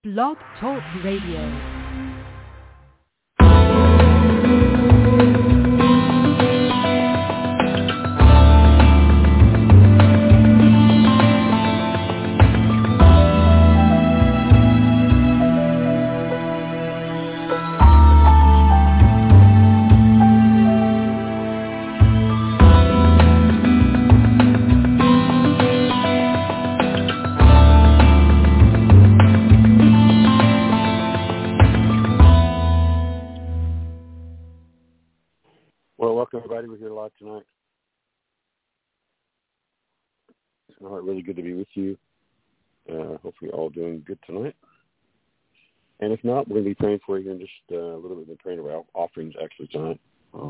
Blog Talk Radio. Welcome, everybody. We're here live tonight. It's really good to be with you. Hopefully you're all doing good tonight. And if not, we're going to be praying for you here in just a little bit. We're praying about offerings actually tonight.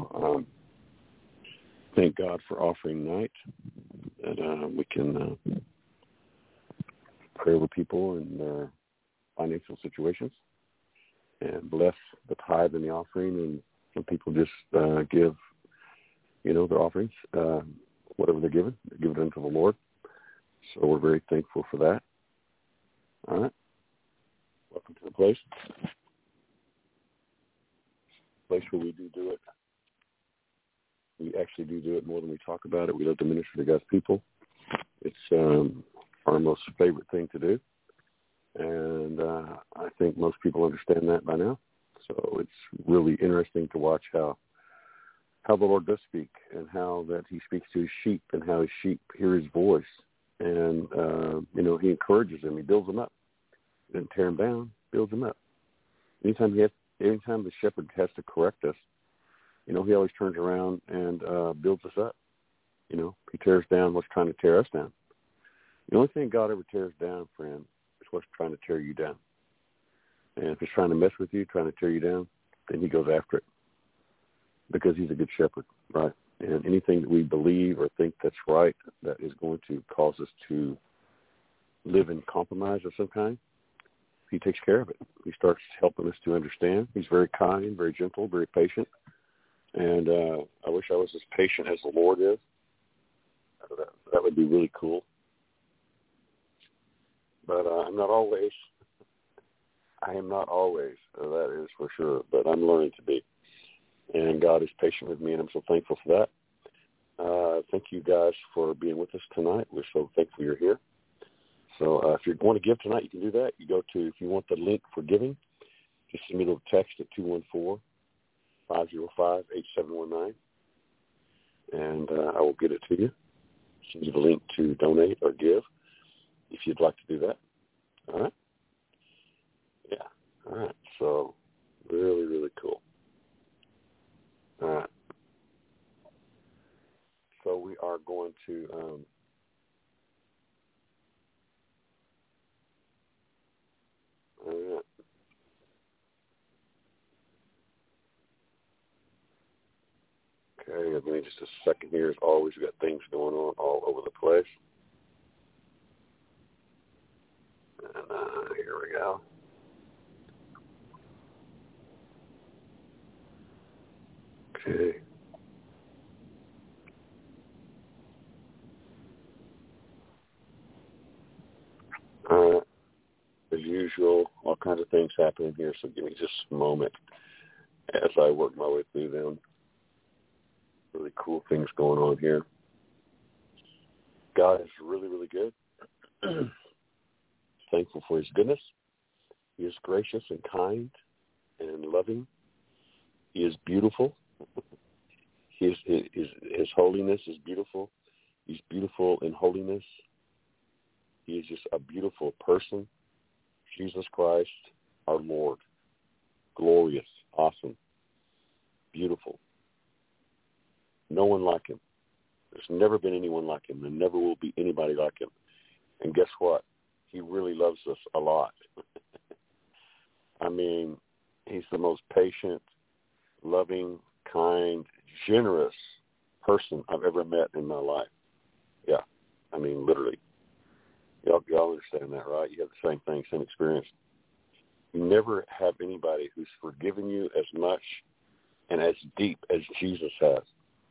Thank God for offering night. That we can pray with people in their financial situations and bless the tithe and the offering. And some people just give their offerings, whatever they're given, they give it unto the Lord. So we're very thankful for that. All right. Welcome to the place where we do it. We actually do it more than we talk about it. We love to minister to God's people. It's our most favorite thing to do. And I think most people understand that by now. So it's really interesting to watch how the Lord does speak and how that he speaks to his sheep and how his sheep hear his voice. And, he encourages them. He builds them up. He doesn't tear them down, builds them up. Anytime the shepherd has to correct us, he always turns around and builds us up. He tears down what's trying to tear us down. The only thing God ever tears down, friend, is what's trying to tear you down. And if he's trying to mess with you, trying to tear you down, then he goes after it because he's a good shepherd, right? And anything that we believe or think that's right that is going to cause us to live in compromise of some kind, he takes care of it. He starts helping us to understand. He's very kind, very gentle, very patient. And I wish I was as patient as the Lord is. That would be really cool. But I'm not always. I am not always, that is for sure, but I'm learning to be. And God is patient with me, and I'm so thankful for that. Thank you guys for being with us tonight. We're so thankful you're here. So if you want to give tonight, you can do that. You go to, if you want the link for giving, just send me a little text at 214-505-8719, and I will get it to you. Send you the link to donate or give if you'd like to do that. All right? Yeah. All right. So really, really cool. All right. So we are going to all right. Okay, give me just a second here. As always, we've got things going on all over the place. And here we go. Okay. All right. As usual, all kinds of things happening here, so give me just a moment as I work my way through them. Really cool things going on here. God is really, really good. Thankful for his goodness. He is gracious and kind and loving. He is beautiful. His holiness is beautiful. He's beautiful in holiness. He is just a beautiful person. Jesus Christ, our Lord. Glorious, awesome, beautiful. No one like him. There's never been anyone like him. There never will be anybody like him. And guess what? He really loves us a lot. I mean, he's the most patient, loving, kind, generous person I've ever met in my life. Yeah, I mean, literally. Y'all understand that, right? You have the same thing, same experience. You never have anybody who's forgiven you as much and as deep as Jesus has.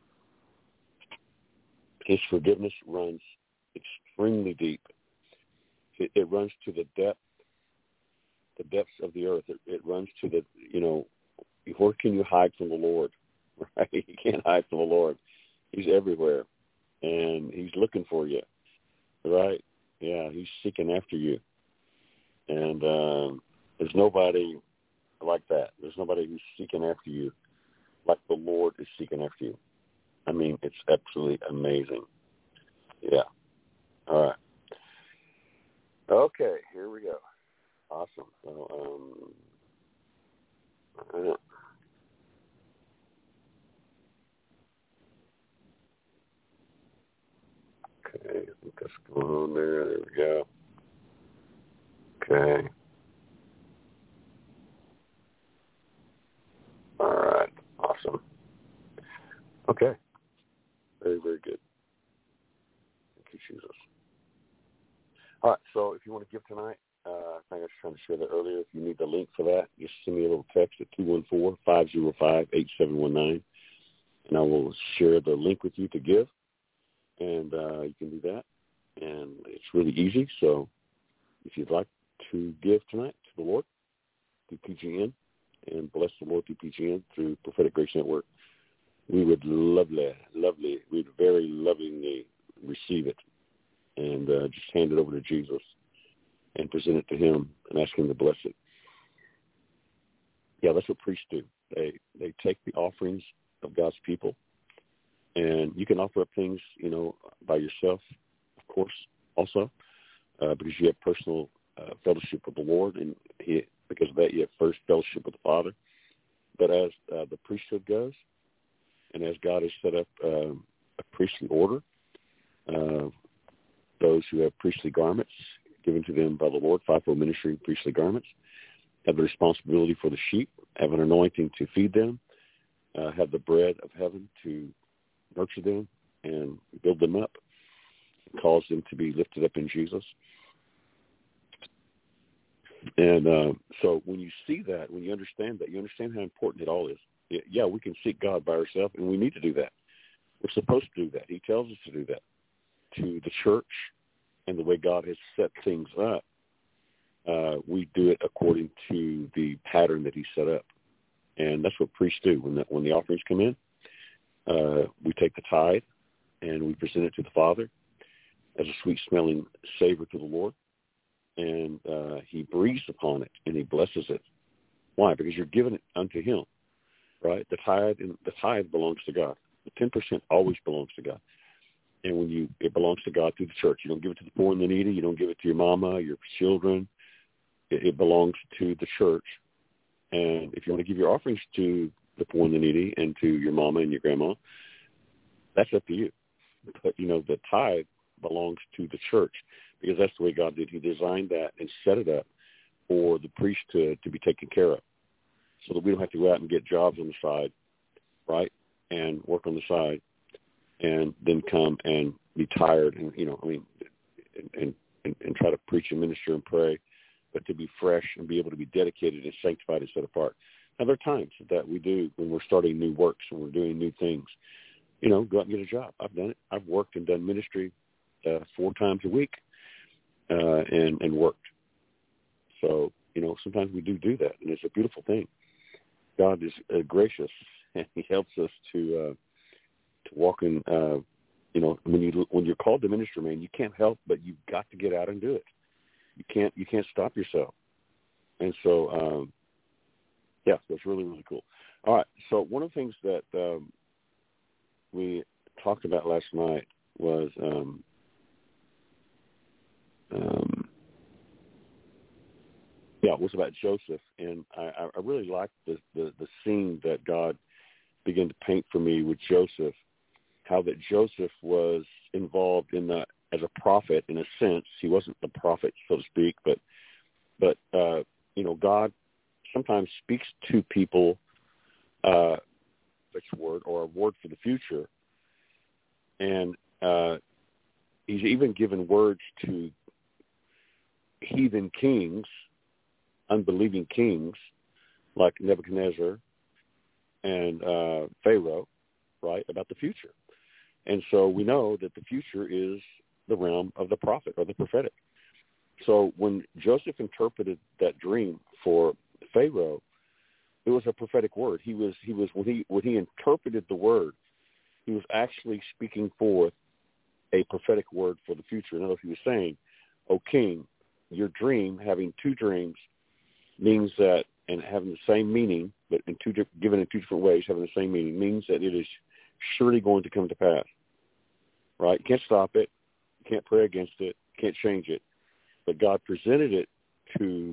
His forgiveness runs extremely deep. It runs to the depth the depths of the earth. It runs to the, where can you hide from the Lord? Right? You can't hide from the Lord. He's everywhere, and he's looking for you, right? Yeah, he's seeking after you. And there's nobody like that. There's nobody who's seeking after you like the Lord is seeking after you. I mean, it's absolutely amazing. Yeah. All right. Okay, here we go. Awesome. So, okay, I think that's going on there. There we go. Okay. All right. Awesome. Okay. Very, very good. Thank you, Jesus. All right, so if you want to give tonight, I think I was trying to share that earlier. If you need the link for that, just send me a little text at 214-505-8719, and I will share the link with you to give, and you can do that. And it's really easy, so if you'd like to give tonight to the Lord through PGN and bless the Lord through PGN through Prophetic Grace Network, we would we'd very lovingly receive it and just hand it over to Jesus and present it to him and ask him to bless it. Yeah, that's what priests do. They take the offerings of God's people, and you can offer up things, by yourself, of course, also, because you have personal fellowship with the Lord, and because of that, you have first fellowship with the Father. But as the priesthood goes, and as God has set up a priestly order, those who have priestly garments given to them by the Lord, fivefold ministry, priestly garments, have the responsibility for the sheep, have an anointing to feed them, have the bread of heaven to nurture them and build them up, and cause them to be lifted up in Jesus. And so when you see that, when you understand that, you understand how important it all is. Yeah, we can seek God by ourselves, and we need to do that. We're supposed to do that. He tells us to do that. To the church and the way God has set things up, we do it according to the pattern that he set up. And that's what priests do. When the offerings come in, we take the tithe and we present it to the Father as a sweet-smelling savor to the Lord. And he breathes upon it and he blesses it. Why? Because you're giving it unto him, right? The tithe belongs to God. The 10% always belongs to God. And it belongs to God through the church. You don't give it to the poor and the needy. You don't give it to your mama, your children. It belongs to the church. And if you want to give your offerings to the poor and the needy and to your mama and your grandma, that's up to you. But, the tithe belongs to the church because that's the way God did. He designed that and set it up for the priesthood to be taken care of so that we don't have to go out and get jobs on the side, right, and work on the side and then come and be tired and, and try to preach and minister and pray, but to be fresh and be able to be dedicated and sanctified and set apart. Now, there are times that we do when we're starting new works and we're doing new things. Go out and get a job. I've done it. I've worked and done ministry 4 times a week and worked. So, sometimes we do that, and it's a beautiful thing. God is gracious, and he helps us to walk in, when you're called to minister, man, you can't help, but you've got to get out and do it. You can't stop yourself. And so, so it's really, really cool. All right. So one of the things that we talked about last night was was about Joseph. And I really liked the scene that God began to paint for me with Joseph, how that Joseph was involved in as a prophet in a sense. He wasn't the prophet, so to speak, but God sometimes speaks to people a word or a word for the future, and he's even given words to heathen kings, unbelieving kings like Nebuchadnezzar and Pharaoh, right, about the future. And so we know that the future is the realm of the prophet or the prophetic. So when Joseph interpreted that dream Pharaoh, it was a prophetic word. He was when he interpreted the word, he was actually speaking forth a prophetic word for the future. In other words, he was saying, "O king, your dream, having two dreams, means that, and having the same meaning, but given in two different ways, having the same meaning, means that it is surely going to come to pass." Right? You can't stop it. You can't pray against it. You can't change it. But God presented it to,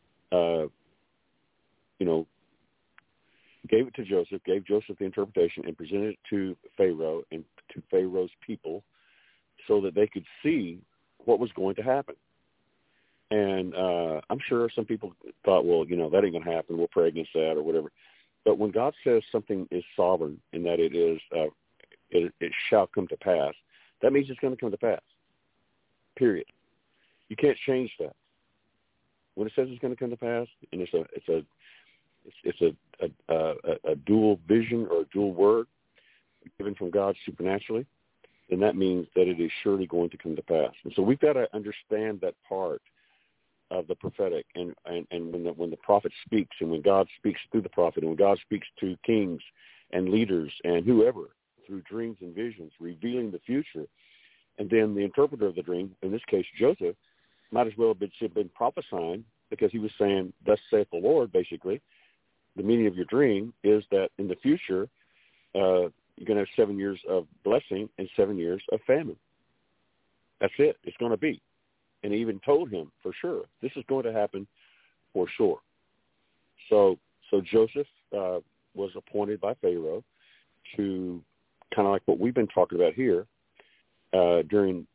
gave it to Joseph, gave Joseph the interpretation, and presented it to Pharaoh and to Pharaoh's people so that they could see what was going to happen. And I'm sure some people thought, well, that ain't going to happen. We'll pray against that or whatever. But when God says something is sovereign and that it is, it shall come to pass, that means it's going to come to pass. Period. You can't change that. When it says it's going to come to pass, and it's a dual vision or a dual word given from God supernaturally, then that means that it is surely going to come to pass. And so we've got to understand that part of the prophetic, and when the prophet speaks, and when God speaks through the prophet, and when God speaks to kings and leaders and whoever through dreams and visions, revealing the future, and then the interpreter of the dream, in this case Joseph, might as well have been prophesying, because he was saying, "Thus saith the Lord," basically. The meaning of your dream is that in the future, you're going to have 7 years of blessing and 7 years of famine. That's it. It's going to be. And he even told him for sure, this is going to happen for sure. So Joseph was appointed by Pharaoh to kind of like what we've been talking about here during,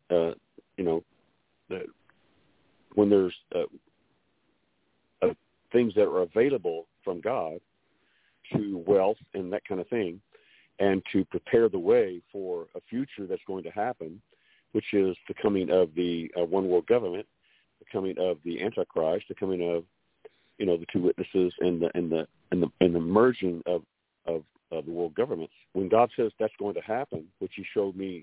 when there's things that are available from God to wealth and that kind of thing, and to prepare the way for a future that's going to happen, which is the coming of the one world government, the coming of the Antichrist, the coming of, the two witnesses, and the merging of the world governments. When God says that's going to happen, which He showed me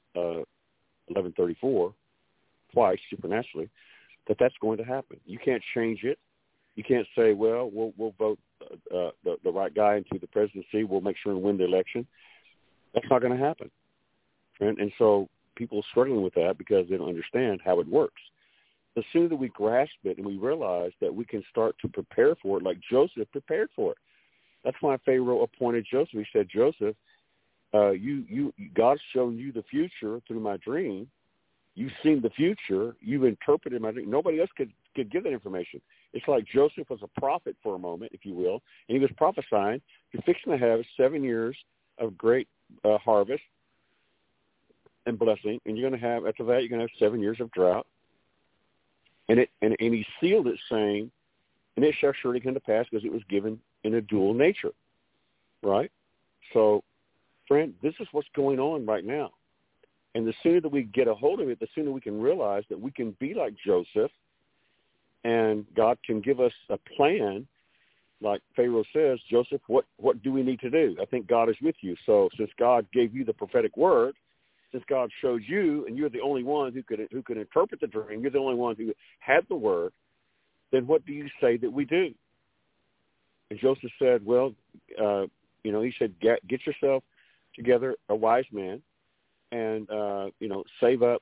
11:34 twice supernaturally, that's going to happen. You can't change it. You can't say, well, we'll vote the right guy into the presidency. We'll make sure and win the election. That's not going to happen. And so people are struggling with that because they don't understand how it works. The sooner that we grasp it and we realize that we can start to prepare for it, like Joseph prepared for it. That's why Pharaoh appointed Joseph. He said, Joseph, God's shown you the future through my dream. You've seen the future. You've interpreted my dream. Nobody else could give that information. It's like Joseph was a prophet for a moment, if you will, and he was prophesying, you're fixing to have 7 years of great harvest and blessing, and you're going to have, after that, you're going to have 7 years of drought. And he sealed it saying, and it shall surely come to pass, because it was given in a dual nature, right? So, friend, this is what's going on right now. And the sooner that we get a hold of it, the sooner we can realize that we can be like Joseph, and God can give us a plan. Like Pharaoh says, Joseph, what do we need to do? I think God is with you. So since God gave you the prophetic word, since God showed you, and you're the only one who could interpret the dream, you're the only one who had the word, then what do you say that we do? And Joseph said, well, he said, get yourself together, a wise man, and, save up,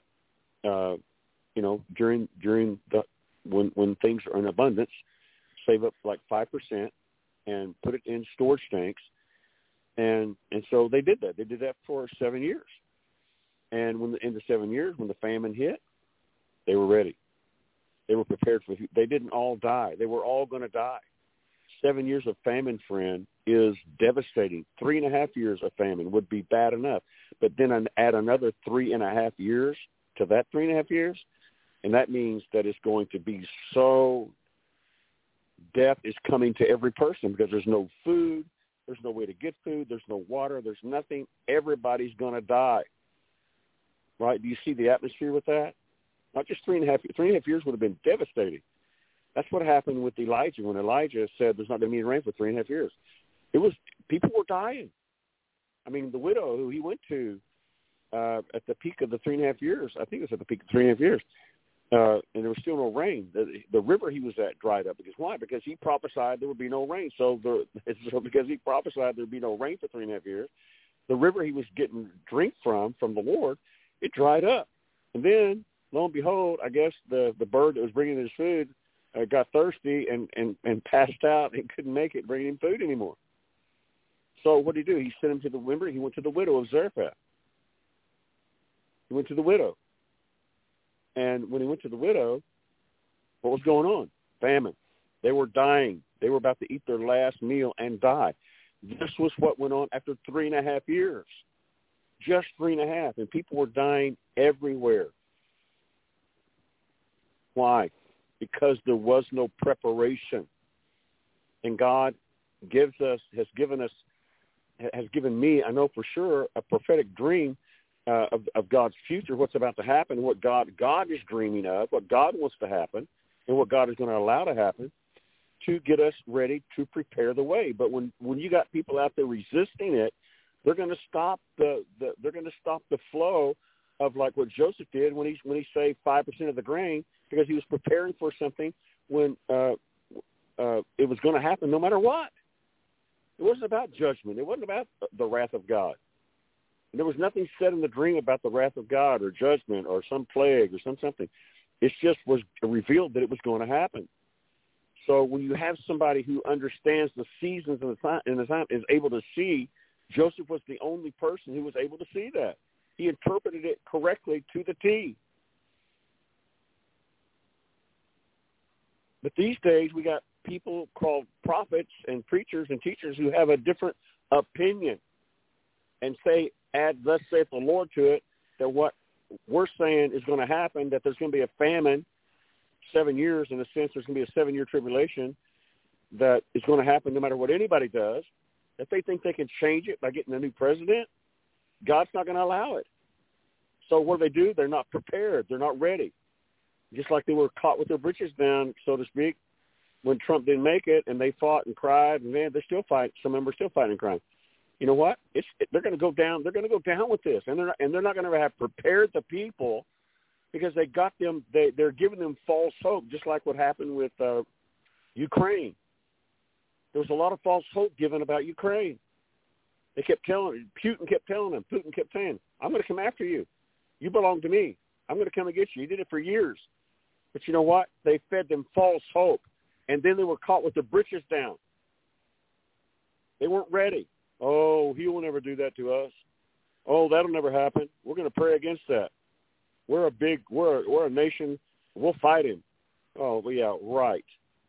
during the, when things are in abundance, save up like 5% and put it in storage tanks. And so they did that. They did that for 7 years. And in the 7 years, when the famine hit, they were ready. They were prepared for it. They didn't all die. They were all going to die. 7 years of famine, friend, is devastating. 3.5 years of famine would be bad enough. But then add another 3.5 years to that 3.5 years, and that means that it's going to be so, death is coming to every person because there's no food, there's no way to get food, there's no water, there's nothing. Everybody's going to die. Right? Do you see the atmosphere with that? Not just 3.5 years would have been devastating. That's what happened with Elijah when Elijah said there's not going to be any rain for 3.5 years. People were dying. I mean, the widow who he went to at the peak of the 3.5 years, I think it was at the peak of 3.5 years, and there was still no rain. The river he was at dried up. Because why? Because he prophesied there would be no rain. So because he prophesied there would be no rain for 3.5 years, the river he was getting drink from the Lord, it dried up. And then, lo and behold, I guess the bird that was bringing his food got thirsty and passed out and couldn't make it bringing him food anymore. So what did he do? He sent him to the river. He went to the widow of Zarephath. He went to the widow. And when he went to the widow, what was going on? Famine. They were dying. They were about to eat their last meal and die. This was what went on after 3.5 years. Just 3.5. And people were dying everywhere. Why? Because there was no preparation. And God has given me, I know for sure, a prophetic dream of God's future, what's about to happen, what God is dreaming of, what God wants to happen, and what God is going to allow to happen to get us ready to prepare the way. But when you got people out there resisting it, they're going to stop the flow of like what Joseph did when he saved 5% of the grain, because he was preparing for something when it was going to happen no matter what. It wasn't about judgment. It wasn't about the wrath of God. There was nothing said in the dream about the wrath of God or judgment or some plague or something. It just was revealed that it was going to happen. So when you have somebody who understands the seasons and the time is able to see, Joseph was the only person who was able to see that. He interpreted it correctly to the T. But these days we got people called prophets and preachers and teachers who have a different opinion and add thus saith the Lord to it, that what we're saying is going to happen, that there's going to be a famine, 7 years in a sense, there's going to be a 7-year tribulation that is going to happen no matter what anybody does. If they think they can change it by getting a new president, God's not going to allow it. So what do? They're not prepared. They're not ready. Just like they were caught with their britches down, so to speak, when Trump didn't make it, and they fought and cried, and man, they're still fighting. Some of them are still fighting and crying. You know what? They're going to go down. They're going to go down with this, and they're not going to have prepared the people, because they got them. They're giving them false hope, just like what happened with Ukraine. There was a lot of false hope given about Ukraine. They kept Putin kept telling them. Putin kept saying, "I'm going to come after you. You belong to me. I'm going to come and get you." He did it for years, but you know what? They fed them false hope, and then they were caught with their britches down. They weren't ready. Oh, he will never do that to us. Oh, that'll never happen. We're going to pray against that. We're a nation. We'll fight him. Oh, yeah, right.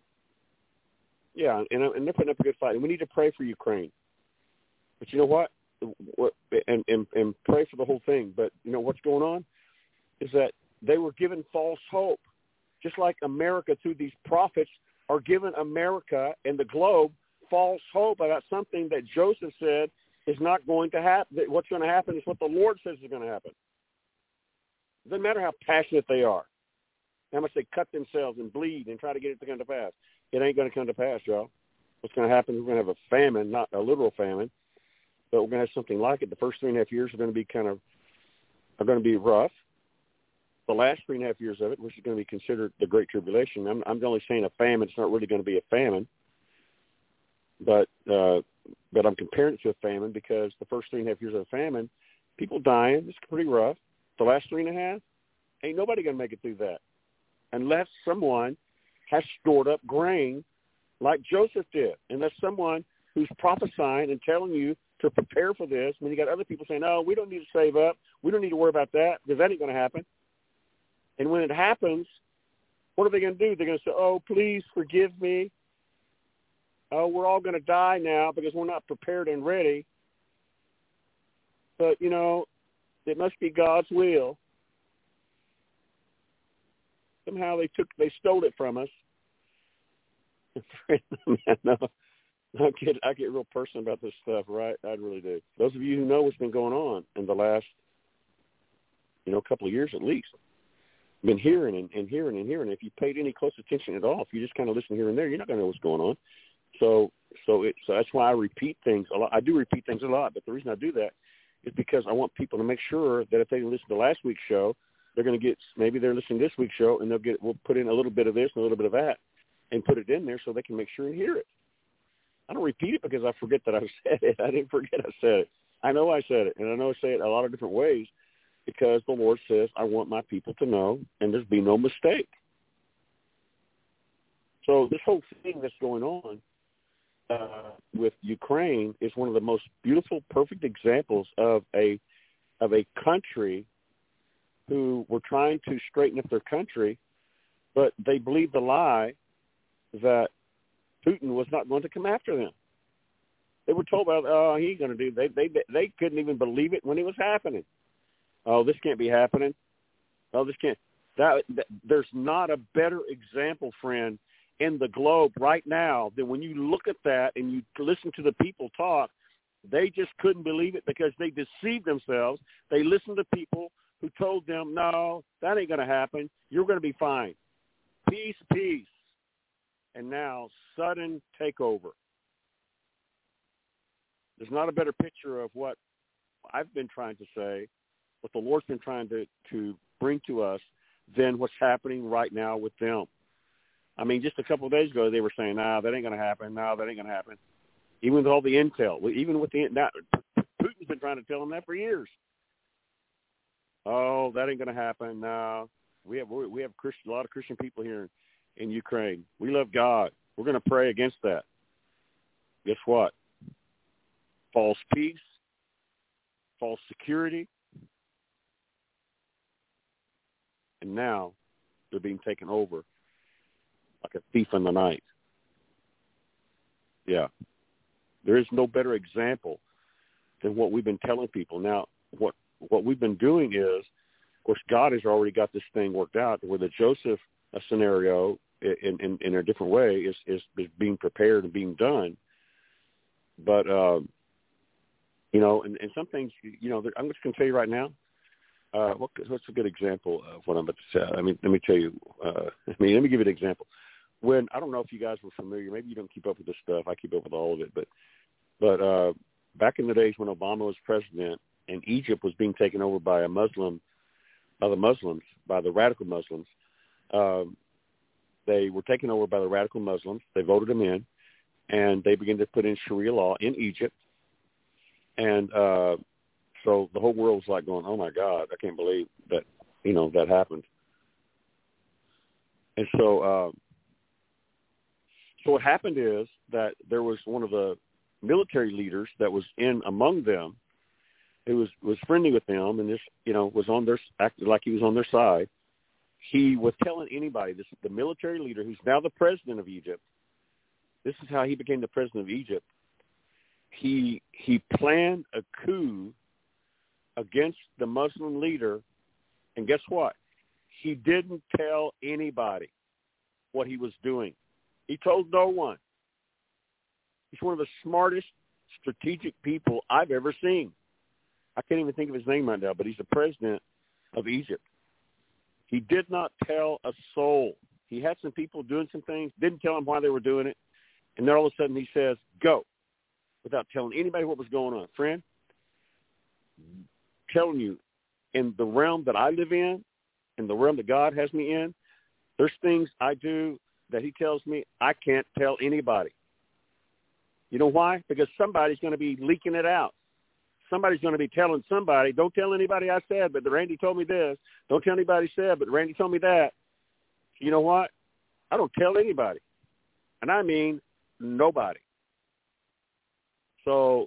Yeah, and they're putting up a good fight. And we need to pray for Ukraine. But you know what? And pray for the whole thing. But you know what's going on is that they were given false hope, just like America through these prophets are giving America and the globe false hope about something that Joseph said is not going to happen. What's going to happen is what the Lord says is going to happen. It doesn't matter how passionate they are, how much they cut themselves and bleed and try to get it to come to pass. It ain't going to come to pass, y'all. What's going to happen is we're going to have a famine, not a literal famine, but we're going to have something like it. The first 3.5 years are going to be rough. The last 3.5 years of it, which is going to be considered the Great Tribulation. I'm only saying a famine. It's not really going to be a famine. But I'm comparing it to a famine because the first 3.5 years of a famine, people dying, it's pretty rough. The last 3.5, ain't nobody going to make it through that unless someone has stored up grain like Joseph did. Unless someone who's prophesying and telling you to prepare for this, when you got other people saying, "Oh, we don't need to save up. We don't need to worry about that because that ain't going to happen." And when it happens, what are they going to do? They're going to say, "Oh, please forgive me. Oh, we're all going to die now because we're not prepared and ready. But, you know, it must be God's will." Somehow they stole it from us. No, I get real personal about this stuff, right? I really do. Those of you who know what's been going on in the last, couple of years at least, been hearing and hearing and hearing. If you paid any close attention at all, if you just kind of listen here and there, you're not going to know what's going on. So that's why I repeat things a lot. I do repeat things a lot, but the reason I do that is because I want people to make sure that if they listen to last week's show, they're going to get, maybe they're listening to this week's show, and we'll put in a little bit of this and a little bit of that and put it in there so they can make sure and hear it. I don't repeat it because I forget that I said it. I didn't forget I said it. I know I said it, and I know I say it a lot of different ways because the Lord says, I want my people to know, and there's be no mistake. So this whole thing that's going on with Ukraine is one of the most beautiful, perfect examples of a country who were trying to straighten up their country, but they believed the lie that Putin was not going to come after them. They were told about, oh, he ain't going to do. They couldn't even believe it when it was happening. Oh, this can't be happening. Oh, this can't. There's not a better example, friend, in the globe right now than when you look at that and you listen to the people talk. They just couldn't believe it because they deceived themselves. They listened to people who told them, no, that ain't going to happen. You're going to be fine. Peace, peace. And now, sudden takeover. There's not a better picture of what I've been trying to say, what the Lord's been trying to bring to us, than what's happening right now with them. I mean, just a couple of days ago, they were saying, that ain't going to happen. No, that ain't going to happen. Even with all the intel, Putin's been trying to tell them that for years. Oh, that ain't going to happen. No, we have a lot of Christian people here in Ukraine. We love God. We're going to pray against that. Guess what? False peace, false security, and now they're being taken over like a thief in the night. Yeah. There is no better example than what we've been telling people. Now, what we've been doing is, of course, God has already got this thing worked out where the Joseph scenario in a different way is being prepared and being done. But, and some things, I'm just going to tell you right now, what's a good example of what I'm about to say? I mean, let me tell you, let me give you an example. When, I don't know if you guys were familiar, maybe you don't keep up with this stuff. I keep up with all of it, but back in the days when Obama was president and Egypt was being taken over by the radical Muslims, they were taken over by the radical Muslims. They voted them in, and they began to put in Sharia law in Egypt. And so the whole world was like going, oh, my God, I can't believe that, that happened. And so what happened is that there was one of the military leaders that was in among them who was friendly with them and just, acted like he was on their side. He was telling anybody, the military leader who's now the president of Egypt, this is how he became the president of Egypt. He planned a coup against the Muslim leader, and guess what? He didn't tell anybody what he was doing. He told no one. He's one of the smartest, strategic people I've ever seen. I can't even think of his name right now, but he's the president of Egypt. He did not tell a soul. He had some people doing some things, didn't tell them why they were doing it, and then all of a sudden he says, go, without telling anybody what was going on. Friend, I'm telling you, in the realm that I live in the realm that God has me in, there's things I do that he tells me I can't tell anybody. You know why? Because somebody's going to be leaking it out. Somebody's going to be telling somebody, don't tell anybody I said, but Randy told me this. Don't tell anybody said, but Randy told me that. You know what? I don't tell anybody. And I mean nobody. So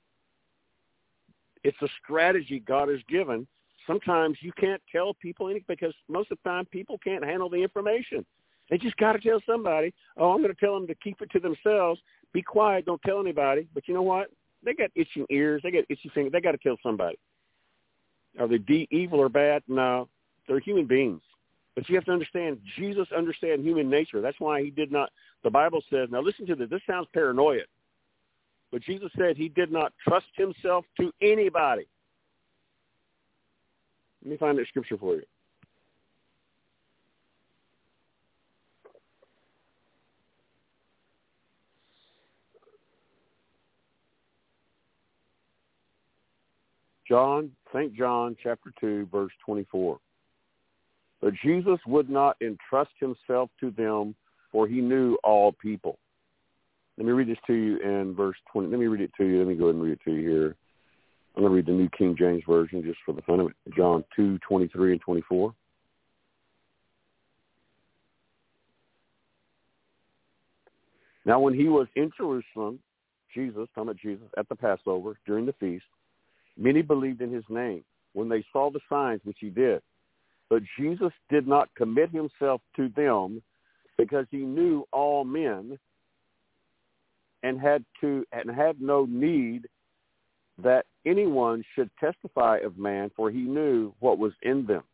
it's a strategy God has given. Sometimes you can't tell people anything because most of the time people can't handle the information. They just got to tell somebody, I'm going to tell them to keep it to themselves. Be quiet. Don't tell anybody. But you know what? They got itching ears. They got itchy fingers. They got to tell somebody. Are they evil or bad? No. They're human beings. But you have to understand, Jesus understood human nature. That's why he did not, the Bible says, now listen to this. This sounds paranoid. But Jesus said he did not trust himself to anybody. Let me find that scripture for you. St. John chapter 2, verse 24. But Jesus would not entrust himself to them, for he knew all people. Let me read this to you in verse 20. Let me read it to you. Let me go ahead and read it to you here. I'm going to read the New King James Version just for the fun of it. John 2:23 and 24. Now when he was in Jerusalem, Jesus, talking about Jesus, at the Passover, during the feast, many believed in his name when they saw the signs which he did. But Jesus did not commit himself to them because he knew all men and had no need that anyone should testify of man, for he knew what was in them.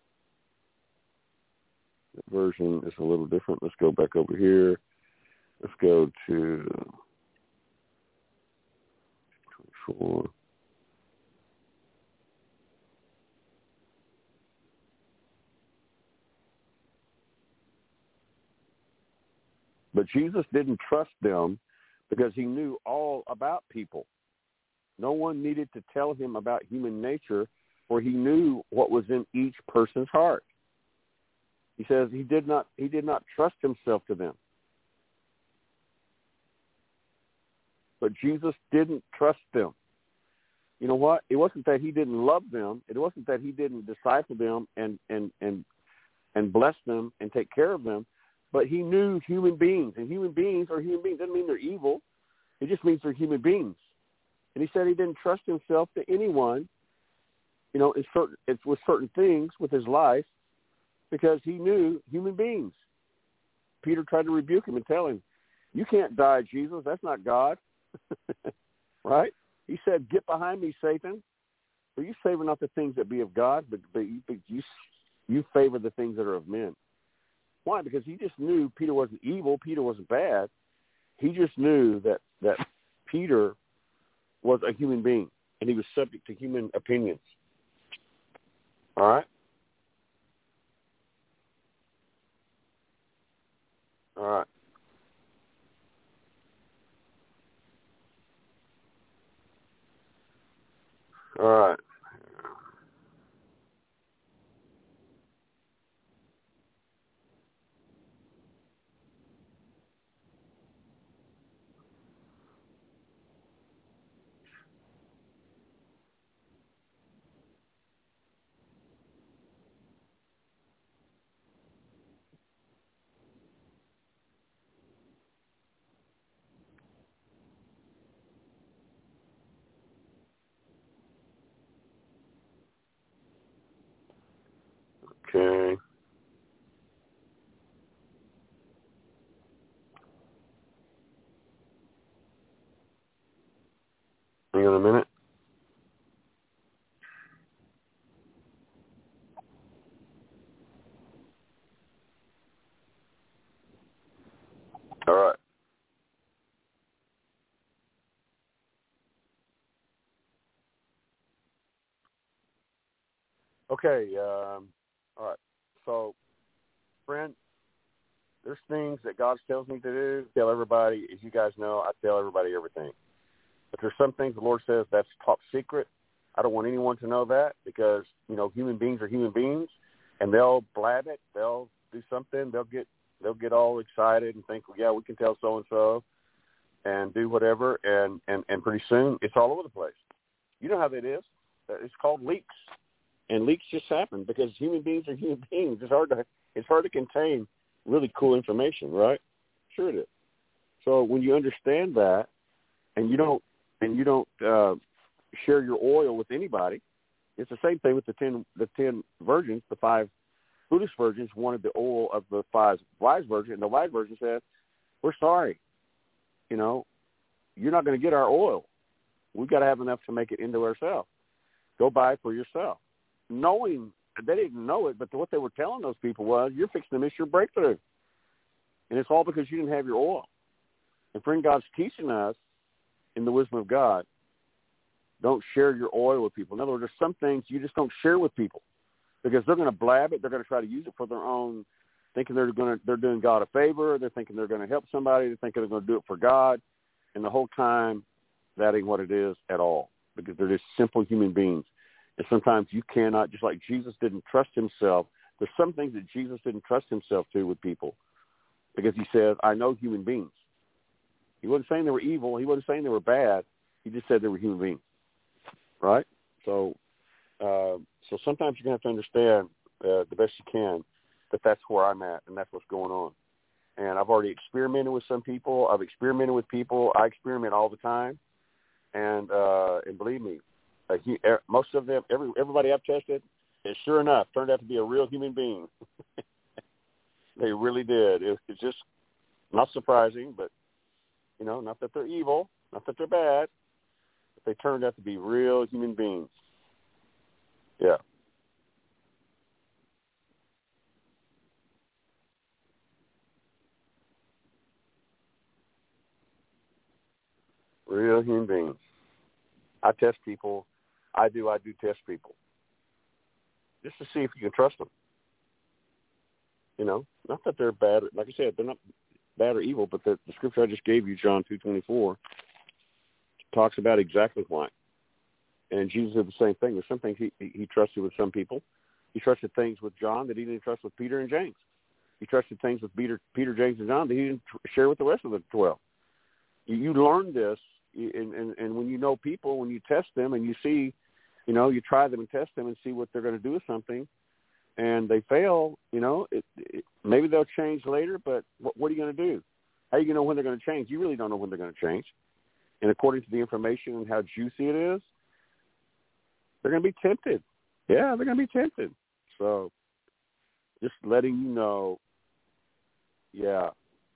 The version is a little different. Let's go back over here. Let's go to 24. But Jesus didn't trust them because he knew all about people. No one needed to tell him about human nature, for he knew what was in each person's heart. He says he did not trust himself to them. But Jesus didn't trust them. You know what? It wasn't that he didn't love them. It wasn't that he didn't disciple them and bless them and take care of them. But he knew human beings, and human beings are human beings. Doesn't mean they're evil. It just means they're human beings. And he said he didn't trust himself to anyone, you know, it's with certain things with his life, because he knew human beings. Peter tried to rebuke him and tell him, "You can't die, Jesus. That's not God." Right? He said, "Get behind me, Satan. For you favor not the things that be of God, but you favor the things that are of men." Why? Because he just knew Peter wasn't evil. Peter wasn't bad. He just knew that Peter was a human being, and he was subject to human opinions. All right? All right. All right. Okay. Hang on a minute. All right. Okay. All right. So, friend, there's things that God tells me to do. Tell everybody, as you guys know, I tell everybody everything. But there's some things the Lord says that's top secret. I don't want anyone to know that, because, you know, human beings are human beings, and they'll blab it. They'll do something. They'll get all excited and think, well, yeah, we can tell so-and-so, and do whatever, and pretty soon it's all over the place. You know how that is. It's called leaks. And leaks just happen because human beings are human beings. It's hard to contain really cool information, right? Sure it is. So when you understand that, and you don't share your oil with anybody, it's the same thing with the 10 virgins. The 5 foolish virgins wanted the oil of the 5 wise virgins, and the wise virgin said, "We're sorry. You know, you're not going to get our oil. We've got to have enough to make it into ourselves. Go buy it for yourself." Knowing, they didn't know it, but what they were telling those people was, you're fixing to miss your breakthrough. And it's all because you didn't have your oil. And friend, God's teaching us in the wisdom of God, don't share your oil with people. In other words, there's some things you just don't share with people because they're going to blab it. They're going to try to use it for their own, thinking they're doing God a favor. They're thinking they're going to help somebody. They're thinking they're going to do it for God. And the whole time, that ain't what it is at all, because they're just simple human beings. And sometimes you cannot, just like Jesus didn't trust himself There's some things that Jesus didn't trust himself to with people because he said, I know human beings. He wasn't saying they were evil. He wasn't saying they were bad. He just said they were human beings, right? So sometimes you're going to have to understand the best you can that that's where I'm at and that's what's going on. And I've already experimented with some people. I've experimented with people. I experiment all the time. And believe me, most of them, everybody I've tested, it sure enough turned out to be a real human being. They really did. It's just not surprising, but, not that they're evil, not that they're bad, but they turned out to be real human beings. Yeah. Real human beings. I test people. I do test people. Just to see if you can trust them. Not that they're bad. Like I said, they're not bad or evil, but the scripture I just gave you, John 2:24, talks about exactly why. And Jesus did the same thing. There's some things he trusted with some people. He trusted things with John that he didn't trust with Peter and James. He trusted things with Peter, James, and John that he didn't share with the rest of the 12. You learn this, and when you know people, when you test them and you see, you try them and test them and see what they're going to do with something, and they fail, maybe they'll change later, but what are you going to do? How are you going to know when they're going to change? You really don't know when they're going to change. And according to the information and how juicy it is, they're going to be tempted. Yeah, they're going to be tempted. So just letting you know, yeah.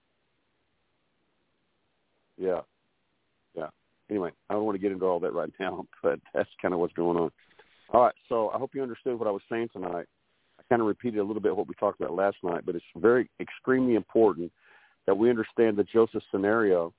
Anyway, I don't want to get into all that right now, but that's kind of what's going on. All right, so I hope you understood what I was saying tonight. I kind of repeated a little bit what we talked about last night, but it's very extremely important that we understand the Joseph scenario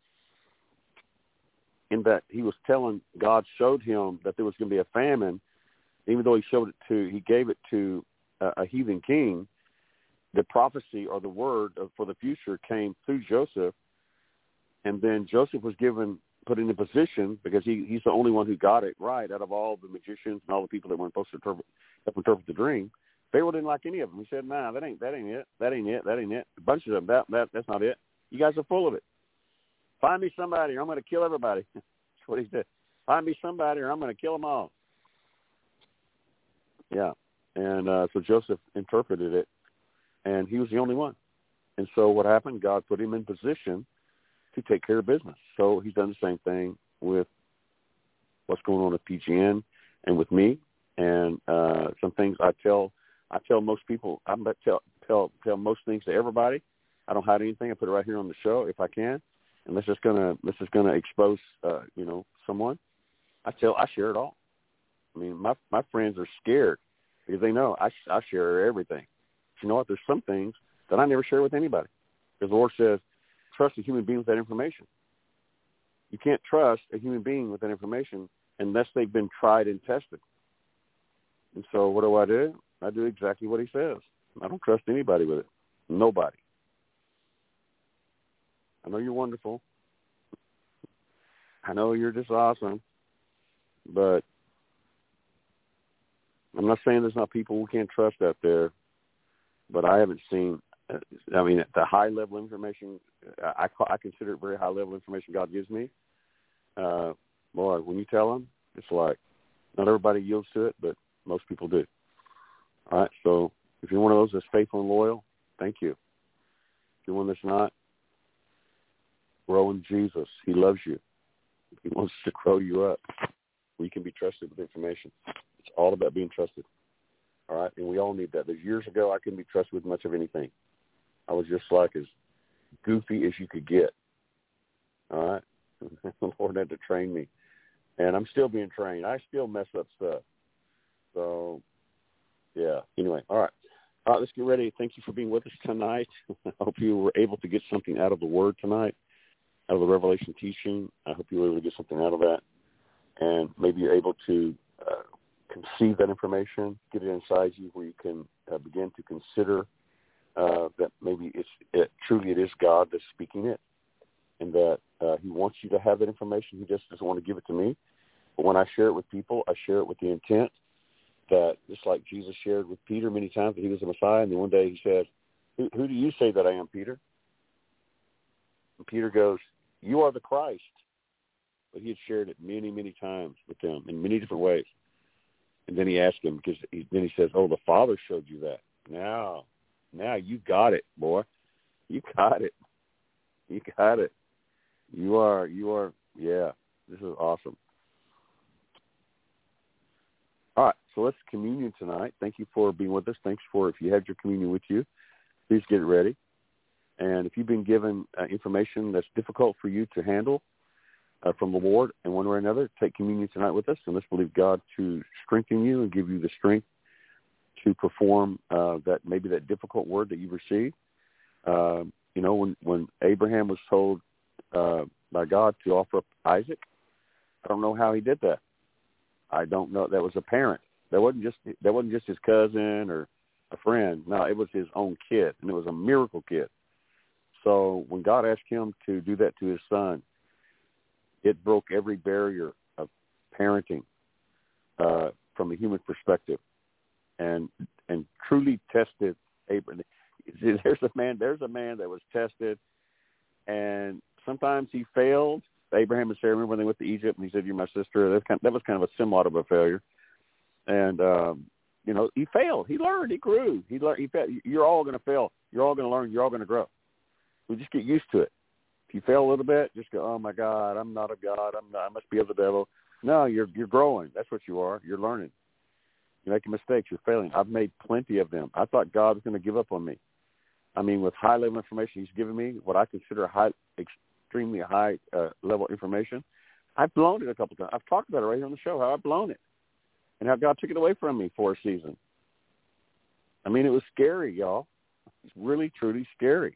in that God showed him that there was going to be a famine, even though he gave it to a heathen king. The prophecy or the word for the future came through Joseph, and then Joseph was put in a position because he's the only one who got it right out of all the magicians and all the people that weren't supposed to interpret the dream. Pharaoh didn't like any of them. He said, "Nah, that ain't it. That ain't it. A bunch of them. That's not it. You guys are full of it. Find me somebody, or I'm going to kill everybody." That's what he said. Find me somebody, or I'm going to kill them all. Yeah, and so Joseph interpreted it, and he was the only one. And so what happened? God put him in position to take care of business. So he's done the same thing with what's going on at PGN and with me. And some things I tell most people. I'm about to tell most things to everybody. I don't hide anything. I put it right here on the show if I can. And this is gonna expose someone. I share it all. I mean, my friends are scared because they know I share everything. But you know what? There's some things that I never share with anybody because the Lord says, trust a human being with that information. You can't trust a human being with that information unless they've been tried and tested. And so what do? I do exactly what he says. I don't trust anybody with it. Nobody. I know you're wonderful. I know you're just awesome. But I'm not saying there's not people we can't trust out there, but I haven't seen, the high level information, I consider it very high level information God gives me. Boy, when you tell them, it's like not everybody yields to it, but most people do. All right, so if you're one of those that's faithful and loyal, thank you. If you're one that's not, grow in Jesus. He loves you. He wants to grow you up where you can be trusted with information. It's all about being trusted. All right, and we all need that. There's years ago I couldn't be trusted with much of anything. I was just like as goofy as you could get. All right, the Lord had to train me, and I'm still being trained. I still mess up stuff. So, yeah. Anyway, all right, let's get ready. Thank you for being with us tonight. I hope you were able to get something out of the Word tonight, out of the Revelation teaching. I hope you were able to get something out of that, and maybe you're able to conceive that information, get it inside you where you can begin to consider that maybe truly it is God that's speaking it, and that he wants you to have that information. He just doesn't want to give it to me. But when I share it with people, I share it with the intent that just like Jesus shared with Peter many times that he was the Messiah, and then one day he said, who do you say that I am, Peter? And Peter goes, you are the Christ. But he had shared it many, many times with them in many different ways. And then he asked him, because then he says, oh, the Father showed you that. Now you got it, boy. You got it. You got it. You are, yeah, this is awesome. All right, so let's communion tonight. Thank you for being with us. Thanks for, if you have your communion with you, please get it ready. And if you've been given information that's difficult for you to handle from the Lord in one way or another, take communion tonight with us, and let's believe God to strengthen you and give you the strength to perform that difficult word that you've received. When Abraham was told by God to offer up Isaac, I don't know how he did that. I don't know. That was a parent. That wasn't just his cousin or a friend. No, it was his own kid, and it was a miracle kid. So when God asked him to do that to his son, it broke every barrier of parenting from a human perspective, and truly tested Abraham. There's a man that was tested, and sometimes he failed. Abraham and Sarah, remember when they went to Egypt, and he said, "You're my sister." That was kind of a somewhat of a failure, and he failed. He learned. He grew. He learned. He failed. You're all going to fail. You're all going to learn. You're all going to grow. We just get used to it. If you fail a little bit, just go, "Oh my God, I'm not of God. I must be of the devil." No, you're growing. That's what you are. You're learning. You're making mistakes. You're failing. I've made plenty of them. I thought God was going to give up on me. I mean, with high level information He's given me, what I consider extremely high level information, I've blown it a couple times. I've talked about it right here on the show, how I've blown it and how God took it away from me for a season. I mean, it was scary, y'all. It's really, truly scary.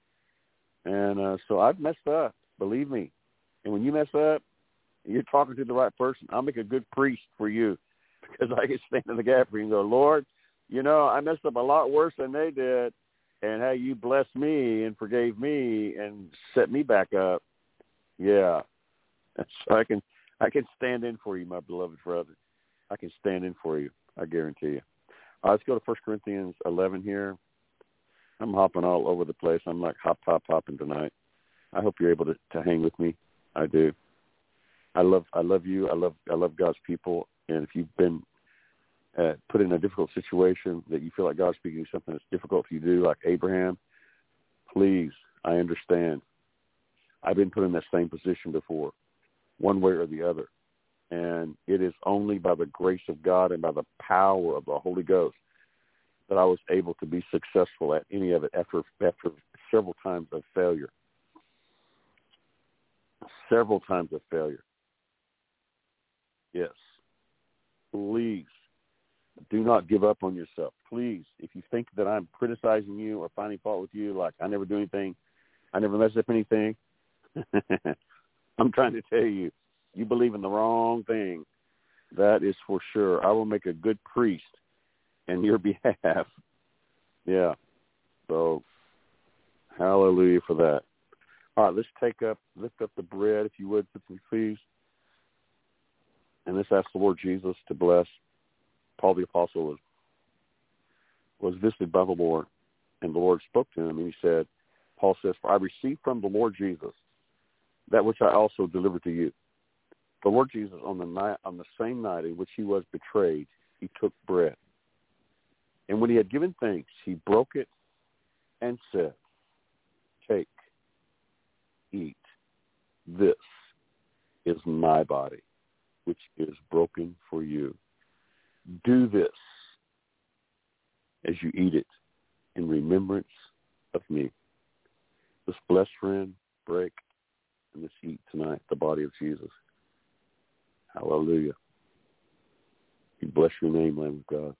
And so I've messed up, believe me. And when you mess up, you're talking to the right person. I'll make a good priest for you because I can stand in the gap for you and go, "Lord, I messed up a lot worse than they did, and how you blessed me and forgave me and set me back up." Yeah. So I can stand in for you, my beloved brother. I can stand in for you. I guarantee you. Let's go to 1 Corinthians 11 here. I'm hopping all over the place. I'm like hopping tonight. I hope you're able to hang with me. I do. I love you. I love God's people. And if you've been put in a difficult situation that you feel like God's speaking to you something that's difficult for you to do, like Abraham, please, I understand. I've been put in that same position before, one way or the other. And it is only by the grace of God and by the power of the Holy Ghost that I was able to be successful at any of it after several times of failure. Several times of failure. Yes. Please do not give up on yourself. Please, if you think that I'm criticizing you or finding fault with you, like I never do anything, I never mess up anything, I'm trying to tell you, you believe in the wrong thing. That is for sure. I will make a good priest in your behalf. Yeah. So, hallelujah for that. All right, let's lift up the bread, if you would, please. And let's ask the Lord Jesus to bless. Paul the Apostle was visited by the Lord, and the Lord spoke to him, and he said, Paul says, "For I received from the Lord Jesus that which I also delivered to you." The Lord Jesus, on the same night in which he was betrayed, he took bread. And when he had given thanks, he broke it and said, "Take, eat. This is my body, which is broken for you. Do this as you eat it in remembrance of me." Let's bless, friend, break, and let's eat tonight the body of Jesus. Hallelujah. We bless your name, Lamb of God.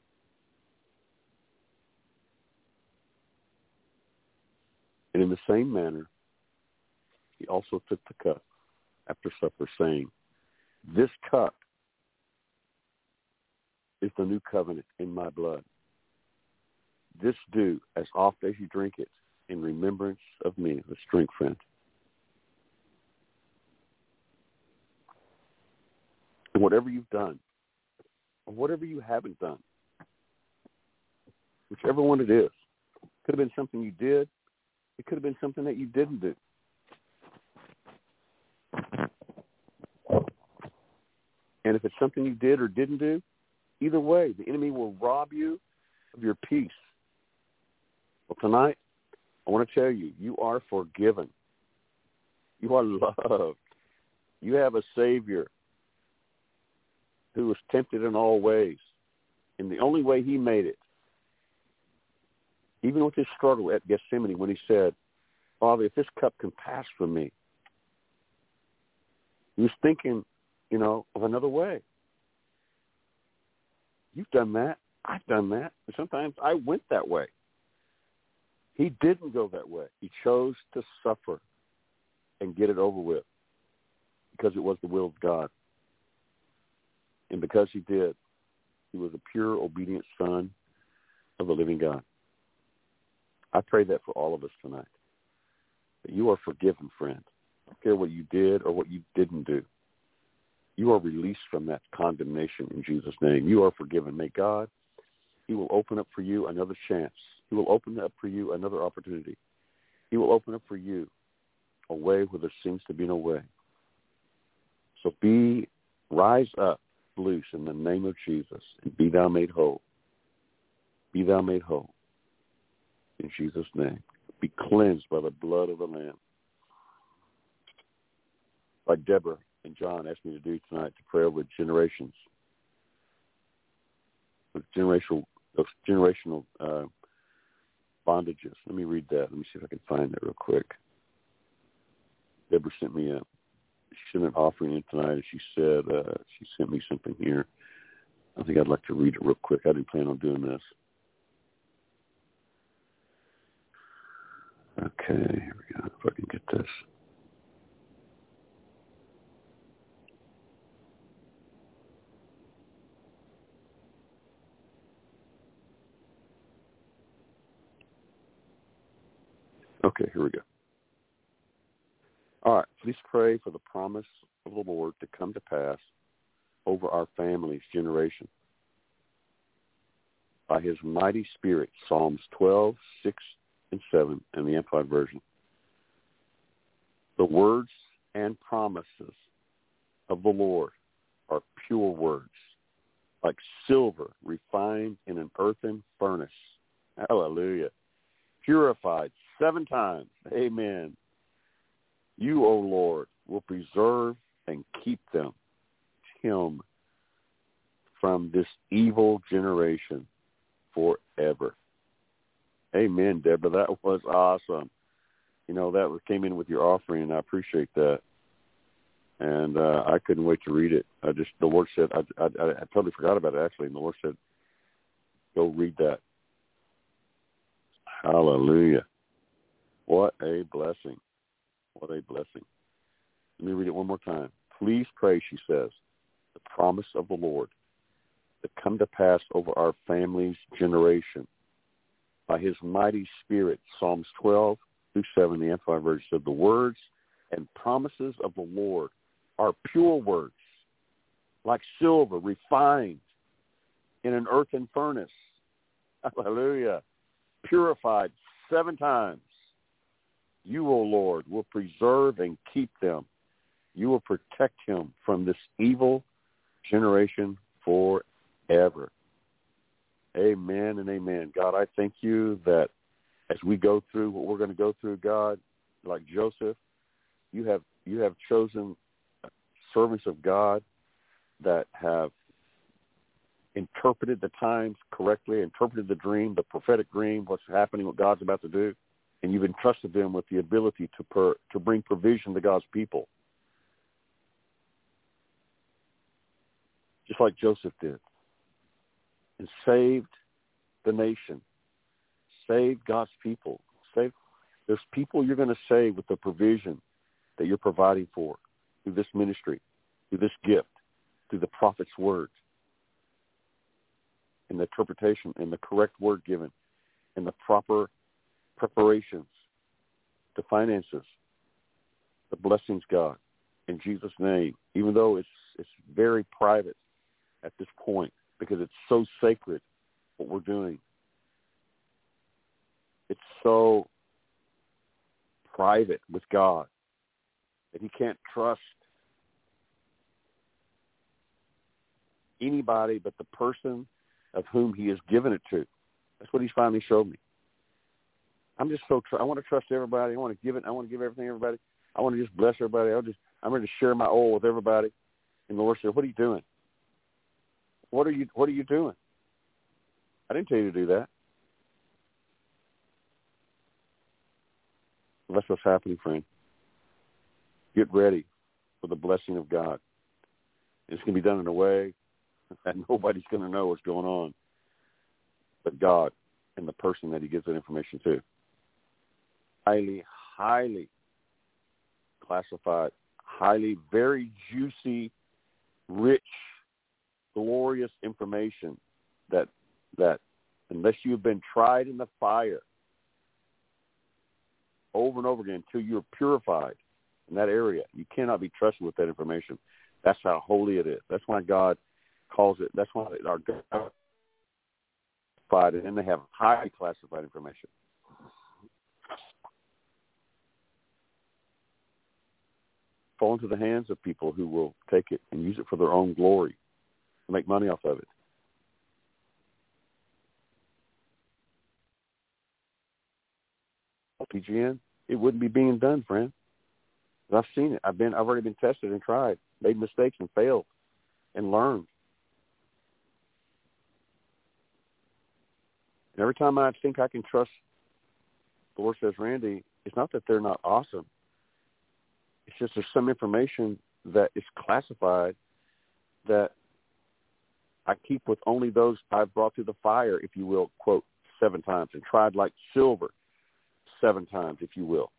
And in the same manner, he also took the cup after supper, saying, "This cup is the new covenant in my blood. This do as oft as you drink it in remembrance of me." Let's drink, friend. And whatever you've done, of whatever you haven't done. Whichever one it is. Could have been something you did. It could have been something that you didn't do. And if it's something you did or didn't do, either way, the enemy will rob you of your peace. Well, tonight, I want to tell you, you are forgiven. You are loved. You have a Savior who was tempted in all ways. And the only way he made it, even with his struggle at Gethsemane when he said, Father, if this cup can pass from me, he was thinking, of another way. You've done that. I've done that. And sometimes I went that way. He didn't go that way. He chose to suffer and get it over with because it was the will of God. And because he did, he was a pure, obedient son of the living God. I pray that for all of us tonight, that you are forgiven, friend. I don't care what you did or what you didn't do. You are released from that condemnation in Jesus' name. You are forgiven. May God, he will open up for you another chance. He will open up for you another opportunity. He will open up for you a way where there seems to be no way. So rise up, loose in the name of Jesus, and be thou made whole. Be thou made whole. In Jesus' name. Be cleansed by the blood of the Lamb. Like Deborah and John asked me to do tonight, to pray over generations. With generational bondages. Let me read that. Let me see if I can find that real quick. Deborah sent me an offering in tonight, and she said, she sent me something here. I think I'd like to read it real quick. I didn't plan on doing this. Okay, here we go. If I can get this. Okay, here we go. All right, please pray for the promise of the Lord to come to pass over our family's generation. By his mighty spirit, Psalms 12, 6, and 7, and the Amplified Version. The words and promises of the Lord are pure words, like silver refined in an earthen furnace. Hallelujah. Purified 7 times. Amen. You, O Lord, will preserve and keep him from this evil generation forever. Amen, Deborah. That was awesome. That came in with your offering, and I appreciate that. And I couldn't wait to read it. The Lord said, I totally forgot about it, actually, and the Lord said, go read that. Hallelujah. What a blessing. What a blessing. Let me read it one more time. Please pray, she says, the promise of the Lord to come to pass over our family's generation. By his mighty spirit, Psalms 12 through 7, the Amplified Version said, the words and promises of the Lord are pure words, like silver refined in an earthen furnace. Hallelujah. Purified 7 times. You, O Lord, will preserve and keep them. You will protect him from this evil generation forever. Amen and amen. God, I thank you that as we go through what we're going to go through, God, like Joseph, you have chosen servants of God that have interpreted the times correctly, interpreted the dream, the prophetic dream, what's happening, what God's about to do, and you've entrusted them with the ability to bring provision to God's people, just like Joseph did, and saved the nation, saved God's people. There's people you're going to save with the provision that you're providing for through this ministry, through this gift, through the prophet's word, and the interpretation and the correct word given, and the proper preparations, the finances, the blessings, God, in Jesus' name, even though it's very private at this point, because it's so sacred what we're doing. It's so private with God that he can't trust anybody but the person of whom he has given it to. That's what he's finally showed me. I'm just I want to trust everybody. I want to give it. I want to give everything to everybody. I want to just bless everybody. I'm ready to share my oil with everybody. And the Lord said, what are you doing? What are you doing? I didn't tell you to do that. That's what's happening, friend. Get ready for the blessing of God. It's going to be done in a way that nobody's going to know what's going on but God and the person that he gives that information to. Highly, highly classified, highly, very juicy, rich, glorious information that unless you've been tried in the fire over and over again until you're purified in that area, you cannot be trusted with that information. That's how holy it is. That's why God calls it. That's why our God classified, and then they have highly classified information. Fall into the hands of people who will take it and use it for their own glory, and make money off of it. PGN, it wouldn't be being done, friend. I've seen it. I've already been tested and tried, made mistakes and failed, and learned. And every time I think I can trust, the Lord says, Randy, it's not that they're not awesome. It's just there's some information that is classified that I keep with only those I've brought through the fire, if you will, quote, 7 times, and tried like silver 7 times, if you will.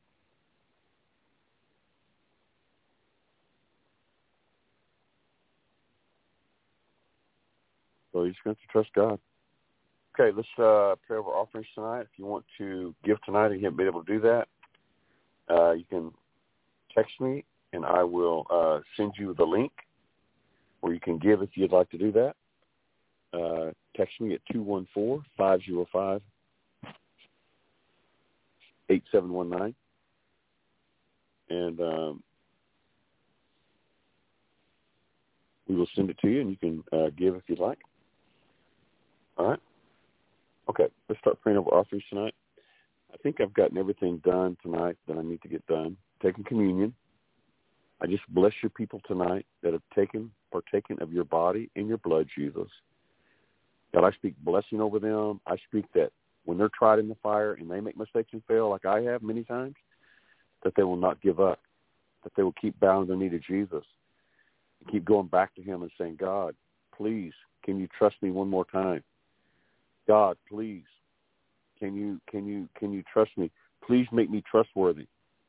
So you just have to trust God. Okay, let's pray over offerings tonight. If you want to give tonight and you haven't been able to do that, you can text me, and I will send you the link where you can give if you'd like to do that. Text me at 214-505-8719. And we will send it to you, and you can give if you'd like. All right? Okay, let's start praying over offerings tonight. I think I've gotten everything done tonight that I need to get done. Taking communion. I just bless your people tonight that have partaken of your body and your blood, Jesus. God, I speak blessing over them. I speak that when they're tried in the fire and they make mistakes and fail like I have many times, that they will not give up, that they will keep bowing the knee to Jesus and keep going back to him and saying, God, please, can you trust me one more time? God, please, can you trust me? Please make me trustworthy.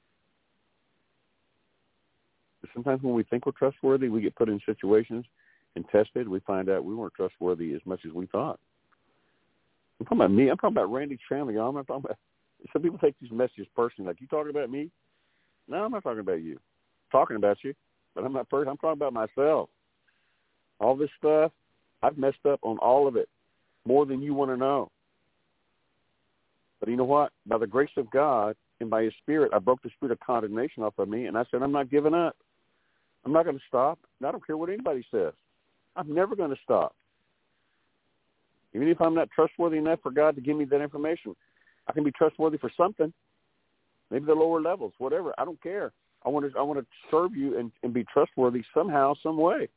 Sometimes when we think we're trustworthy, we get put in situations and tested. We find out we weren't trustworthy as much as we thought. I'm talking about me. I'm talking about Randy's family. I'm not talking about. Some people take these messages personally, like, you talking about me? No, I'm not talking about you. I'm talking about you, but I'm not. I'm talking about myself. All this stuff, I've messed up on all of it, more than you want to know. But you know what? By the grace of God and by his Spirit, I broke the spirit of condemnation off of me, and I said, I'm not giving up. I'm not going to stop. I don't care what anybody says. I'm never going to stop. Even if I'm not trustworthy enough for God to give me that information, I can be trustworthy for something. Maybe the lower levels, whatever. I don't care. I want to serve you and be trustworthy somehow, some way.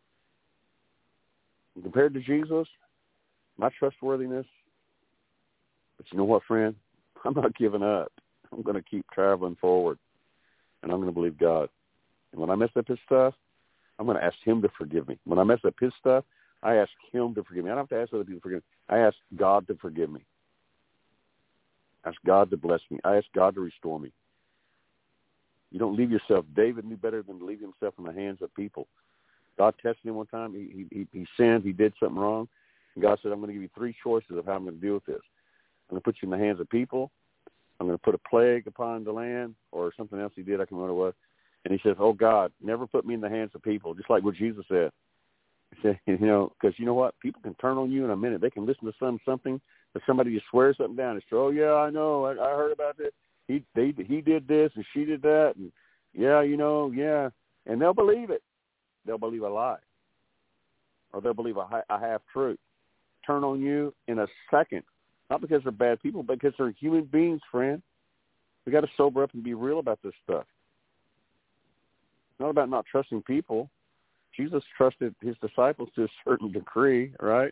And compared to Jesus, my trustworthiness. But you know what, friend? I'm not giving up. I'm going to keep traveling forward, and I'm going to believe God. And when I mess up his stuff, I'm going to ask him to forgive me. When I mess up his stuff, I ask him to forgive me. I don't have to ask other people to forgive me. I ask God to forgive me. I ask God to bless me. I ask God to restore me. You don't leave yourself. David knew better than to leave himself in the hands of people. God tested him one time. He sinned. He did something wrong. And God said, I'm going to give you 3 choices of how I'm going to deal with this. I'm going to put you in the hands of people. I'm going to put a plague upon the land, or something else he did. I can't remember what it was. And he says, oh, God, never put me in the hands of people, just like what Jesus said. Because you know what? People can turn on you in a minute. They can listen to something, but somebody just swears something down and say, oh, yeah, I know. I heard about this. He did this and she did that. And, yeah. And they'll believe it. They'll believe a lie. Or they'll believe a half-truth. Turn on you in a second. Not because they're bad people, but because they're human beings, friend. We got to sober up and be real about this stuff. It's not about not trusting people. Jesus trusted his disciples to a certain degree, right?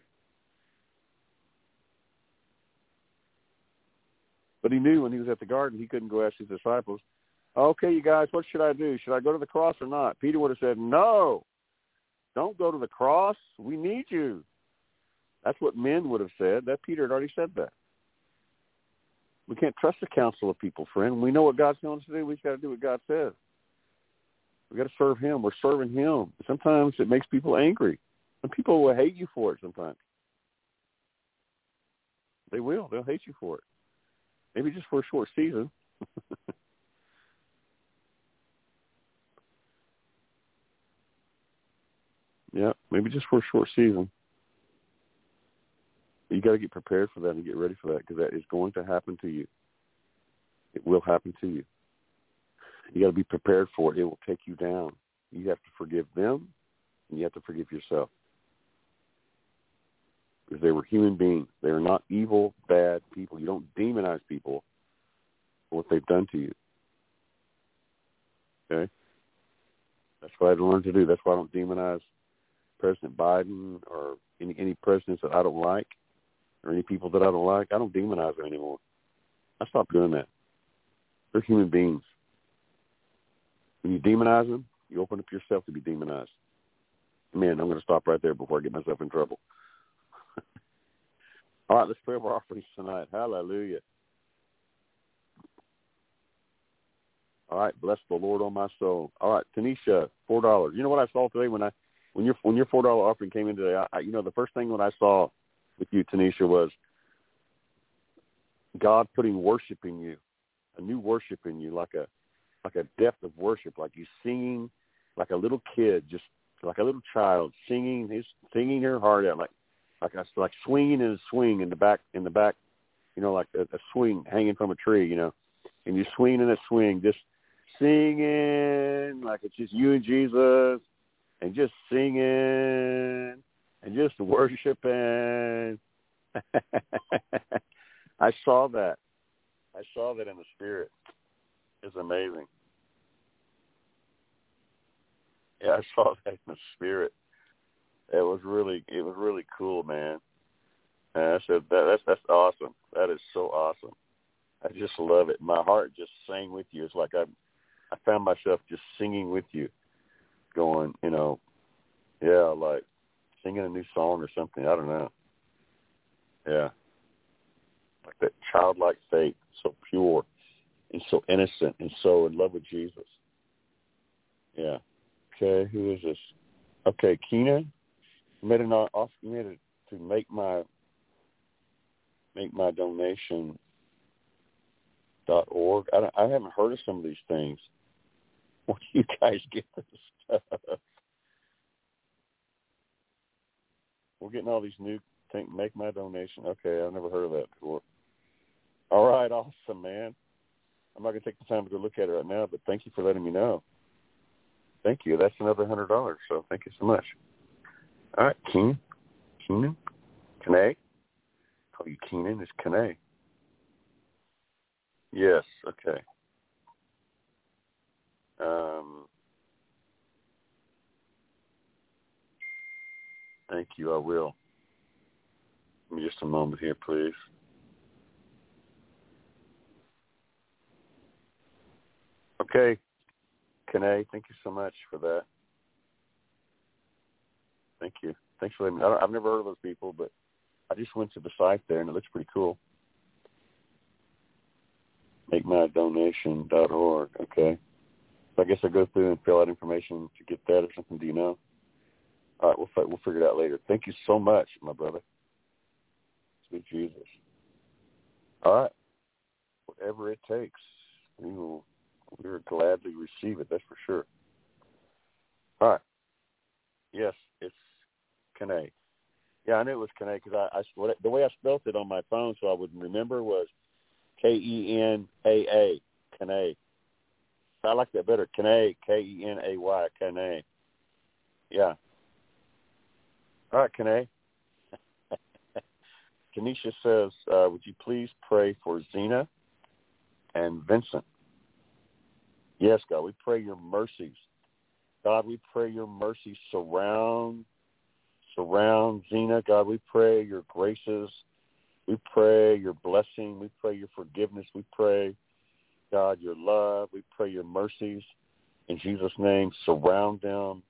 But he knew when he was at the garden, he couldn't go ask his disciples, okay, you guys, what should I do? Should I go to the cross or not? Peter would have said, no, don't go to the cross. We need you. That's what men would have said. That Peter had already said that. We can't trust the counsel of people, friend. We know what God's telling us to do. We just got to do what God says. We got to serve him. We're serving him. Sometimes it makes people angry. And people will hate you for it sometimes. They will. They'll hate you for it. Maybe just for a short season. Yeah, maybe just for a short season. You got to get prepared for that and get ready for that, because that is going to happen to you. It will happen to you. You got to be prepared for it. It will take you down. You have to forgive them, and you have to forgive yourself. Because they were human beings. They are not evil, bad people. You don't demonize people for what they've done to you. Okay? That's what I had to learn to do. That's why I don't demonize President Biden or any presidents that I don't like, or any people that I don't like. I don't demonize them anymore. I stopped doing that. They're human beings. When you demonize them, you open up yourself to be demonized. Man, I'm going to stop right there before I get myself in trouble. All right, let's pray for our offerings tonight. Hallelujah. All right, bless the Lord on my soul. All right, Tanisha, $4. You know what I saw today when your $4 offering came in today? The first thing when I saw with you, Tanisha, was God putting worship in you, a new worship in you, like a depth of worship, like you singing like a little kid, just like a little child singing her heart out, like swinging in a swing in the back, like a swing hanging from a tree, and you're swinging in a swing, just singing like it's just you and Jesus, and just singing and just worshiping. I saw that in the spirit. It's amazing. Yeah, I saw that in the spirit. It was really cool, man. And I said that's awesome. That is so awesome. I just love it. My heart just sang with you. It's like I found myself just singing with you, going, like singing a new song or something. I don't know. Yeah, like that childlike faith, so pure and so innocent and so in love with Jesus. Yeah. Okay, who is this? Okay, Keena made an offer to make my donation .org. I haven't heard of some of these things. Where do you guys get this stuff? We're getting all these new things. Make my donation. Okay, I've never heard of that before. All right, awesome, man. I'm not going to take the time to go look at it right now, but thank you for letting me know. Thank you. That's another $100, so thank you so much. All right, Keenan? Kene? Call you Keenan. It's Kene. Yes, okay. Thank you, I will. Give me just a moment here, please. Okay, Kene, thank you so much for that. Thank you. Thanks for letting me. I've never heard of those people, but I just went to the site there, and it looks pretty cool. MakeMyDonation.org. Okay. So I guess I go through and fill out information to get that or something. Do you know? All right, we'll figure it out later. Thank you so much, my brother. Sweet Jesus. All right. Whatever it takes, we'll gladly receive it. That's for sure. All right. Yes, it's Kane. Yeah, I knew it was Kane because the way I spelled it on my phone so I would remember was Kenaa. Kane. I like that better. Kenay, Kenay, Kane. Yeah. All right, Kane. Kenesha says, would you please pray for Zena and Vincent? Yes, God, we pray your mercies. God, we pray your mercies surround Zena. God, we pray your graces. We pray your blessing. We pray your forgiveness. We pray, God, your love. We pray your mercies. In Jesus' name, surround them,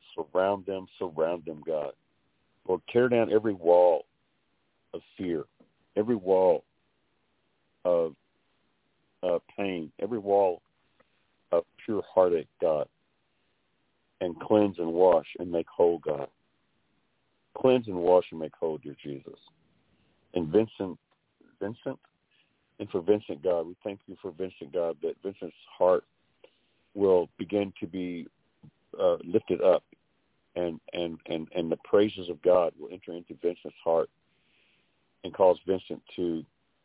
God. Lord, tear down every wall of fear, every wall of pain, every wall of pure heartache, God, and cleanse and wash and make whole, God. Cleanse and wash and make whole, dear Jesus. And Vincent, and for Vincent, God, we thank you for Vincent, God, that Vincent's heart will begin to be lifted up, and the praises of God will enter into Vincent's heart and cause Vincent to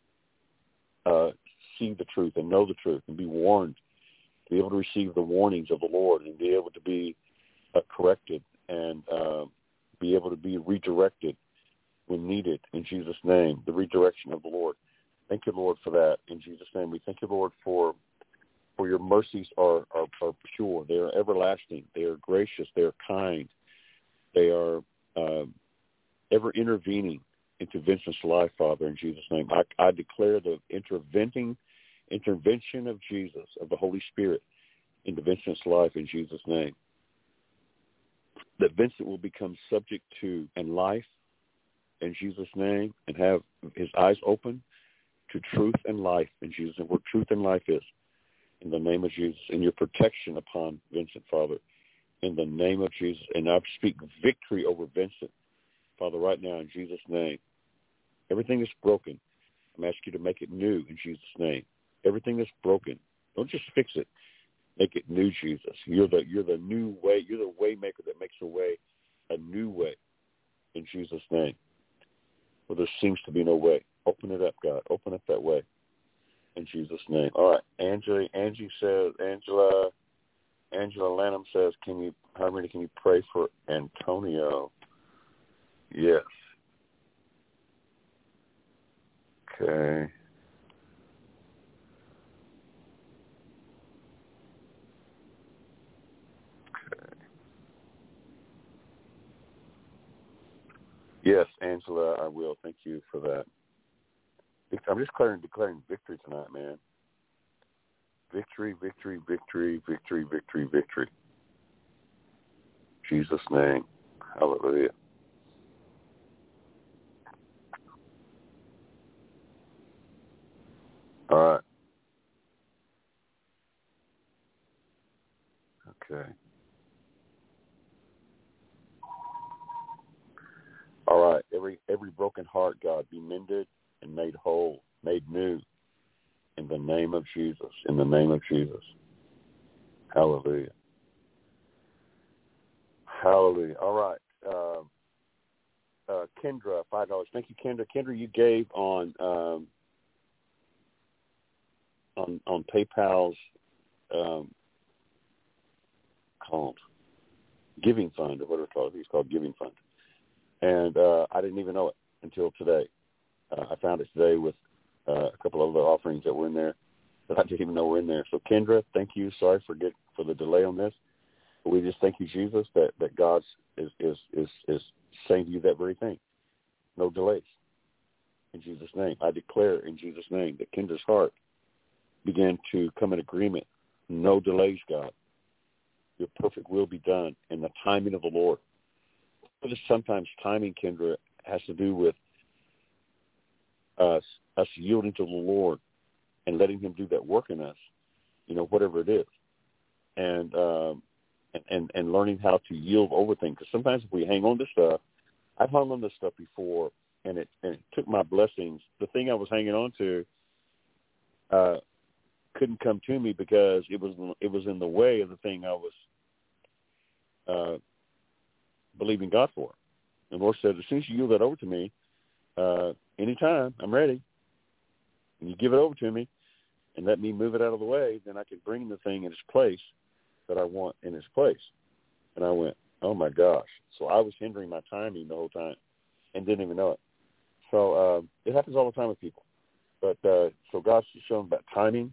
see the truth and know the truth and be warned, be able to receive the warnings of the Lord and be able to be corrected and be able to be redirected when needed, in Jesus' name, the redirection of the Lord. Thank you, Lord, for that. In Jesus' name, we thank you, Lord, for your mercies are pure. They are everlasting. They are gracious. They are kind. They are ever intervening into Vincent's life, Father, in Jesus' name. I declare the intervention of Jesus, of the Holy Spirit, into Vincent's life in Jesus' name. That Vincent will become subject to and life in Jesus' name and have his eyes open to truth and life in Jesus' name, where truth and life is, in the name of Jesus, and your protection upon Vincent, Father, in the name of Jesus. And I speak victory over Vincent, Father, right now in Jesus' name. Everything that's broken, I'm asking you to make it new in Jesus' name. Everything that's broken, don't just fix it. Make it new, Jesus. You're the new way. You're the way maker that makes a way, a new way, in Jesus' name. Where there seems to be no way. Open it up, God. Open up that way, in Jesus' name. All right. Angela Lanham says, can you pray for Antonio? Yes. Okay. Yes, Angela, I will. Thank you for that. I'm just declaring victory tonight, man. Victory, victory, victory, victory, victory, victory. In Jesus' name. Hallelujah. All right. Okay. All right. Every broken heart, God, be mended and made whole, made new, in the name of Jesus. In the name of Jesus. Hallelujah. Hallelujah. All right. Kendra, $5. Thank you, Kendra. Kendra, you gave on PayPal's called Giving Fund, or whatever it's called. It's called Giving Fund. And I didn't even know it until today. I found it today with a couple of other offerings that were in there that I didn't even know were in there. So, Kendra, thank you. Sorry for the delay on this. But we just thank you, Jesus, that God is saying to you that very thing. No delays. In Jesus' name. I declare in Jesus' name that Kendra's heart began to come in agreement. No delays, God. Your perfect will be done in the timing of the Lord. Sometimes timing, Kendra, has to do with us yielding to the Lord and letting him do that work in us, whatever it is. And learning how to yield over things. Because sometimes if we hang on to stuff, I've hung on to stuff before, and it took my blessings. The thing I was hanging on to couldn't come to me because it was in the way of the thing I was believing God for. And the Lord said, as soon as you yield that over to me, anytime, I'm ready, and you give it over to me and let me move it out of the way, then I can bring the thing in its place that I want in its place. And I went, oh, my gosh. So I was hindering my timing the whole time and didn't even know it. So it happens all the time with people. But so God's shown about timing,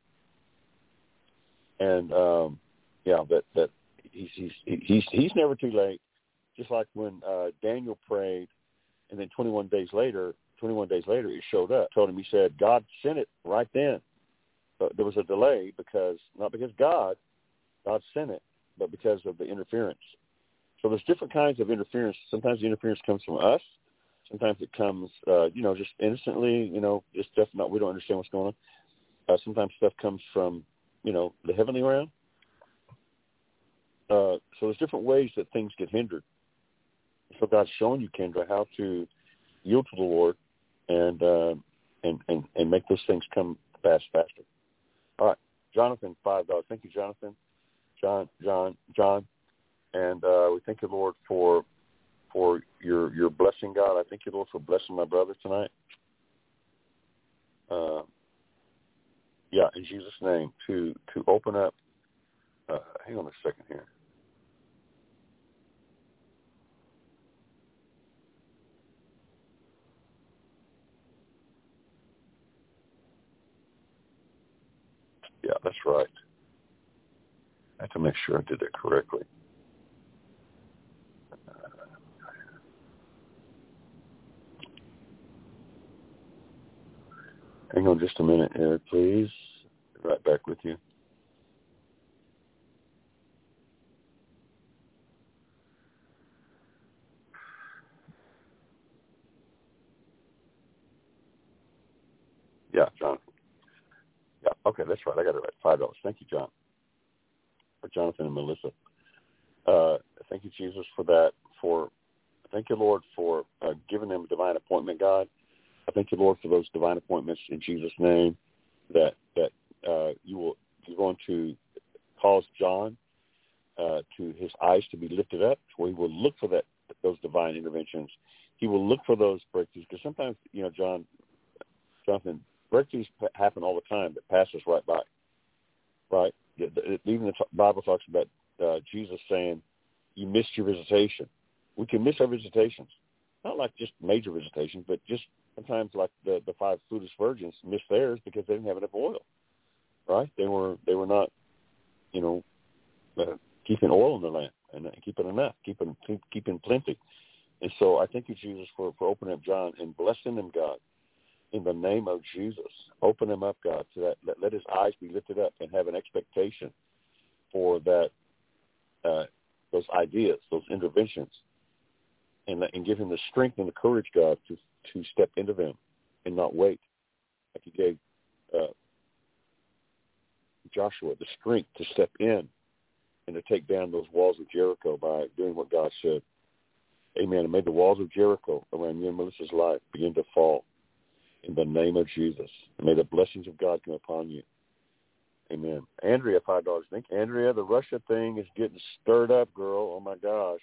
and that he's never too late. Just like when Daniel prayed, and then 21 days later, it showed up. Told him, he said, God sent it right then. But there was a delay not because God sent it, but because of the interference. So there's different kinds of interference. Sometimes the interference comes from us. Sometimes it comes, just innocently, just stuff we don't understand what's going on. Sometimes stuff comes from, the heavenly realm. So there's different ways that things get hindered. So God's showing you, Kendra, how to yield to the Lord and make those things come faster. All right, Jonathan, $5. Thank you, Jonathan. John. And we thank you, Lord, for your blessing, God. I thank you, Lord, for blessing my brother tonight. In Jesus' name, to open up. Hang on a second here. Yeah, that's right. I have to make sure I did it correctly. Hang on just a minute here, please. Right back with you. Yeah, Jonathan. Yeah, okay, that's right. I got it right. $5. Thank you, John. For Jonathan and Melissa. Thank you, Jesus, for that. Thank you, Lord, for giving them a divine appointment, God. I thank you, Lord, for those divine appointments in Jesus' name. That you're going to cause John to his eyes to be lifted up, where he will look for those divine interventions. He will look for those breakthroughs, because sometimes, Jonathan, breakthroughs happen all the time that pass us right by. Right? Even the Bible talks about Jesus saying, "You missed your visitation." We can miss our visitations, not like just major visitations, but just sometimes like the 5 foolish virgins missed theirs because they didn't have enough oil. Right? They were not, keeping oil in the lamp and keeping enough, keeping plenty. And so I thank you, Jesus, for opening up John and blessing him, God, in the name of Jesus. Open him up, God, so that let his eyes be lifted up and have an expectation for that, those ideas, those interventions, and give him the strength and the courage, God, to step into them and not wait, like you gave Joshua the strength to step in and to take down those walls of Jericho by doing what God said. Amen. And may the walls of Jericho around you and Melissa's life begin to fall in the name of Jesus. And may the blessings of God come upon you. Amen. Andrea, $5. Thank you. Andrea, the Russia thing is getting stirred up, girl. Oh, my gosh.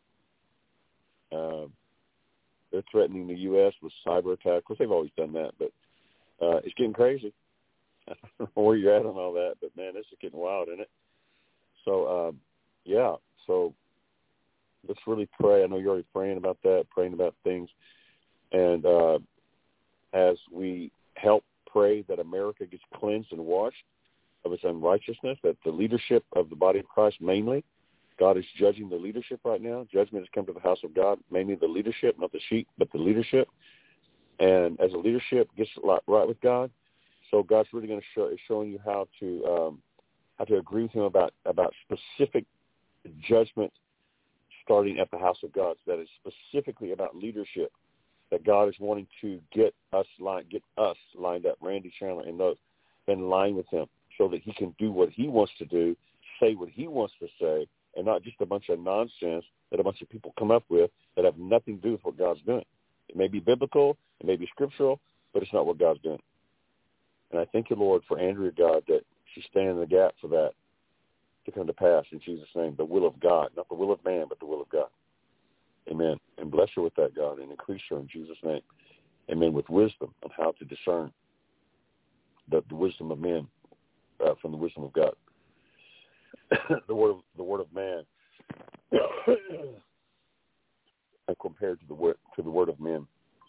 They're threatening the U.S. with cyber attack. Of course, they've always done that, but it's getting crazy. I don't know where you're at on all that, but, man, this is getting wild, isn't it? So, so let's really pray. I know you're already praying about that, praying about things. And as we help pray that America gets cleansed and washed of its unrighteousness, that the leadership of the body of Christ mainly, God is judging the leadership right now. Judgment has come to the house of God, mainly the leadership, not the sheep, but the leadership. And as the leadership gets right with God, so God's really going to showing you how to agree with him about specific judgment starting at the house of God. So that is specifically about leadership, that God is wanting to get us lined up, Randy Chandler and those in line with him, so that he can do what he wants to do, say what he wants to say, and not just a bunch of nonsense that a bunch of people come up with that have nothing to do with what God's doing. It may be biblical, it may be scriptural, but it's not what God's doing. And I thank you, Lord, for Andrea, God, that she's standing in the gap for that to come to pass in Jesus' name, the will of God, not the will of man, but the will of God. Amen. And bless her with that, God, and increase her in Jesus' name. Amen. With wisdom on how to discern the wisdom of men from the wisdom of God. the word of man compared to the word of men.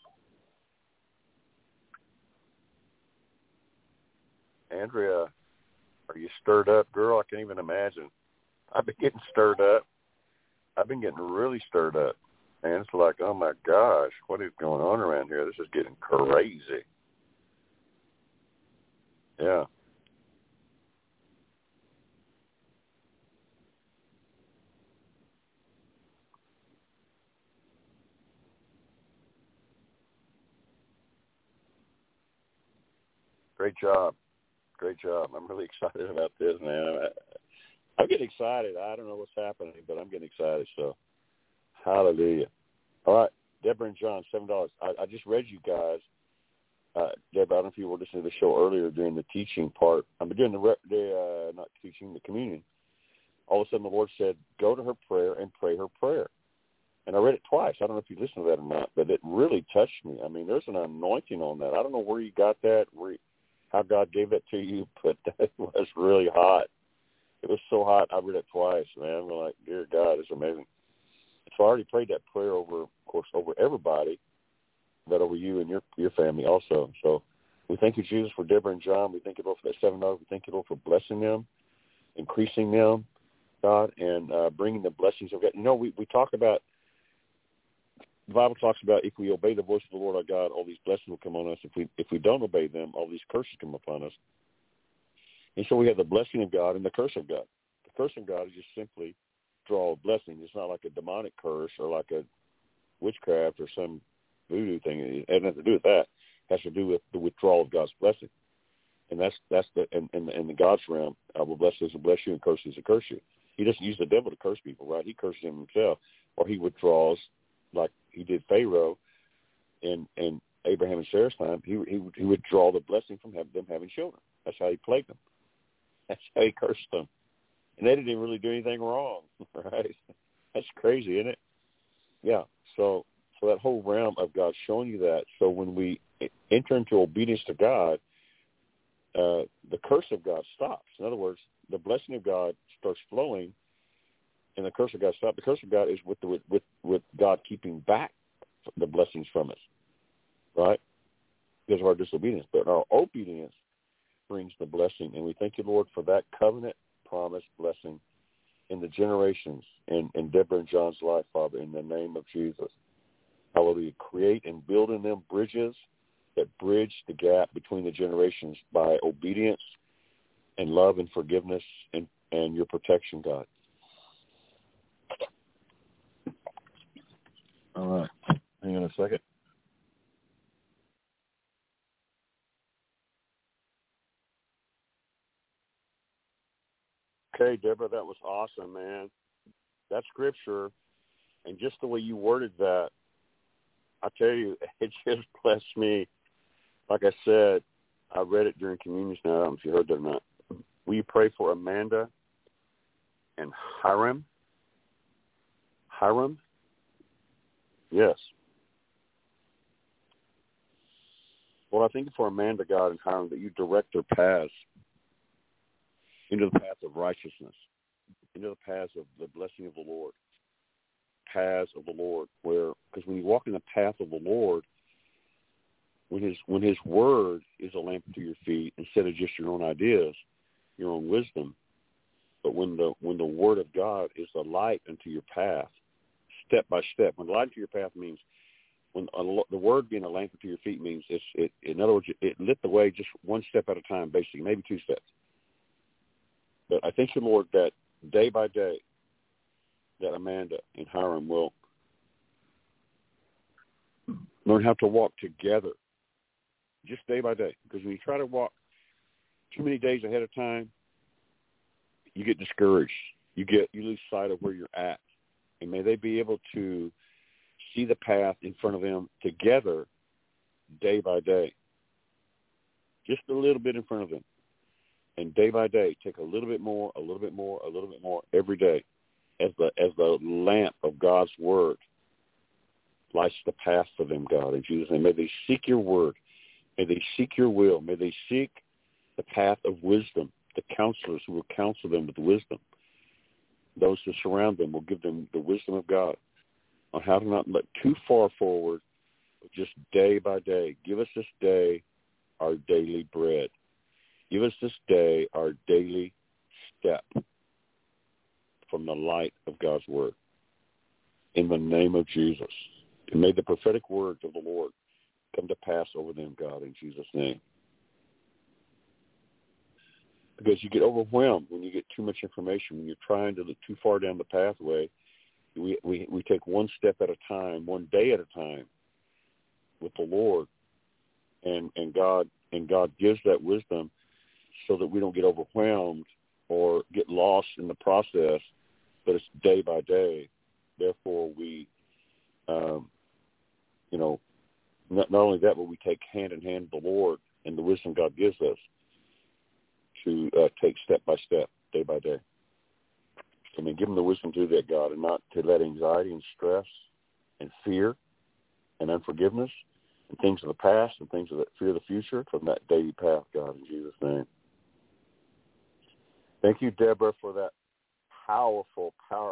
Andrea, are you stirred up, girl? I can't even imagine. I've been getting stirred up. I've been getting really stirred up. And it's like, oh my gosh, what is going on around here? This is getting crazy. Yeah. Great job. Great job. I'm really excited about this, man. I'm getting excited. I don't know what's happening, but I'm getting excited. So, hallelujah. All right, Deborah and John, $7. I just read you guys. Deborah, I don't know if you were listening to the show earlier during the teaching part. I'm doing not teaching, the communion. All of a sudden the Lord said, go to her prayer and pray her prayer. And I read it twice. I don't know if you listened to that or not, but it really touched me. I mean, there's an anointing on that. I don't know where you got that, how God gave that to you, but that was really hot. It was so hot, I read it twice, man. I'm like, dear God, it's amazing. So I already prayed that prayer over, of course, over everybody, but over you and your family also. So we thank you, Jesus, for Deborah and John. We thank you, Lord, for that $7. We thank you, Lord, for blessing them, increasing them, God, and bringing the blessings of God. You know, we talk about, the Bible talks about if we obey the voice of the Lord our God, all these blessings will come on us. If we don't obey them, all these curses come upon us. And so we have the blessing of God and the curse of God. The curse of God is just simply draw a blessing. It's not like a demonic curse or like a witchcraft or some voodoo thing. It has nothing to do with that. It has to do with the withdrawal of God's blessing. And that's in the God's realm. I will bless those who bless you and curse those who curse you. He doesn't use the devil to curse people, right? He curses them himself, or he withdraws like he did Pharaoh in Abraham and Sarah's time. He would withdraw the blessing from them having children. That's how he plagued them. That's how he cursed them. And they didn't even really do anything wrong, right? That's crazy, isn't it? Yeah. So that whole realm of God showing you that. So when we enter into obedience to God, the curse of God stops. In other words, the blessing of God starts flowing, and the curse of God stops. The curse of God is with God keeping back the blessings from us, right? Because of our disobedience. But our obedience brings the blessing, and we thank you, Lord, for that covenant promise blessing in the generations in Deborah and John's life, Father, in the name of Jesus. Hallelujah. Create and build in them bridges that bridge the gap between the generations by obedience and love and forgiveness and your protection, God. All right. Hang on a second. Okay, Deborah, that was awesome, man. That scripture, and just the way you worded that, I tell you, it just blessed me. Like I said, I read it during communion now. I don't know if you heard that or not. Will you pray for Amanda and Hiram? Hiram? Yes. Well, I thank you for Amanda, God, and Hiram, that you direct their paths into the path of righteousness, into the paths of the blessing of the Lord, paths of the Lord, because when you walk in the path of the Lord, when his word is a lamp to your feet, instead of just your own ideas, your own wisdom, but when the word of God is the light unto your path, step by step. When the light to your path means, when the word being a lamp unto your feet means in other words, it lit the way just one step at a time, basically, maybe two steps. But I thank you, Lord, that day by day, that Amanda and Hiram will learn how to walk together, just day by day. Because when you try to walk too many days ahead of time, you get discouraged. You lose sight of where you're at. And may they be able to see the path in front of them together, day by day, just a little bit in front of them. And day by day, take a little bit more, a little bit more, a little bit more every day, as the lamp of God's word lights the path for them, God, in Jesus' name. May they seek your word. May they seek your will. May they seek the path of wisdom. The counselors who will counsel them with wisdom. Those who surround them will give them the wisdom of God on how to not look too far forward, but just day by day. Give us this day our daily bread. Give us this day our daily step from the light of God's word. In the name of Jesus. And may the prophetic words of the Lord come to pass over them, God, in Jesus' name. Because you get overwhelmed when you get too much information. When you're trying to look too far down the pathway, we take one step at a time, one day at a time with the Lord. And God gives that wisdom so that we don't get overwhelmed or get lost in the process, but it's day by day. Therefore, we, not only that, but we take hand in hand with the Lord and the wisdom God gives us to take step by step, day by day. I mean, give them the wisdom to do that, God, and not to let anxiety and stress and fear and unforgiveness and things of the past and things of the fear of the future from that daily path, God, in Jesus' name. Thank you, Deborah, for that powerful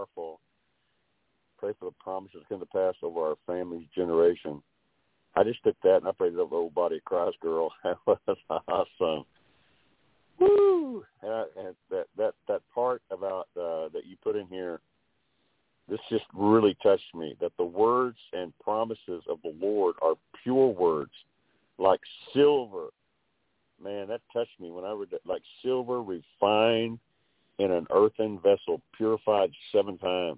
pray for the promises that come to pass over our family's generation. I just took that and I prayed over the whole body of Christ, girl. That was awesome. Woo! And that part about that you put in here, this just really touched me, that the words and promises of the Lord are pure words, like silver. Man, that touched me when I read that, like silver refined in an earthen vessel, purified 7 times.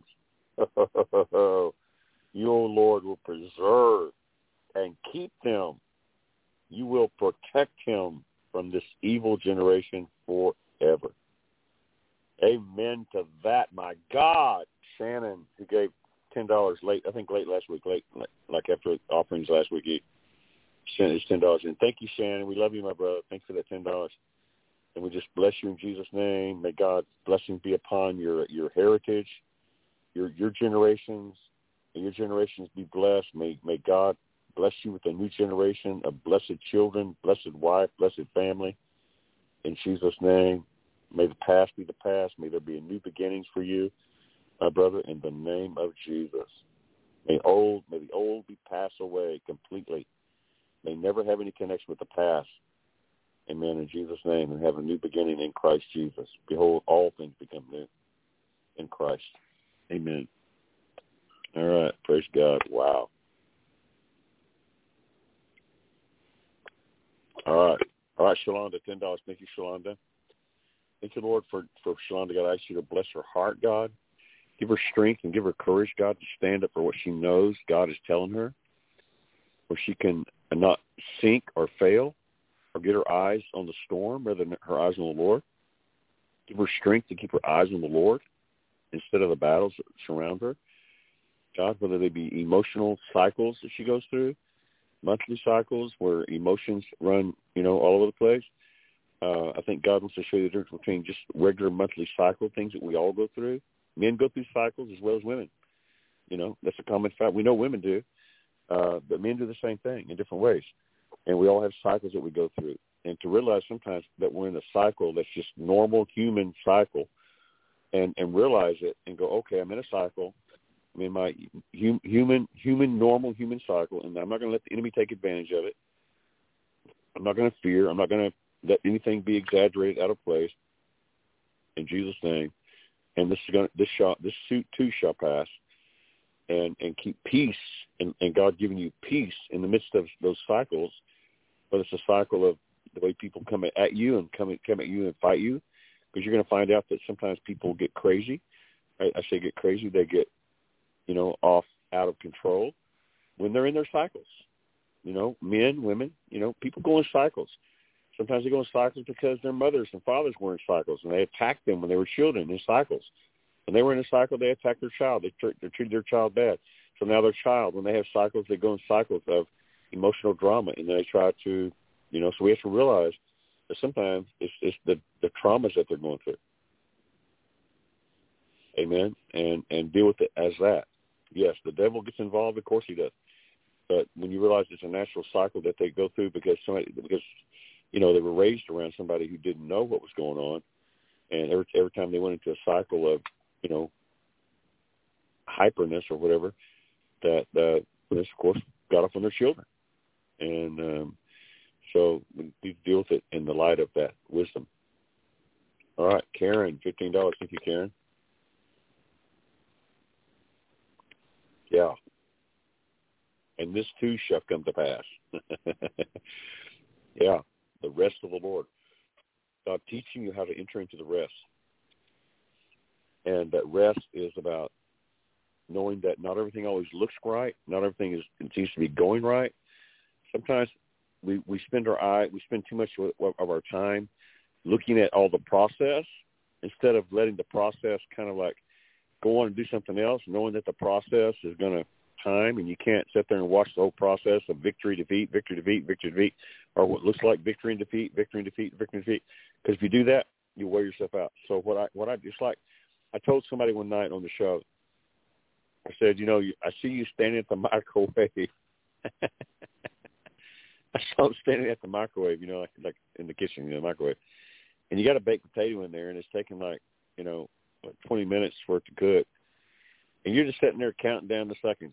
You, O Lord, will preserve and keep him. You will protect him from this evil generation forever. Amen to that, my God. Shannon, who gave $10 late last week, like after offerings last week, he sent his $10 in. Thank you, Shannon. We love you, my brother. Thanks for that $10. And we just bless you in Jesus' name. May God's blessing be upon your heritage, your generations, and your generations be blessed. May God bless you with a new generation of blessed children, blessed wife, blessed family. In Jesus' name, may the past be the past. May there be a new beginnings for you, my brother, in the name of Jesus. May the old be passed away completely. May never have any connection with the past. Amen, in Jesus' name, and have a new beginning in Christ Jesus. Behold, all things become new in Christ. Amen. All right, praise God. Wow. All right, Shalonda, $10. Thank you, Shalonda. Thank you, Lord, for Shalonda. God, I ask you to bless her heart, God. Give her strength and give her courage, God, to stand up for what she knows God is telling her, where she can not sink or fail or get her eyes on the storm rather than her eyes on the Lord. Give her strength to keep her eyes on the Lord instead of the battles that surround her. God, whether they be emotional cycles that she goes through, monthly cycles where emotions run, all over the place. I think God wants to show you the difference between just regular monthly cycle things that we all go through. Men go through cycles as well as women. That's a common fact. We know women do, but men do the same thing in different ways. And we all have cycles that we go through. And to realize sometimes that we're in a cycle that's just normal human cycle and realize it and go, okay, I'm in a cycle. I'm in my normal human cycle, and I'm not going to let the enemy take advantage of it. I'm not going to fear. I'm not going to let anything be exaggerated out of place. In Jesus' name. And this suit too shall pass. And keep peace, and God giving you peace in the midst of those cycles. But it's a cycle of the way people come at you and come at you and fight you, because you're going to find out that sometimes people get crazy. I say get crazy. They get, out of control when they're in their cycles. Men, women, people go in cycles. Sometimes they go in cycles because their mothers and fathers were in cycles, and they attacked them when they were children in cycles. When they were in a cycle, they attacked their child. They treated their child bad. So now their child, when they have cycles, they go in cycles of emotional drama, and they try to, so we have to realize that sometimes it's the traumas that they're going through. Amen. And deal with it as that. Yes, the devil gets involved. Of course he does. But when you realize it's a natural cycle that they go through because they were raised around somebody who didn't know what was going on, and every time they went into a cycle of, hyperness or whatever, that this, of course, got off on their children. And so we deal with it in the light of that wisdom. All right, Karen, $15. Thank you, Karen. Yeah. And this too shall come to pass. Yeah, the rest of the Lord. God teaching you how to enter into the rest. And that rest is about knowing that not everything always looks right. Not everything seems to be going right. Sometimes we spend too much of our time looking at all the process instead of letting the process kind of like go on and do something else, knowing that the process is going to time, and you can't sit there and watch the whole process of victory, defeat, or what looks like victory and defeat. Because if you do that, you wear yourself out. So what I just like, I told somebody one night on the show, I said, I see you standing at the microwave. I saw him standing at the microwave, like in the kitchen, the microwave. And you got a baked potato in there, and it's taking like 20 minutes for it to cook. And you're just sitting there counting down the seconds.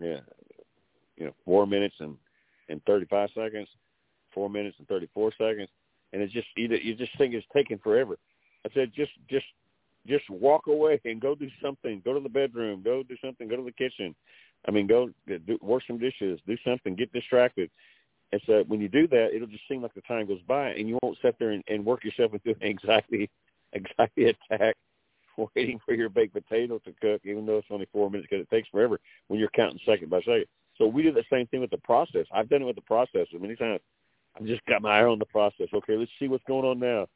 4 minutes and 35 seconds, 4 minutes and 34 seconds. And it's just, you just think it's taking forever. I said, just walk away and go do something. Go to the bedroom. Go do something. Go to the kitchen. Go wash some dishes. Do something. Get distracted. And so when you do that, it'll just seem like the time goes by, and you won't sit there and work yourself into an anxiety attack waiting for your baked potato to cook, even though it's only 4 minutes, because it takes forever when you're counting second by second. So we do the same thing with the process. I've done it with the process many times. I've just got my eye on the process. Okay, let's see what's going on now.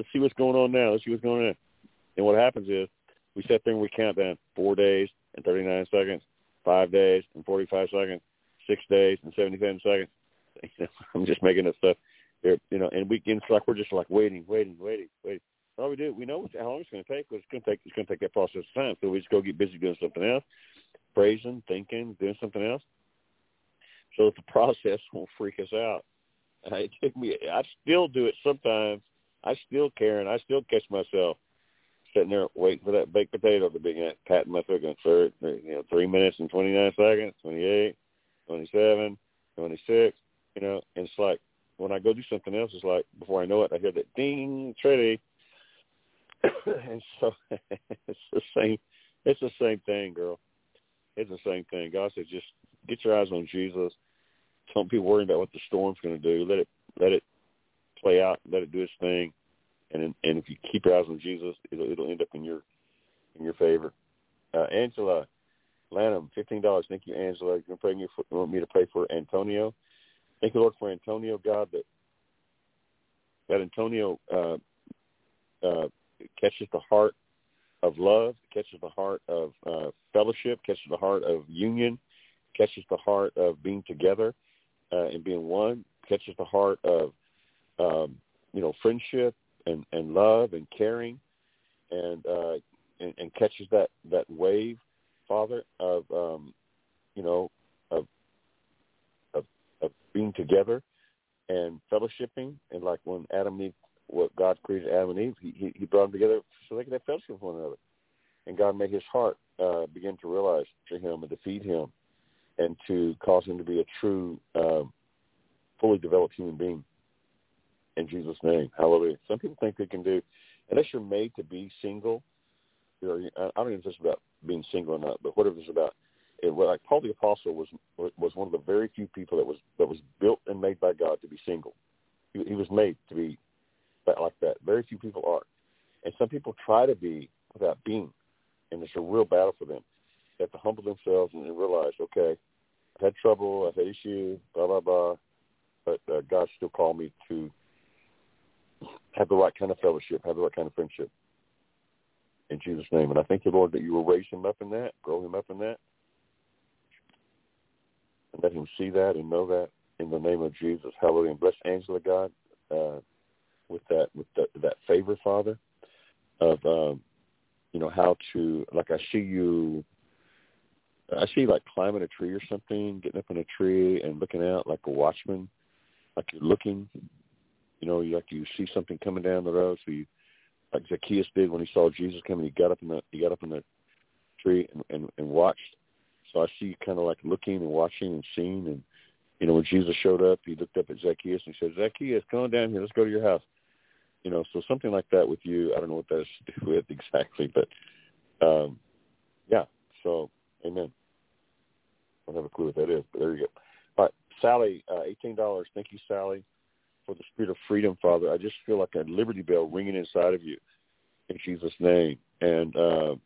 And what happens is we sit there and we count down 4 days and 39 seconds, 5 days and 45 seconds, 6 days and 77 seconds. I'm just making up stuff there, and it's like we're just like waiting. All we do, we know how long it's going to take, because it's going to take that process of time. So we just go get busy doing something else, praising, thinking, doing something else, so that the process won't freak us out. It took me. I still do it sometimes. I still catch myself sitting there waiting for that baked potato to be patting my foot on 3 minutes and 29 seconds, 28, 27, 26. And it's like when I go do something else, it's like before I know it, I hear that ding, ready. And so it's the same. It's the same thing, girl. It's the same thing. God says, just get your eyes on Jesus. Don't be worried about what the storm's going to do. Let it play out. Let it do its thing. And if you keep your eyes on Jesus, it'll end up in your favor. Angela Lanham, $15. Thank you, Angela. You want me to pray for Antonio? Thank you, Lord, for Antonio, God, that Antonio catches the heart of love, catches the heart of fellowship, catches the heart of union, catches the heart of being together and being one, catches the heart of friendship and love and caring, and catches that wave, Father, of being together and fellowshipping. And like when Adam and Eve, what God created Adam and Eve, he brought them together so they could have fellowship with one another. And God made his heart begin to realize to him and to feed him and to cause him to be a true, fully developed human being. In Jesus' name, hallelujah. Some people think they can do, unless you're made to be single, I don't know if it's about being single or not, but whatever it's about. Like Paul the Apostle was one of the very few people that was built and made by God to be single. He was made to be like that. Very few people are. And some people try to be without being, and it's a real battle for them. They have to humble themselves and realize, okay, I've had trouble, I've had issues, blah, blah, blah, but God still called me to have the right kind of fellowship, have the right kind of friendship in Jesus' name. And I thank you, Lord, that you will raise him up in that, grow him up in that, and let him see that and know that in the name of Jesus. Hallelujah. And bless Angela, God, with that favor, Father, of, how to, like I see you I see like climbing a tree or something, getting up in a tree and looking out like a watchman, like you're looking, like you see something coming down the road. So you, like Zacchaeus did when he saw Jesus coming, he got up in the tree and watched. So I see you kind of like looking and watching and seeing. And, when Jesus showed up, he looked up at Zacchaeus and he said, Zacchaeus, come on down here. Let's go to your house. So something like that with you. I don't know what that has to do with exactly, but yeah. So, amen. I don't have a clue what that is, but there you go. All right, Sally, $18. Thank you, Sally, for the spirit of freedom, Father. I just feel like a liberty bell ringing inside of you in Jesus' name. And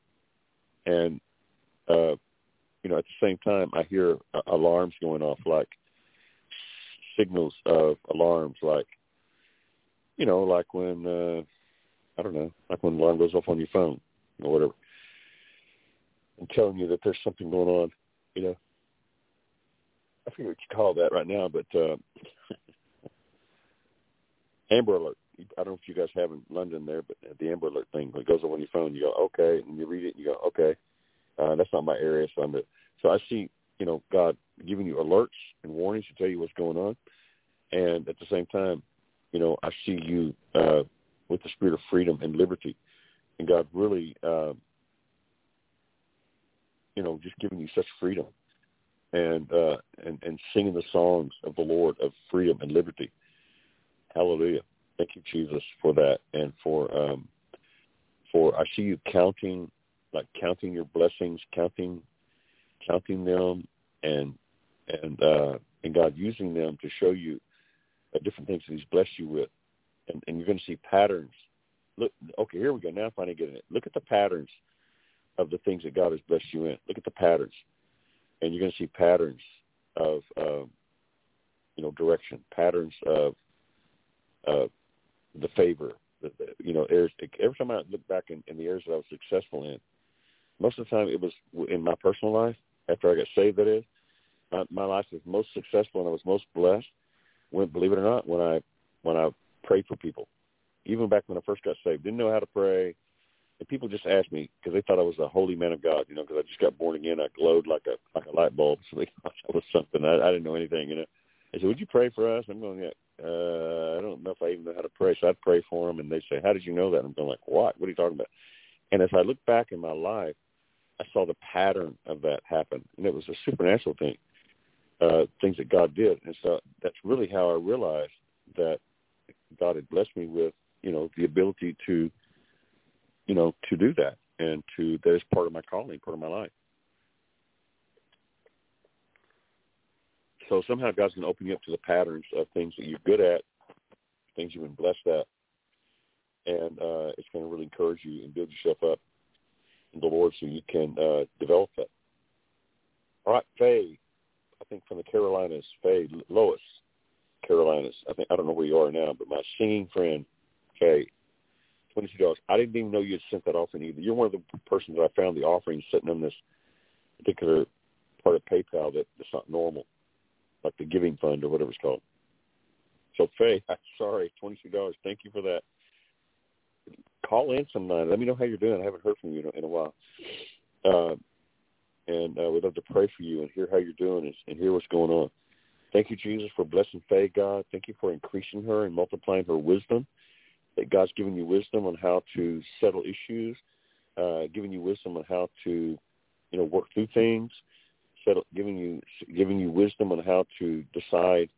at the same time, I hear alarms going off, like signals of alarms, like when, I don't know, like when the alarm goes off on your phone or whatever, and telling you that there's something going on, I forget what you call that right now, but Amber Alert. I don't know if you guys have in London there, but the Amber Alert thing, when it goes on your phone, you go, okay, and you read it, and you go, okay, that's not my area, so I see, God giving you alerts and warnings to tell you what's going on, and at the same time, I see you with the spirit of freedom and liberty, and God really, just giving you such freedom, and singing the songs of the Lord of freedom and liberty. Hallelujah. Thank you, Jesus, for that, and for I see you counting your blessings, counting them, and God using them to show you different things that He's blessed you with, and you're going to see patterns. Look, okay, here we go. Now I'm finally getting it. Look at the patterns of the things that God has blessed you in. Look at the patterns, and you're going to see patterns of direction, patterns of the favor. Areas. Every time I look back in the areas that I was successful in, most of the time it was in my personal life. After I got saved, that is, my life was most successful and I was most blessed. Believe it or not, when I prayed for people, even back when I first got saved, didn't know how to pray, and people just asked me because they thought I was a holy man of God, because I just got born again. I glowed like a light bulb, so they thought I was something. I didn't know anything, They said, "Would you pray for us?" I'm going, "Yeah, I don't know if I even know how to pray." So I'd pray for them, and they say, "How did you know that?" I'm going like, "What? What are you talking about?" And as I look back in my life, I saw the pattern of that happen, and it was a supernatural thing, things that God did. And so that's really how I realized that God had blessed me with, the ability to, to do that, and that is part of my calling, part of my life. So somehow God's going to open you up to the patterns of things that you're good at, things you've been blessed at, and it's going to really encourage you and build yourself up in the Lord so you can develop that. All right, Faye, I think from the Carolinas, Faye, Lois, Carolinas. I don't know where you are now, but my singing friend, Faye, $22. I didn't even know you had sent that offering either. You're one of the persons that I found the offering sitting on this particular part of PayPal that's not normal, like the giving fund or whatever it's called. So, Faye, I'm sorry, $22. Thank you for that. Call in sometime. Let me know how you're doing. I haven't heard from you in a while. And we'd love to pray for you and hear how you're doing and hear what's going on. Thank you, Jesus, for blessing Faye, God. Thank you for increasing her and multiplying her wisdom, that God's given you wisdom on how to settle issues, giving you wisdom on how to, work through things, giving you wisdom on how to decide,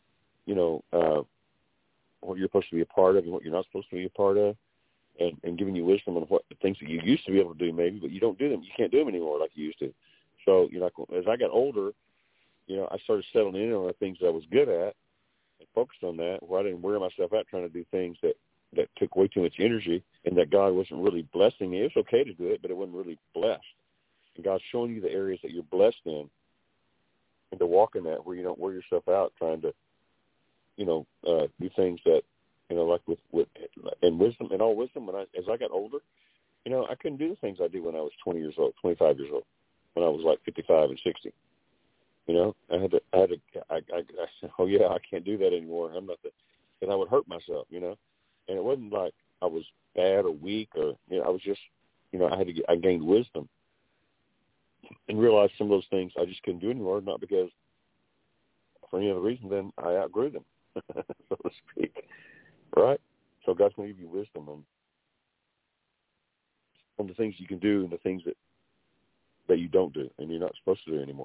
what you're supposed to be a part of and what you're not supposed to be a part of, and giving you wisdom on what the things that you used to be able to do maybe, but you don't do them. You can't do them anymore like you used to. So, as I got older, I started settling in on the things that I was good at and focused on that, where I didn't wear myself out trying to do things that took way too much energy and that God wasn't really blessing me. It was okay to do it, but it wasn't really blessed. And God's showing you the areas that you're blessed in and to walk in that, where you don't wear yourself out trying to, do things that, like with and wisdom and all wisdom. As I got older, I couldn't do the things I did when I was 20 years old, 25 years old, when I was like 55 and 60. I said, oh yeah, I can't do that anymore. I'm not and I would hurt myself, and it wasn't like I was bad or weak or, I was just, I gained wisdom and realized some of those things I just couldn't do anymore, not because for any other reason than I outgrew them, so to speak, right? So God's going to give you wisdom on the things you can do and the things that you don't do and you're not supposed to do anymore.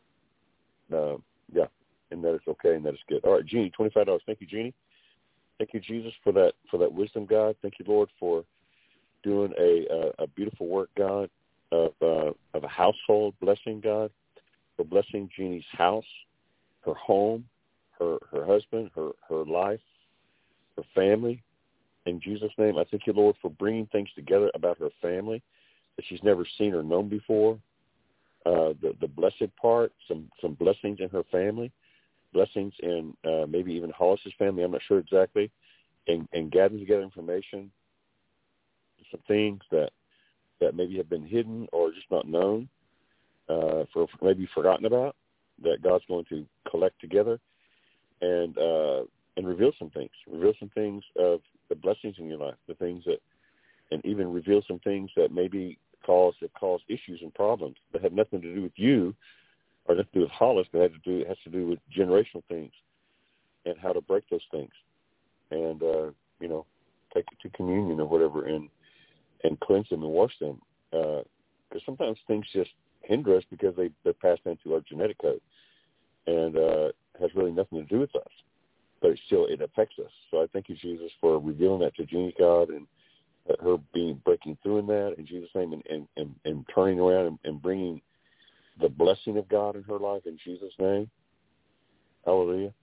Yeah, and that is okay and that is good. All right, Jeannie, $25. Thank you, Jeannie. Thank you, Jesus, for that wisdom, God. Thank you, Lord, for doing a beautiful work, God, of a household blessing, God, for blessing Jeannie's house, her home, her husband, her life, her family. In Jesus' name, I thank you, Lord, for bringing things together about her family that she's never seen or known before. The blessed part, some blessings in her family, blessings in maybe even Hollis's family, I'm not sure exactly, and gathering together information, some things that maybe have been hidden or just not known, for maybe forgotten about, that God's going to collect together and reveal some things of the blessings in your life, the things that, and even reveal some things that maybe cause issues and problems that have nothing to do with you or nothing to do with Hollis, but has to do with generational things and how to break those things and, take it to communion or whatever and cleanse them and wash them. Because sometimes things just hinder us because they're passed into our genetic code and has really nothing to do with us. But it affects us. So I thank you, Jesus, for revealing that to Jeannie, God, and her breaking through in that in Jesus' name and turning around and bringing the blessing of God in her life in Jesus' name. Hallelujah.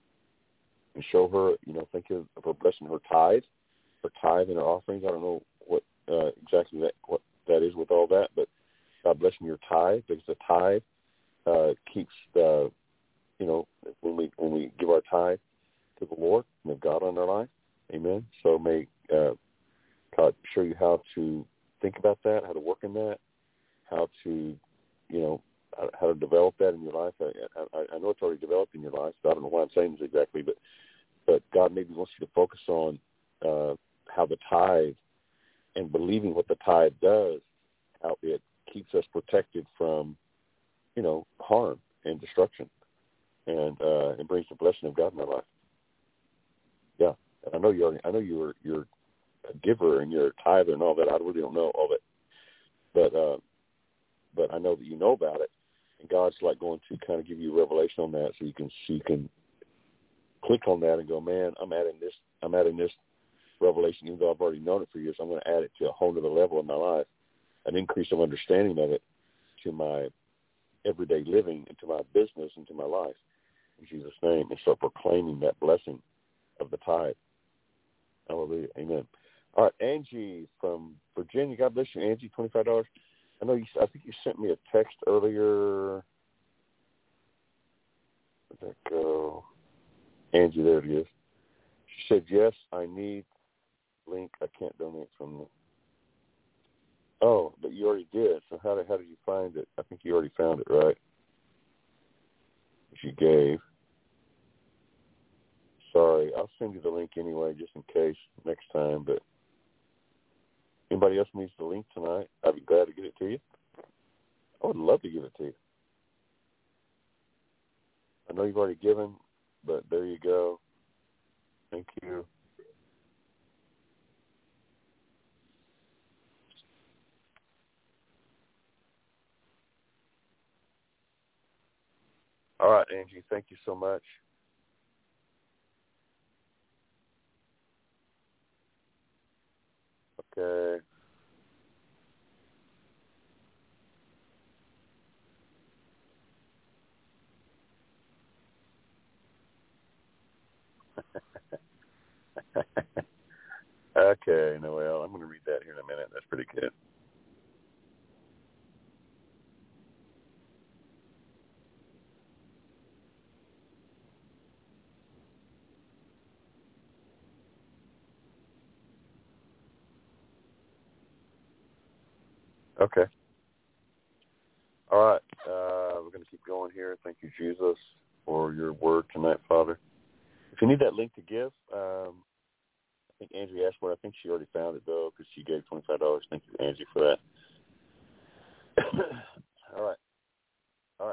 And show her, thank you for blessing her tithe and her offerings. I don't know what exactly what that is with all that, but God blessing your tithe, because the tithe keeps the, when we give our tithe to the Lord and of God on our life. Amen. So may God show you how to think about that, how to work in that, how to, how to develop that in your life. I know it's already developed in your life, so I don't know why I'm saying this exactly, but God maybe wants you to focus on how the tithe and believing what the tithe does, how it keeps us protected from, harm and destruction, and it brings the blessing of God in our life. Yeah, and I know you're a giver and you're a tither and all that. I really don't know all that, but I know that you know about it, and God's like going to kind of give you a revelation on that, so you can click on that and go, man, I'm adding this revelation, even though I've already known it for years. I'm going to add it to a whole other level in my life, an increase of understanding of it to my everyday living, and to my business, and to my life, in Jesus' name, and start proclaiming that blessing of the tithe. Hallelujah. Amen. All right, Angie from Virginia. God bless you, Angie. $25. I think you sent me a text earlier. Where'd that go? Angie, there it is. She said, yes, I need link. I can't donate from the... Oh, but you already did. So how did you find it? I think you already found it, right? She gave. Sorry, I'll send you the link anyway, just in case next time. But anybody else needs the link tonight, I'd be glad to get it to you. I would love to give it to you. I know you've already given, but there you go. Thank you. All right, Angie, thank you so much. Okay. Okay, Noelle, I'm going to read that here in a minute. That's pretty good. Okay. All right. We're going to keep going here. Thank you, Jesus, for your word tonight, Father. If you need that link to give, I think Angie asked for it. I think she already found it, though, because she gave $25. Thank you, Angie, for that. All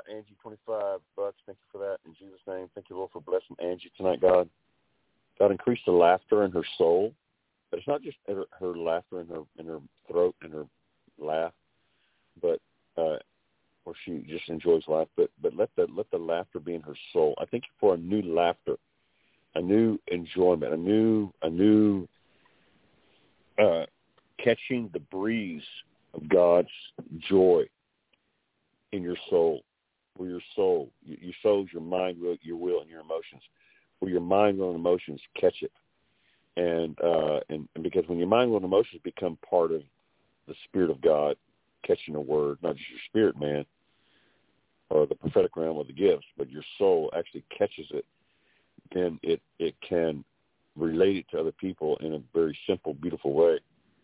Angie, $25. Thank you for that. In Jesus' name, thank you, Lord, for blessing Angie tonight, God. God, increase the laughter in her soul. But it's not just her laughter in her throat and her laugh, but or she just enjoys life. But let the laughter be in her soul. I thank you for a new laughter, a new enjoyment, a new catching the breeze of God's joy in your soul. Where your soul is your mind, your will, and your emotions. Where your mind, will, and emotions catch it. And because when your mind, will, and emotions become part of the Spirit of God, catching a word, not just your spirit, man, or the prophetic realm of the gifts, but your soul actually catches it, then it can relate it to other people in a very simple, beautiful way.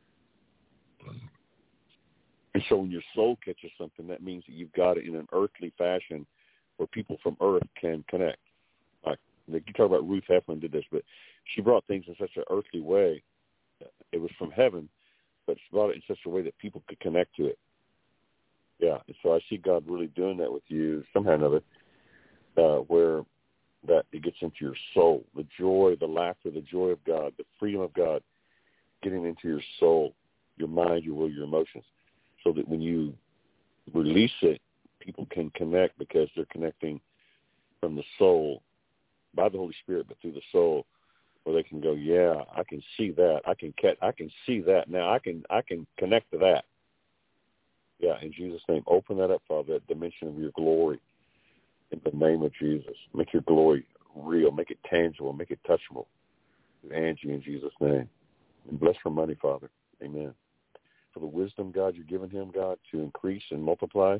And so when your soul catches something, that means that you've got it in an earthly fashion where people from earth can connect. Like you talk about Ruth Heflin did this, but she brought things in such an earthly way. It was from heaven, but she brought it in such a way that people could connect to it. Yeah, and so I see God really doing that with you somehow or another, where that it gets into your soul, the joy, the laughter, the joy of God, the freedom of God getting into your soul, your mind, your will, your emotions, so that when you release it, people can connect because they're connecting from the soul by the Holy Spirit, but through the soul, where they can go, yeah, I can see that. I can see that now. I can connect to that. Yeah, in Jesus' name, open that up, Father, that dimension of your glory in the name of Jesus. Make your glory real. Make it tangible. Make it touchable. Angie, in Jesus' name. And bless her money, Father. Amen. For the wisdom, God, you're giving him, God, to increase and multiply.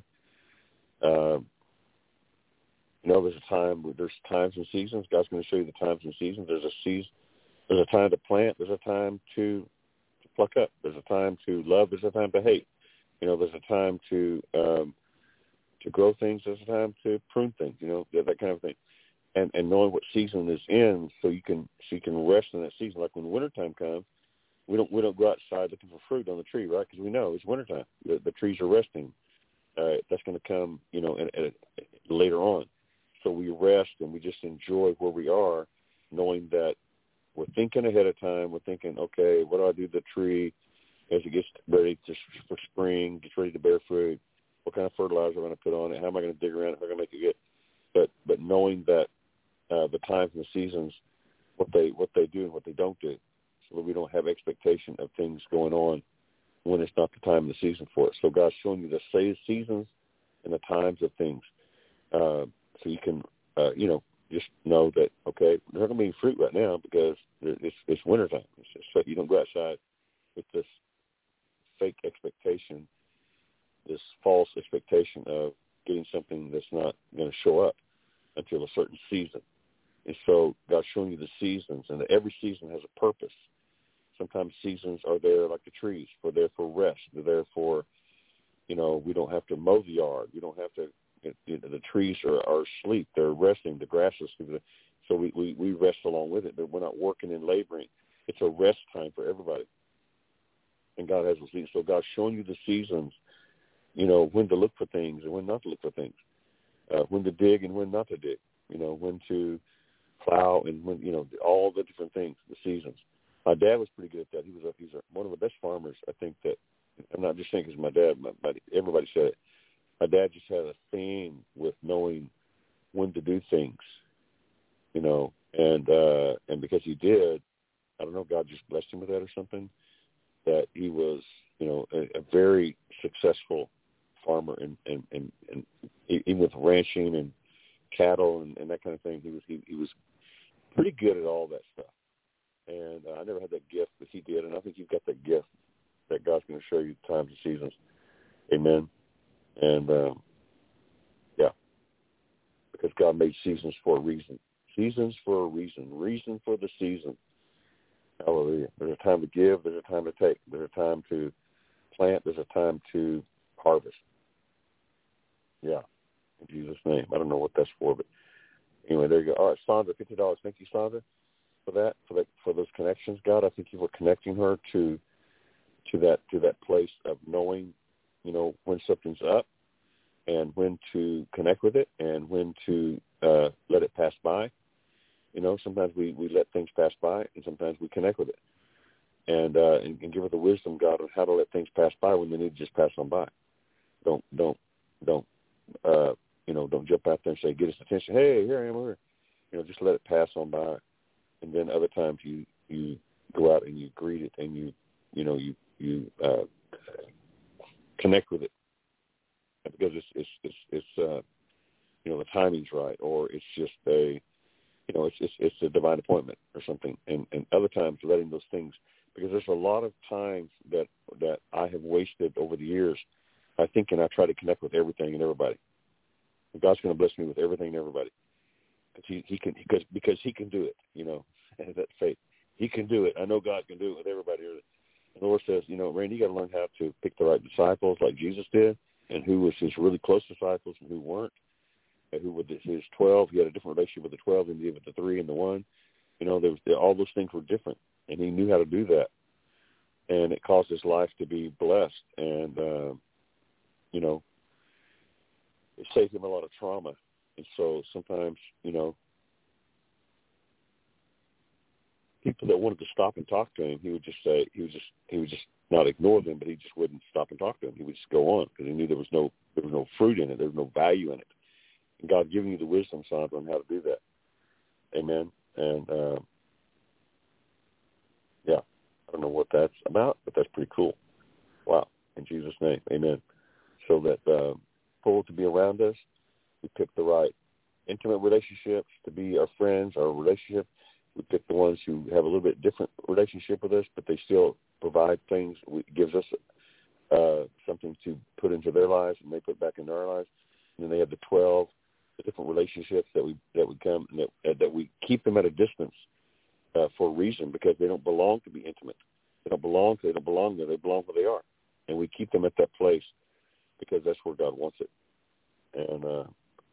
There's times and seasons. God's going to show you the times and seasons. There's a time to plant. There's a time to pluck up. There's a time to love. There's a time to hate. There's a time to grow things. There's a time to prune things. That kind of thing. And knowing what season is in, so you can rest in that season. Like when wintertime comes, we don't go outside looking for fruit on the tree, right? Because we know it's wintertime. The trees are resting. That's going to come, later on. So we rest and we just enjoy where we are, knowing that we're thinking ahead of time. We're thinking, okay, what do I do to the tree as it gets ready for spring, gets ready to bear fruit? What kind of fertilizer am I going to put on it? How am I going to dig around it? How am I going to make it good? But knowing that the times and the seasons, what they do and what they don't do, so that we don't have expectation of things going on when it's not the time and the season for it. So God's showing you the seasons and the times of things. So you can, just know that, okay, there's not going to be any fruit right now because it's wintertime. So you don't go outside with this fake expectation, this false expectation of getting something that's not going to show up until a certain season. And so God's showing you the seasons, and that every season has a purpose. Sometimes seasons are there like the trees. They're there for rest. They're there for, we don't have to mow the yard. We don't have to, the trees are asleep. They're resting. The grass is asleep. So we rest along with it, but we're not working and laboring. It's a rest time for everybody. And God has a season. So God's showing you the seasons, when to look for things and when not to look for things, when to dig and when not to dig, when to plow and when, all the different things, the seasons. My dad was pretty good at that. He's one of the best farmers, I think, that, I'm not just saying because my dad, everybody said it. My dad just had a thing with knowing when to do things, and because he did, I don't know, God just blessed him with that or something, that he was, a very successful farmer and even with ranching and cattle and that kind of thing. He was pretty good at all that stuff. And I never had that gift, but he did. And I think you've got that gift that God's going to show you the times and seasons. Amen. And, because God made seasons for a reason. Seasons for a reason. Reason for the season. Hallelujah. There's a time to give. There's a time to take. There's a time to plant. There's a time to harvest. Yeah. In Jesus' name. I don't know what that's for, but anyway, there you go. All right, Sandra, $50. Thank you, Sandra, for those connections. God, I think you were connecting her to that place of knowing, when something's up and when to connect with it and when to let it pass by. You know, sometimes we let things pass by, and sometimes we connect with it, and give it the wisdom, God, on how to let things pass by when they need to just pass on by. Don't jump out there and say, get his attention. Hey, here I am. Here. You know, just let it pass on by, and then other times you go out and you greet it, and you connect with it, because it's the timing's right, or it's just it's a divine appointment or something. And other times letting those things, because there's a lot of times that I have wasted over the years. I think, and I try to connect with everything and everybody. And God's going to bless me with everything and everybody, because He can do it. You know, and that faith, He can do it. I know God can do it with everybody. And the Lord says, Randy, you got to learn how to pick the right disciples, like Jesus did, and who was His really close disciples and who weren't. And who with His 12, He had a different relationship with the 12 than He did with the 3 and the 1. You know, all those things were different, and He knew how to do that, and it caused His life to be blessed, and it saved Him a lot of trauma. And so sometimes, people that wanted to stop and talk to Him, He would just say, he would just not ignore them, but He just wouldn't stop and talk to them. He would just go on, because He knew there was no fruit in it, there was no value in it. And God giving you the wisdom, Sandra, on how to do that. Amen. And I don't know what that's about, but that's pretty cool. Wow. In Jesus' name, amen. So that people to be around us, we pick the right intimate relationships to be our friends, our relationship. We pick the ones who have a little bit different relationship with us, but they still provide things. It gives us something to put into their lives, and they put back into our lives. And then they have the 12, the different relationships that we come, and that we keep them at a distance for a reason, because they don't belong to be intimate. They don't belong there. They belong where they are, and we keep them at that place because that's where God wants it. And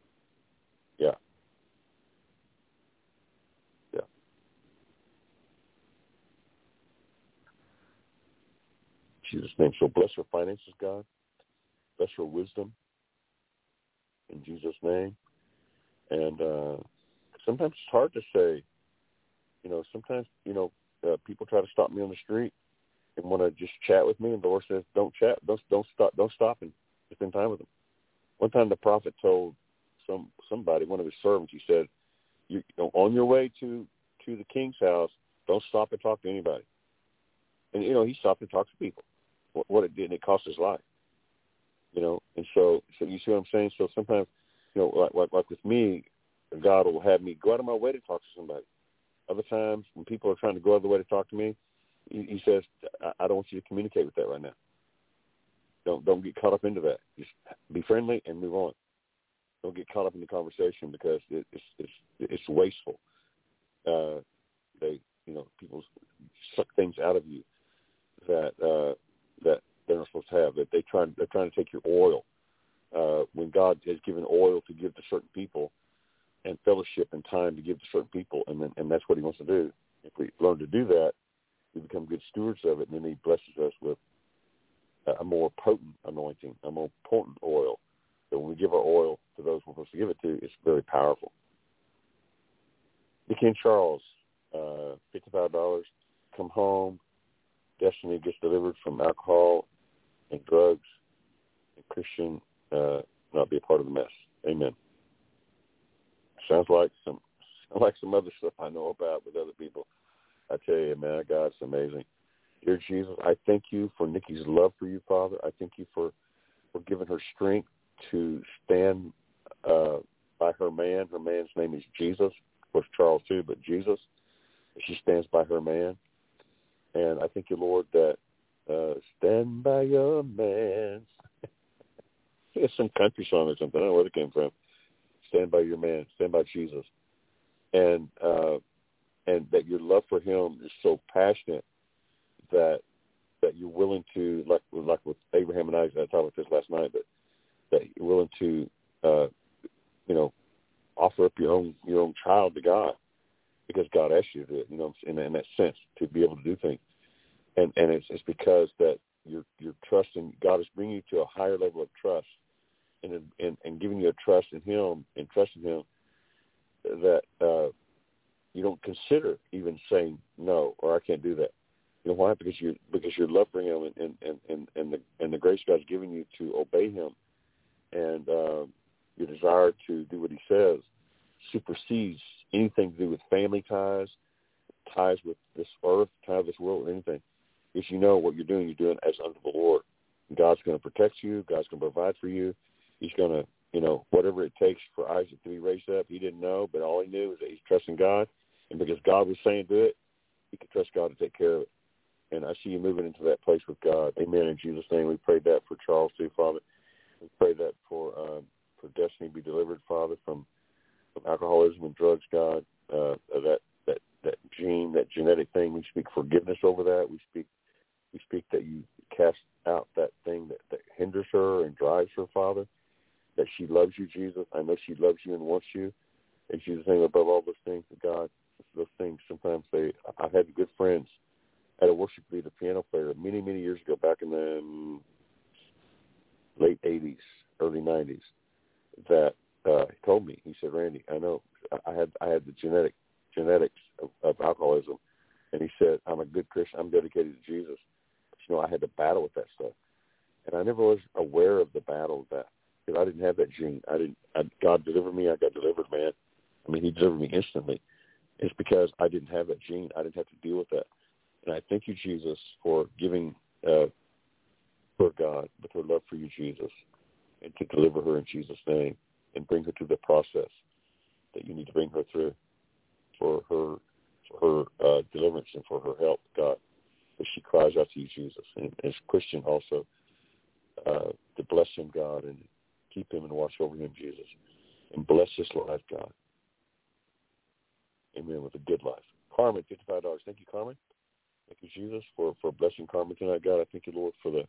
Jesus' name. So bless our finances, God. Bless our wisdom in Jesus' name. And sometimes it's hard to say. Sometimes people try to stop me on the street and want to just chat with me, and the Lord says, "Don't chat. Don't stop and spend time with them." One time, the prophet told somebody, one of his servants, he said, "On your way to the king's house, don't stop and talk to anybody." And he stopped and talked to people. What it did, and it cost his life. And so you see what I'm saying? So sometimes, like with me, God will have me go out of my way to talk to somebody. Other times, when people are trying to go out of the way to talk to me, He says, "I don't want you to communicate with that right now. Don't get caught up into that. Just be friendly and move on. Don't get caught up in the conversation, because it's wasteful. People suck things out of you that they're not supposed to have. That they're trying to take your oil when God has given oil to give to certain people, and fellowship and time to give to certain people, and that's what He wants to do. If we learn to do that, we become good stewards of it, and then He blesses us with a more potent anointing, a more potent oil. So when we give our oil to those we're supposed to give it to, it's very powerful. Nikki and Charles, $55. Come home. Destiny gets delivered from alcohol and drugs, and Christian not be a part of the mess. Amen. Sounds like some other stuff I know about with other people. I tell you, man, God's amazing. Dear Jesus, I thank you for Nikki's love for you, Father. I thank you for giving her strength to stand by her man. Her man's name is Jesus. Of course, Charles too, but Jesus. She stands by her man. And I thank you, Lord, that stand by your man. It's some country song or something. I don't know where it came from. Stand by your man. Stand by Jesus. And that your love for him is so passionate that you're willing to, like with Abraham and Isaac, I talked about this last night, but that you're willing to, offer up your own child to God, because God asked you to do it, in that sense, to be able to do things. And it's because that you're trusting, God is bringing you to a higher level of trust in and giving you a trust in Him and trusting Him that you don't consider even saying no or I can't do that. You know why? Because your love for Him and the grace God's given you to obey Him and your desire to do what He says supersedes anything to do with family ties with this earth, ties with this world, or anything. If you know what you're doing as unto the Lord. God's going to protect you. God's going to provide for you. He's going to, whatever it takes for Isaac to be raised up, he didn't know, but all he knew was that he's trusting God. And because God was saying do it, he could trust God to take care of it. And I see you moving into that place with God. Amen. In Jesus' name, we prayed that for Charles too, Father. We pray that for Destiny be delivered, Father, from alcoholism and drugs, God. That gene, that genetic thing, we speak forgiveness over that. We speak that you cast out that thing that hinders her and drives her, Father, that she loves you, Jesus. I know she loves you and wants you. In Jesus' name, above all those things, God, those things sometimes I had good friends. I had a worship leader, piano player, many, many years ago, back in the late 80s, early 90s, that he told me, he said, Randy, I know I had the genetics of alcoholism, and he said, I'm a good Christian. I'm dedicated to Jesus. But, I had to battle with that stuff. And I never was aware of the battle of that because I didn't have that gene. God delivered me. I got delivered, man. I mean, He delivered me instantly. It's because I didn't have that gene. I didn't have to deal with that. And I thank you, Jesus, for giving her, God, with her love for you, Jesus, and to deliver her in Jesus' name and bring her through the process that you need to bring her through for her deliverance and for her help, God, as she cries out to you, Jesus. And as a Christian also, to bless him, God, and keep him and watch over him, Jesus. And bless his life, God. Amen, with a good life. Carmen, $55. Thank you, Carmen. Thank you, Jesus, for blessing Carmen tonight, God. I thank you, Lord, for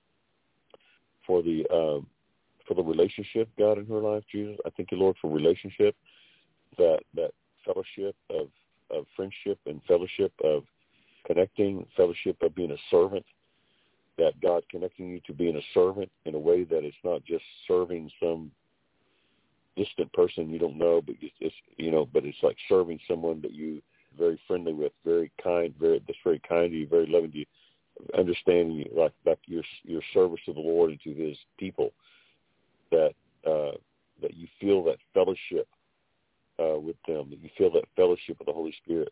the relationship, God, in her life, Jesus. I thank you, Lord, for relationship, that fellowship of friendship and fellowship of connecting, fellowship of being a servant, that God connecting you to being a servant in a way that it's not just serving some distant person you don't know, but it's like serving someone that you very friendly with, very kind, that's very kind to you, very loving to you, understanding you, like your service to the Lord and to His people, that you feel that fellowship with them, that you feel that fellowship with the Holy Spirit,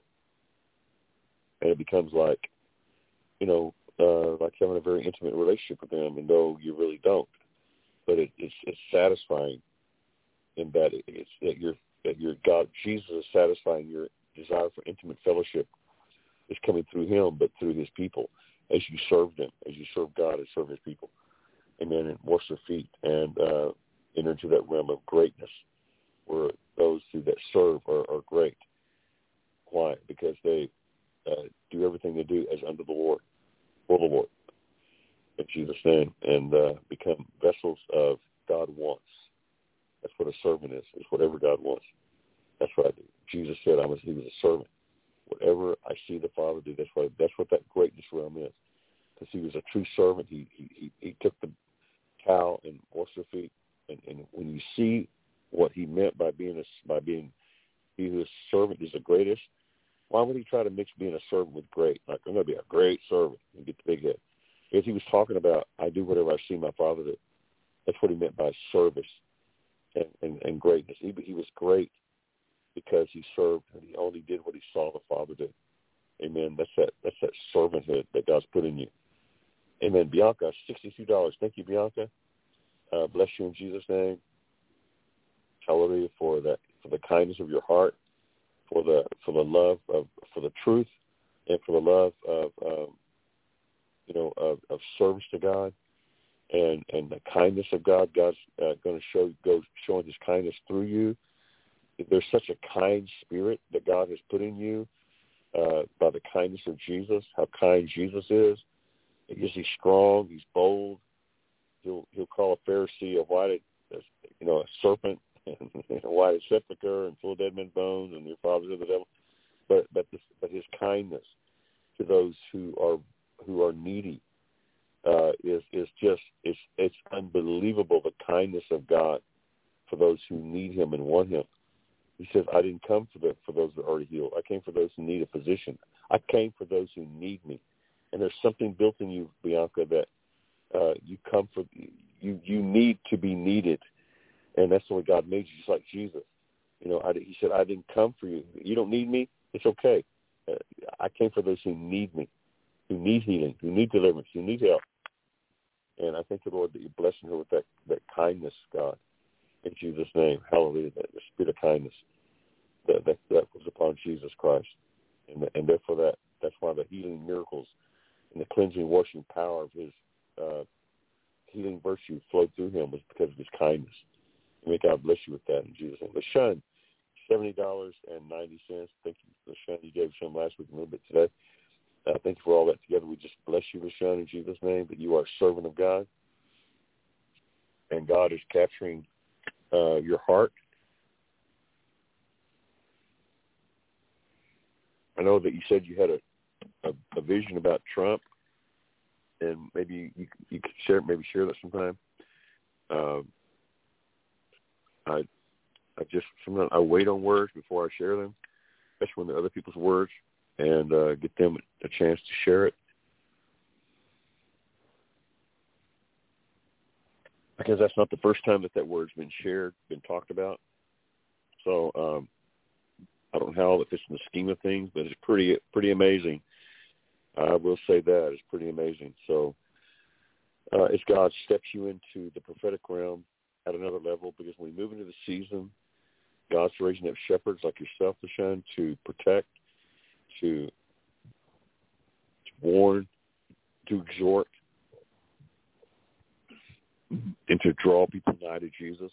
and it becomes like having a very intimate relationship with them, and though you really don't, but it's satisfying in that your God, Jesus is satisfying your desire for intimate fellowship is coming through Him, but through His people, as you serve them, as you serve God and serve His people. Amen. And wash their feet and enter into that realm of greatness where those that serve are great. Why? Because they do everything they do as unto the Lord, for the Lord, in Jesus' name, and become vessels of God wants. That's what a servant is whatever God wants. That's what I do. Jesus said He was a servant. Whatever I see the Father do, that's what that greatness realm is. Because He was a true servant. He took the towel and washed their feet. And when you see what He meant by being He who is servant is the greatest, why would He try to mix being a servant with great? Like, I'm going to be a great servant and get the big head. If He was talking about, I do whatever I see my Father do. That's what He meant by service and greatness. He was great because He served and He only did what He saw the Father do. Amen. That's that servanthood that God's put in you. Amen. Bianca, $62. Thank you, Bianca. Bless you in Jesus' name. Hallelujah for the kindness of your heart, for the love for the truth, and for the love of service to God, and the kindness of God. God's going to showing His kindness through you. There's such a kind spirit that God has put in you by the kindness of Jesus. How kind Jesus is. He's strong. He's bold. He'll call a Pharisee a serpent, and a white sepulcher, and full of dead men's bones, and your father's of the devil. But His kindness to those who are needy, is just it's unbelievable, the kindness of God for those who need Him and want Him. He says, I didn't come for those that are already healed. I came for those who need a physician. I came for those who need me. And there's something built in you, Bianca, that you come for. You need to be needed, and that's the way God made you, just like Jesus. He said, I didn't come for you. You don't need me. It's okay. I came for those who need me, who need healing, who need deliverance, who need help. And I thank the Lord that you're blessing her with that kindness, God, in Jesus' name. Hallelujah. That the spirit of kindness that was upon Jesus Christ, and therefore that's why the healing miracles and the cleansing, washing power of His healing virtue flowed through Him was because of His kindness. And may God bless you with that in Jesus' name. LaShawn, $70.90. Thank you, LaShawn. You gave some last week, a little bit today. Thank you for all that together. We just bless you, LaShawn, in Jesus' name, that you are a servant of God, and God is capturing your heart. I know that you said you had a vision about Trump, and maybe you could share that sometime. Sometimes I wait on words before I share them, especially when they're other people's words, and get them a chance to share it. Because that's not the first time that word's been shared, been talked about. So I don't know how it fits in the scheme of things, but it's pretty amazing. I will say that it's pretty amazing. So as God steps you into the prophetic realm at another level, because when we move into the season, God's raising up shepherds like yourself, LaShawn, to protect, to warn, to exhort, and to draw people nigh to Jesus.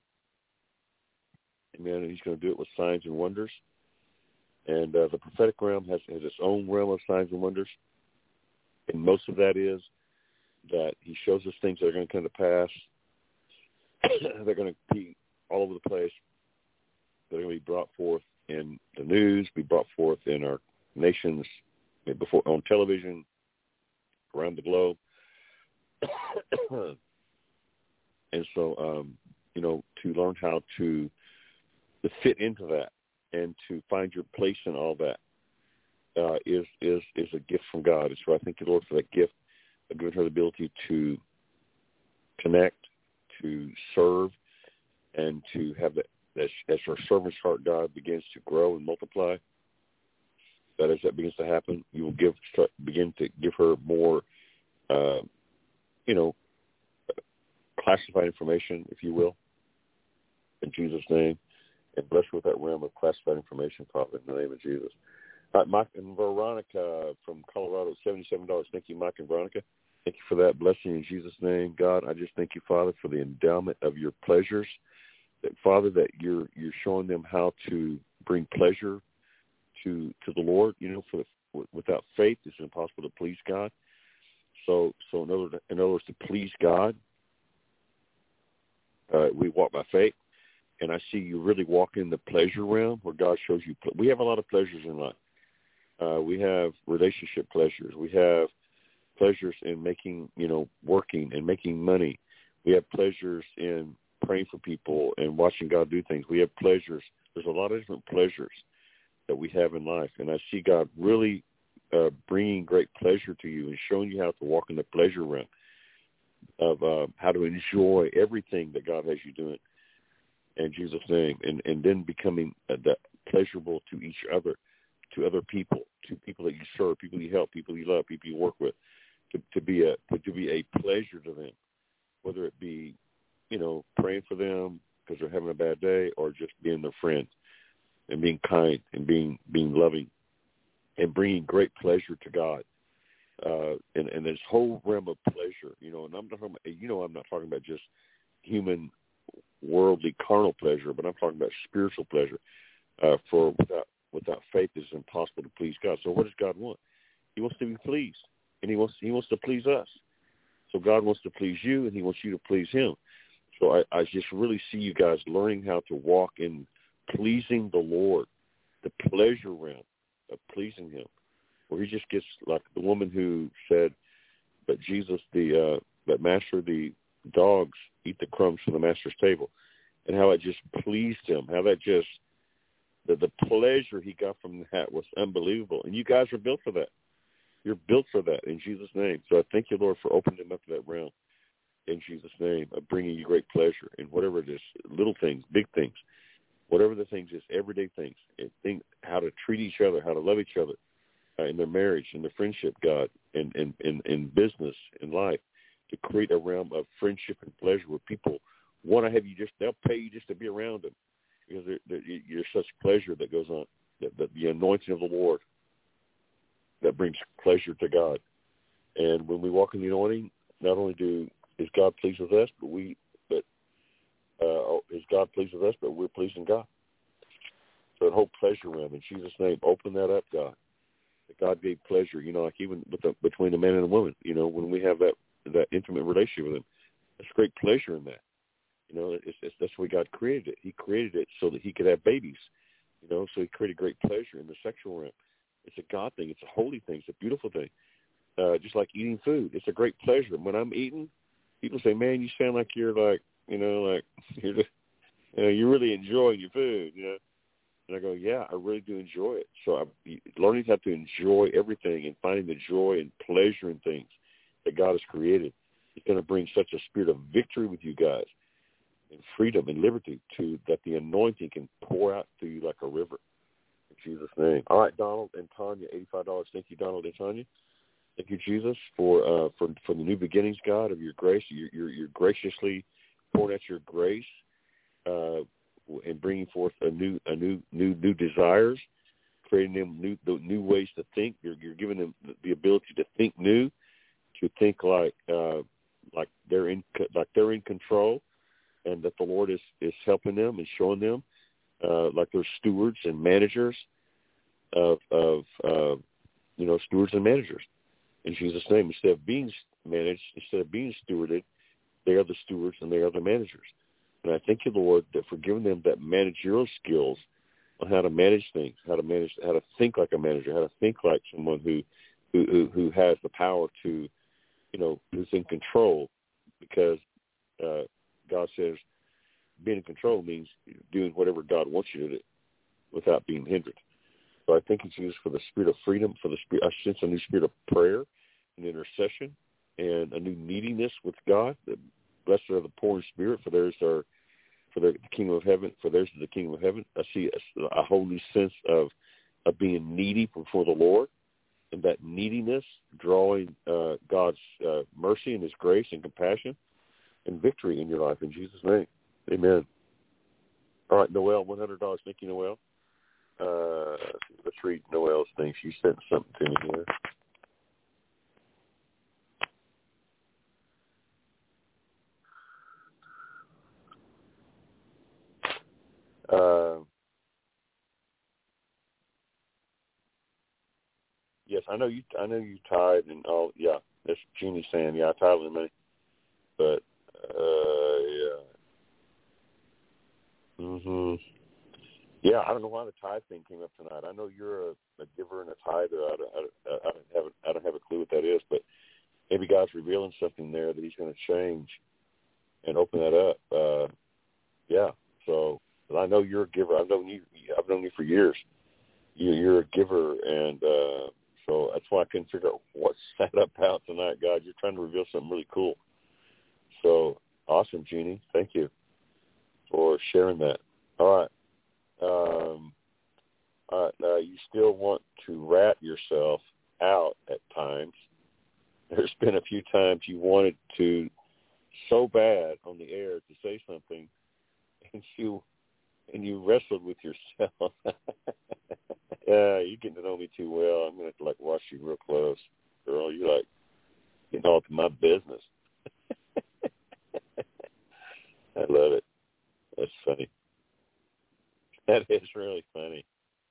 Amen. And He's going to do it with signs and wonders. And the prophetic realm has its own realm of signs and wonders. And most of that is that He shows us things that are going to come to pass. They're going to be all over the place. They're going to be brought forth in the news, be brought forth in our nations, before on television, around the globe. And so, to learn how to fit into that and to find your place in all that is a gift from God. And so I thank the Lord for that gift of giving her the ability to connect, to serve, and to have that as her servant's heart, God, begins to grow and multiply. That as that begins to happen, you will begin to give her more, classified information, if you will, in Jesus' name, and bless her with that realm of classified information, Father, in the name of Jesus. All right, Mike and Veronica from Colorado, $77. Thank you, Mike and Veronica. Thank you for that blessing in Jesus' name. God, I just thank you, Father, for the endowment of your pleasures. That, Father, that you're showing them how to bring pleasure to the Lord. Without faith, it's impossible to please God. So in other words, to please God, we walk by faith. And I see you really walk in the pleasure realm where God shows you. We have a lot of pleasures in life. We have relationship pleasures. We have pleasures in making, working and making money. We have pleasures in praying for people and watching God do things. We have pleasures. There's a lot of different pleasures that we have in life. And I see God really bringing great pleasure to you and showing you how to walk in the pleasure realm of how to enjoy everything that God has you doing in Jesus' name, and then becoming that pleasurable to each other, to other people, to people that you serve, people you help, people you love, people you work with, to be a pleasure to them, whether it be, praying for them because they're having a bad day, or just being their friend and being kind and being loving and bringing great pleasure to God. And this whole realm of pleasure, and I'm not talking about, I'm not talking about just human, worldly, carnal pleasure, but I'm talking about spiritual pleasure. For without faith, it's impossible to please God. So what does God want? He wants to be pleased, and he wants to please us. So God wants to please you, and He wants you to please Him. So I just really see you guys learning how to walk in pleasing the Lord, the pleasure realm of pleasing Him, where He just gets, like the woman who said but Jesus, but Master, the dogs eat the crumbs from the Master's table, and how it just pleased him, how that just, the pleasure he got from that was unbelievable. And you guys are built for that. You're built for that in Jesus' name. So I thank you, Lord, for opening them up to that realm in Jesus' name, of bringing you great pleasure in whatever it is, little things, big things, whatever the things is, everyday things, and how to treat each other, how to love each other in their marriage, in their friendship, God, in business, in life, to create a realm of friendship and pleasure where people want to have you they'll pay you just to be around them because you're such pleasure that goes on, the anointing of the Lord that brings pleasure to God. And when we walk in the anointing, not only is God pleased with us, is God pleased with us, but we're pleasing God. So that whole pleasure realm, in Jesus' name, open that up, God. That God gave pleasure, like even between a man and a woman, when we have that intimate relationship with him, there's great pleasure in that. That's the way God created it. He created it so that he could have babies, so he created great pleasure in the sexual realm. It's a God thing. It's a holy thing. It's a beautiful thing. Just like eating food. It's a great pleasure. When I'm eating, people say, man, you sound like you're like you're just, you're really enjoying your food, And I go, yeah, I really do enjoy it. So I'm learning how to enjoy everything and finding the joy and pleasure in things that God has created. It's going to bring such a spirit of victory with you guys and freedom and liberty that the anointing can pour out through you like a river. In Jesus' name. All right, Donald and Tanya, $85. Thank you, Donald and Tanya. Thank you, Jesus, for the new beginnings, God, of your grace. You're graciously pouring out your grace and bringing forth new desires, creating them new ways to think. You're giving them the ability to think new, to think like they're in control, and that the Lord is helping them and showing them like they're stewards and managers of stewards and managers. In Jesus' name, instead of being managed, instead of being stewarded, they are the stewards and they are the managers. And I thank you, Lord, that for giving them that managerial skills on how to manage things, how to think like a manager, how to think like someone who has the power to, who's in control, because God says being in control means doing whatever God wants you to do without being hindered. So I thank you, Jesus, for the spirit of freedom, I sense a new spirit of prayer and intercession and a new neediness with God. Blessed are the poor in spirit, for theirs are the kingdom of heaven. For theirs is the kingdom of heaven. I see a whole new sense of being needy before the Lord, and that neediness drawing God's mercy and his grace and compassion and victory in your life. In Jesus' name, amen. All right, Noelle, $100. Thank you, Noelle. Let's read Noelle's thing. She sent something to me here. Yes, I know you tithe and all. Yeah, that's Jeannie saying, yeah, I tithe the money. But yeah. Yeah, I don't know why the tithe thing came up tonight. I know you're a giver and a tither. I don't have a clue what that is, but maybe God's revealing something there that he's going to change and open that up. Yeah. So, but I know you're a giver. I've known you for years. You're a giver, and so that's why I couldn't figure out what set up out tonight, God. You're trying to reveal something really cool. So awesome, Jeannie. Thank you for sharing that. All right. You still want to rat yourself out at times. There's been a few times you wanted to so bad on the air to say something, and you wrestled with yourself. You're getting to know me too well. I'm going to watch you real close, girl. You're getting all to my business. I love it. That's funny. That is really funny.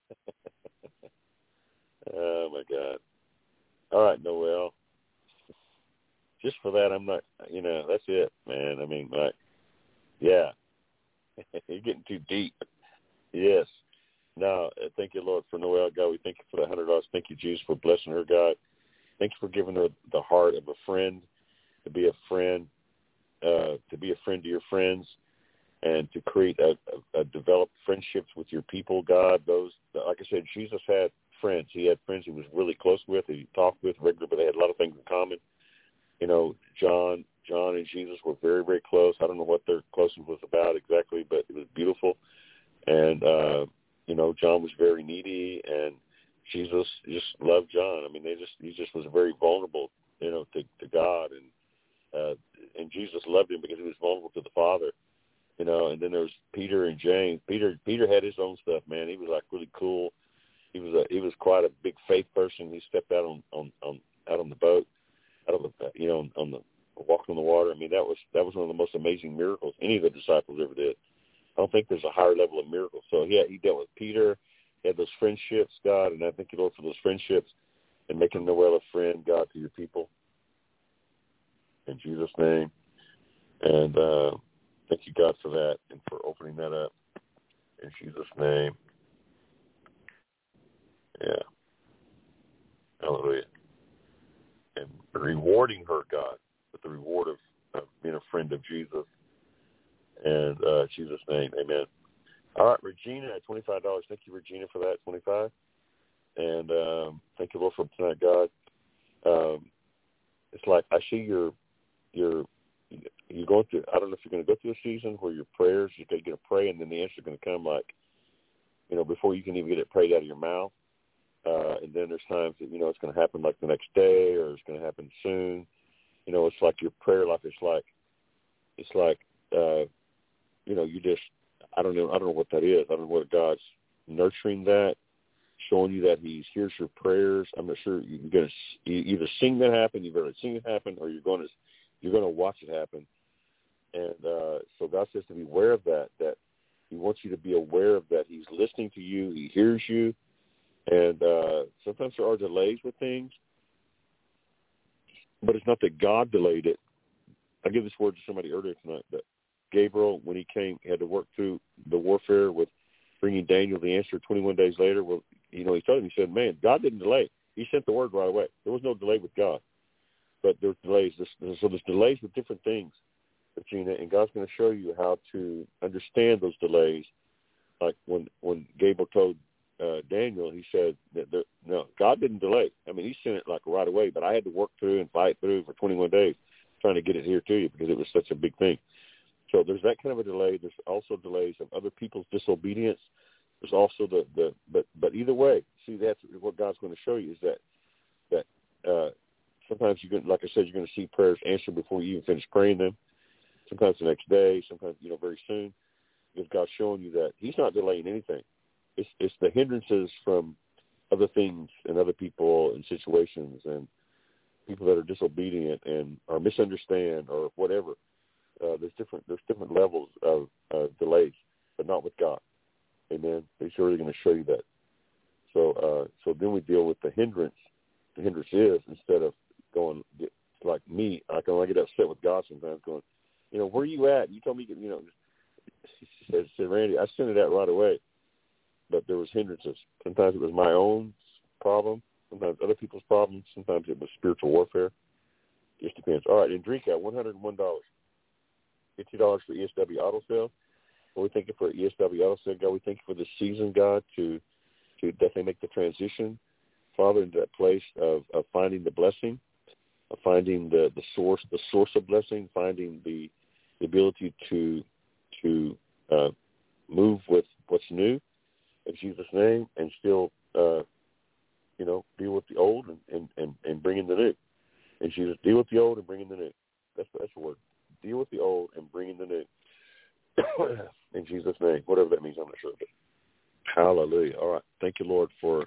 Oh, my God. All right, Noelle. Just for that, I'm not, that's it, man. I mean, yeah. You're getting too deep. Yes. No, thank you, Lord, for Noelle, God. We thank you for the $100. Thank you, Jesus, for blessing her, God. Thank you for giving her the heart of a friend, to be a friend to your friends, and to create a develop friendships with your people, God. Those, like I said, Jesus had friends. He had friends he was really close with, he talked with regularly, but they had a lot of things in common. You know, John and Jesus were very, very close. I don't know what their closeness was about exactly, but it was beautiful. And, you know, John was very needy, and Jesus just loved John. I mean, he just was very vulnerable, you know, to God. And Jesus loved him because he was vulnerable to the Father, you know. And then there was Peter and James. Peter had his own stuff, man. He was like really cool. He was quite a big faith person. He stepped out on the boat, on the walking on the water. I mean, that was one of the most amazing miracles any of the disciples ever did. I don't think there's a higher level of miracle. So yeah, he dealt with Peter. He had those friendships, God, and I thank you, Lord, for those friendships and making Noelle a friend, God, to your people. In Jesus' name. And thank you, God, for that and for opening that up. In Jesus' name. Yeah. Hallelujah. And rewarding her, God, with the reward of being a friend of Jesus. And Jesus' name, amen. All right, Regina at $25. Thank you, Regina, for that, $25. And thank you, Lord, for tonight, God. It's like I see you're going through, I don't know if you're going to go through a season where your prayers, you're going to pray, and then the answer is going to come like, you know, before you can even get it prayed out of your mouth. And then there's times that, you know, it's going to happen like the next day, or it's going to happen soon. You know, it's like your prayer life. It's like, you know, you just, I don't know what that is. I don't know whether God's nurturing that, showing you that he hears your prayers. I'm not sure. You're going to either sing that happen, you've already seen it happen, or you're going to watch it happen. And so God says to be aware of that he wants you to be aware of that. He's listening to you. He hears you. And sometimes there are delays with things, but it's not that God delayed it. I give this word to somebody earlier tonight, that Gabriel, when he came, he had to work through the warfare with bringing Daniel the answer 21 days later. Well, you know, he told him, he said, man, God didn't delay. He sent the word right away. There was no delay with God, but there's delays. So there's delays with different things, Regina, and God's going to show you how to understand those delays. Like when Gabriel told Daniel, he said that no, God didn't delay. I mean, he sent it like right away, but I had to work through and fight through for 21 days trying to get it here to you because it was such a big thing. So there's that kind of a delay. There's also delays of other people's disobedience. There's also but either way, see, that's what God's going to show you, is that sometimes you're going, like I said, you're going to see prayers answered before you even finish praying them. Sometimes the next day, sometimes, you know, very soon, because God's showing you that he's not delaying anything. It's the hindrances from other things and other people and situations and people that are disobedient and or misunderstand or whatever. There's different levels of delays, but not with God. Amen. He's really going to show you that. So then we deal with the hindrance. The hindrance is, instead of going like me, I get upset with God sometimes, going, you know, where are you at? You told me, you know. She said, Randy, I sent it out right away, but there was hindrances. Sometimes it was my own problem. Sometimes other people's problems. Sometimes it was spiritual warfare. Just depends. All right, Enrica, $101. $50 for ESW Auto Sale. Well, we thank you for ESW Auto Sale, God. We thank you for this season, God, to definitely make the transition, Father, into that place of finding the blessing, of finding the source of blessing, finding the ability to move with what's new in Jesus' name, and still, you know, deal with the old and bring in the new. And Jesus, deal with the old and bring in the new. That's the word. Deal with the old and bring in the new. In Jesus' name, whatever that means, I'm not sure. But hallelujah. All right. Thank you, Lord, for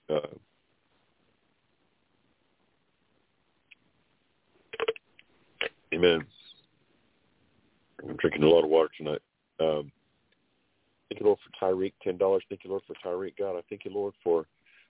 amen. I'm drinking a lot of water tonight. Thank you, Lord, for Tyreek, $10. Thank you, Lord, for Tyreek, God. I thank you, Lord, for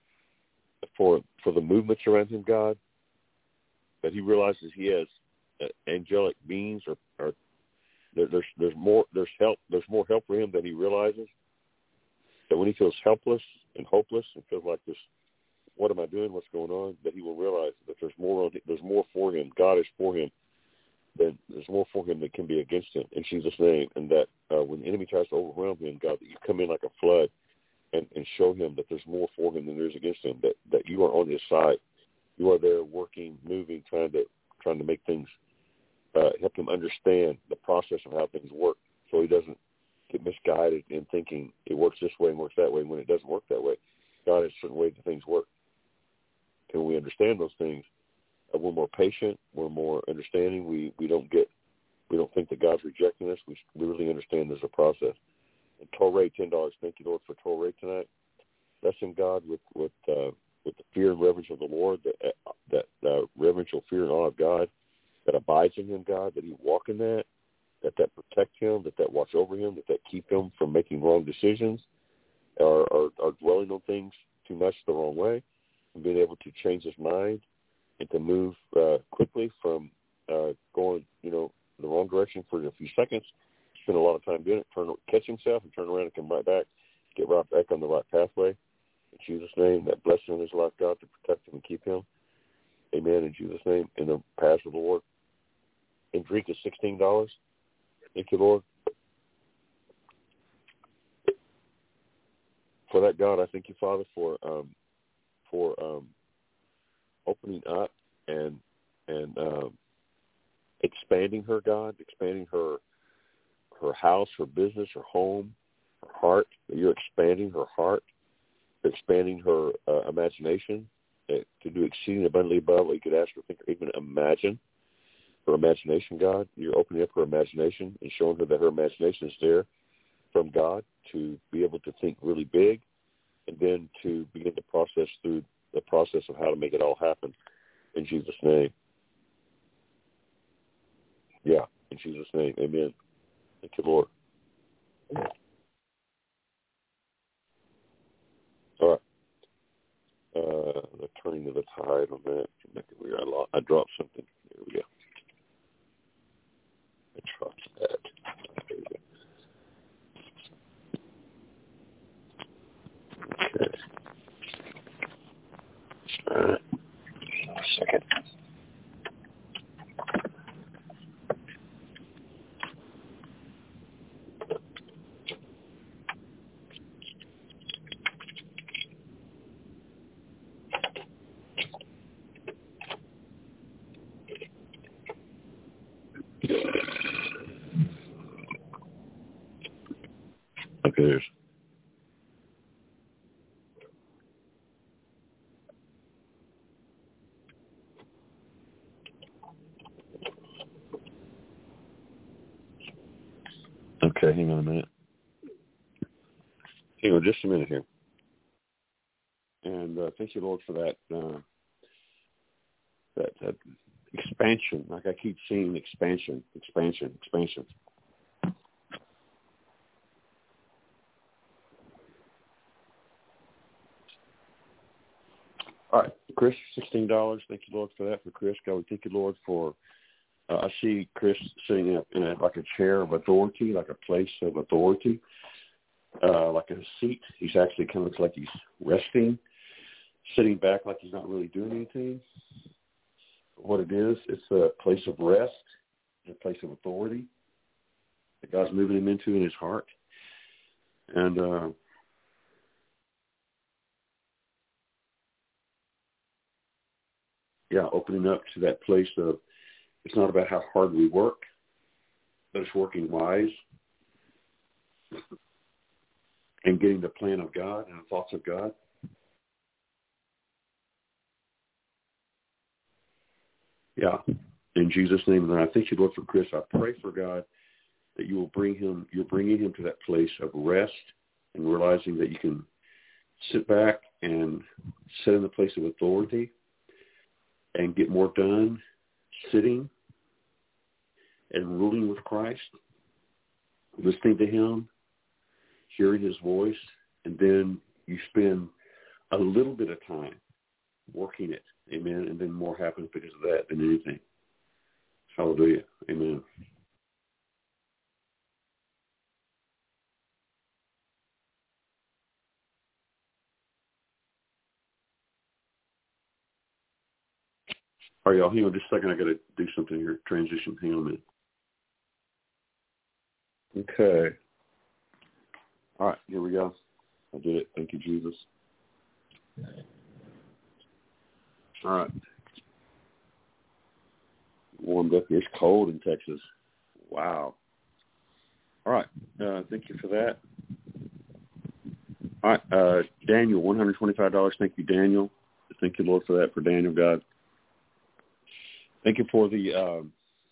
the movements around him, God, that he realizes he has angelic beings, or there's more help for him than he realizes. That when he feels helpless and hopeless and feels like this what am I doing? What's going on? That he will realize that there's more for him. God is for him. Then there's more for him that can be against him in Jesus' name. And that when the enemy tries to overwhelm him, God, that you come in like a flood and show him that there's more for him than there is against him. That you are on his side. You are there working, moving, trying to make things help him understand the process of how things work, so he doesn't get misguided in thinking it works this way and works that way when it doesn't work that way. God has certain ways that things work. And when we understand those things, we're more patient, we're more understanding. We don't think that God's rejecting us. We really understand there's a process. And Torah, $10. Thank you, Lord, for Torah tonight. Bless him, God, with the fear and reverence of the Lord, that reverential fear and awe of God that abides in him, God, that he walk in that protect him, that watch over him, that keep him from making wrong decisions or dwelling on things too much the wrong way, and being able to change his mind and to move quickly from going, the wrong direction for a few seconds, spend a lot of time doing it, catch himself and turn around and come right back, get right back on the right pathway. In Jesus' name, that blessing in his life, God, to protect him and keep him. Amen. In Jesus' name, in the path of the Lord. And drink is $16. Thank you, Lord. For that, God, I thank you, Father, for opening up and expanding her, God, expanding her house, her business, her home, her heart. You're expanding her heart. You're expanding her imagination to do exceeding abundantly above what you could ask or think or even imagine. Her imagination, God, you're opening up her imagination and showing her that her imagination is there from God to be able to think really big, and then to begin to process through the process of how to make it all happen. In Jesus' name. Yeah, in Jesus' name. Amen. Thank you, Lord. All right. The turning of the tide on that. I dropped something. There we go. I dropped that. There we go. Okay. All right. A second. Okay, there's. Okay, hang on a minute. Hang on just a minute here. And thank you, Lord, for that that expansion. Like I keep seeing expansion. All right, Chris, $16. Thank you, Lord, for that. For Chris, God, we thank you, Lord, for. I see Chris sitting in like a chair of authority, like a place of authority, like a seat. He's actually kind of looks like he's resting, sitting back like he's not really doing anything. What it is, it's a place of rest, a place of authority that God's moving him into in his heart. And opening up to that place of, it's not about how hard we work, but it's working wise and getting the plan of God and the thoughts of God. Yeah, in Jesus' name. And I thank you, Lord, for Chris. I pray for God that you're bringing him to that place of rest and realizing that you can sit back and sit in the place of authority and get more done sitting and ruling with Christ, listening to him, hearing his voice, and then you spend a little bit of time working it. Amen. And then more happens because of that than anything. Hallelujah. Amen. All right, y'all. Hang on just a second. I got to do something here. Transition. Hang on a minute. Okay. All right, here we go. I did it. Thank you, Jesus. All right. Warmed up here. It's cold in Texas. Wow. All right. Thank you for that. All right. Daniel, $125. Thank you, Daniel. Thank you, Lord, for that, for Daniel, God. Thank you for the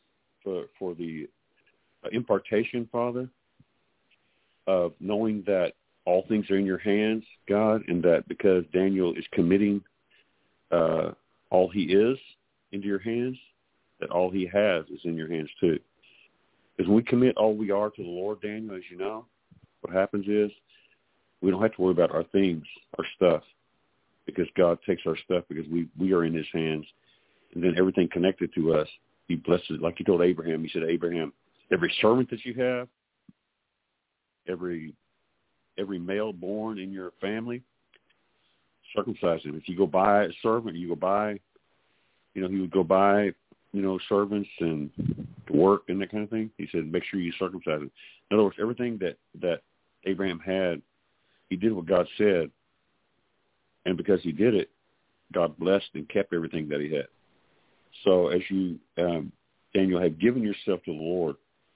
impartation, Father, of knowing that all things are in your hands, God, and that because Daniel is committing all he is into your hands, that all he has is in your hands too. Because when we commit all we are to the Lord, Daniel, as you know, what happens is we don't have to worry about our things, our stuff, because God takes our stuff because we are in his hands. And then everything connected to us, he blesses, like he told Abraham. He said, Abraham, every servant that you have, every male born in your family, circumcise him. If you go buy a servant, you go buy, he would go buy, servants and to work and that kind of thing. He said, make sure you circumcise him. In other words, everything that Abraham had, he did what God said. And because he did it, God blessed and kept everything that he had. So as you, Daniel, have given yourself to the Lord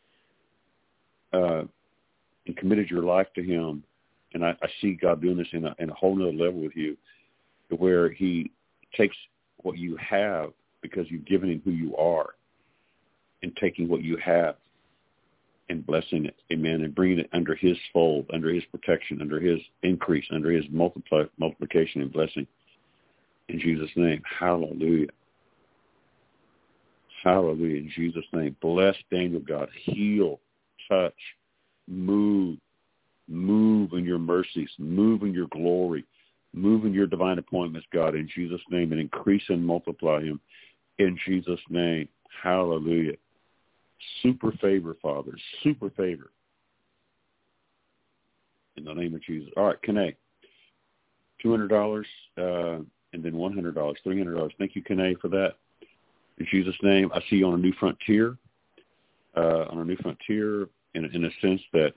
and committed your life to him, and I see God doing this in a whole nother level with you, to where he takes what you have because you've given him who you are, and taking what you have and blessing it, amen, and bringing it under his fold, under his protection, under his increase, under his multiplication and blessing. In Jesus' name, hallelujah. Hallelujah, in Jesus' name. Bless Daniel, God. Heal, touch, move in your mercies, move in your glory, move in your divine appointments, God, in Jesus' name, and increase and multiply him in Jesus' name. Hallelujah. Super favor, Father, super favor. In the name of Jesus. All right, Kane, $200 and then $100, $300. Thank you, Kane, for that. In Jesus' name, I see you on a new frontier, in a sense that,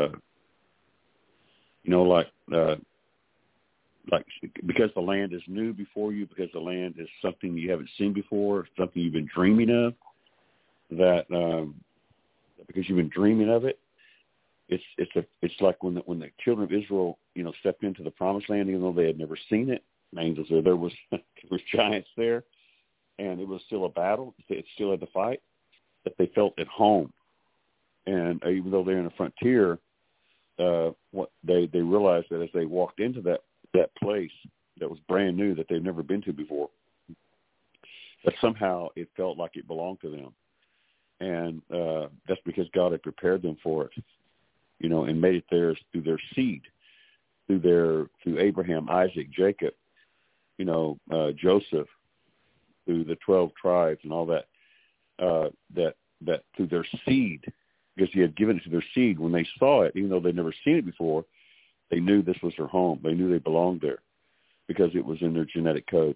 like because the land is new before you, because the land is something you haven't seen before, something you've been dreaming of, that because you've been dreaming of it, it's like when the children of Israel, stepped into the promised land, even though they had never seen it. Angels there was giants there, and it was still a battle. It still had to fight, but they felt at home. And even though they're in a frontier, what they realized that as they walked into that place that was brand new, that they've never been to before, that somehow it felt like it belonged to them. And that's because God had prepared them for it, and made it theirs through their seed, through Abraham, Isaac, Jacob, Joseph, through the 12 tribes and all that, that through their seed, because he had given it to their seed. When they saw it, even though they'd never seen it before, they knew this was their home. They knew they belonged there because it was in their genetic code.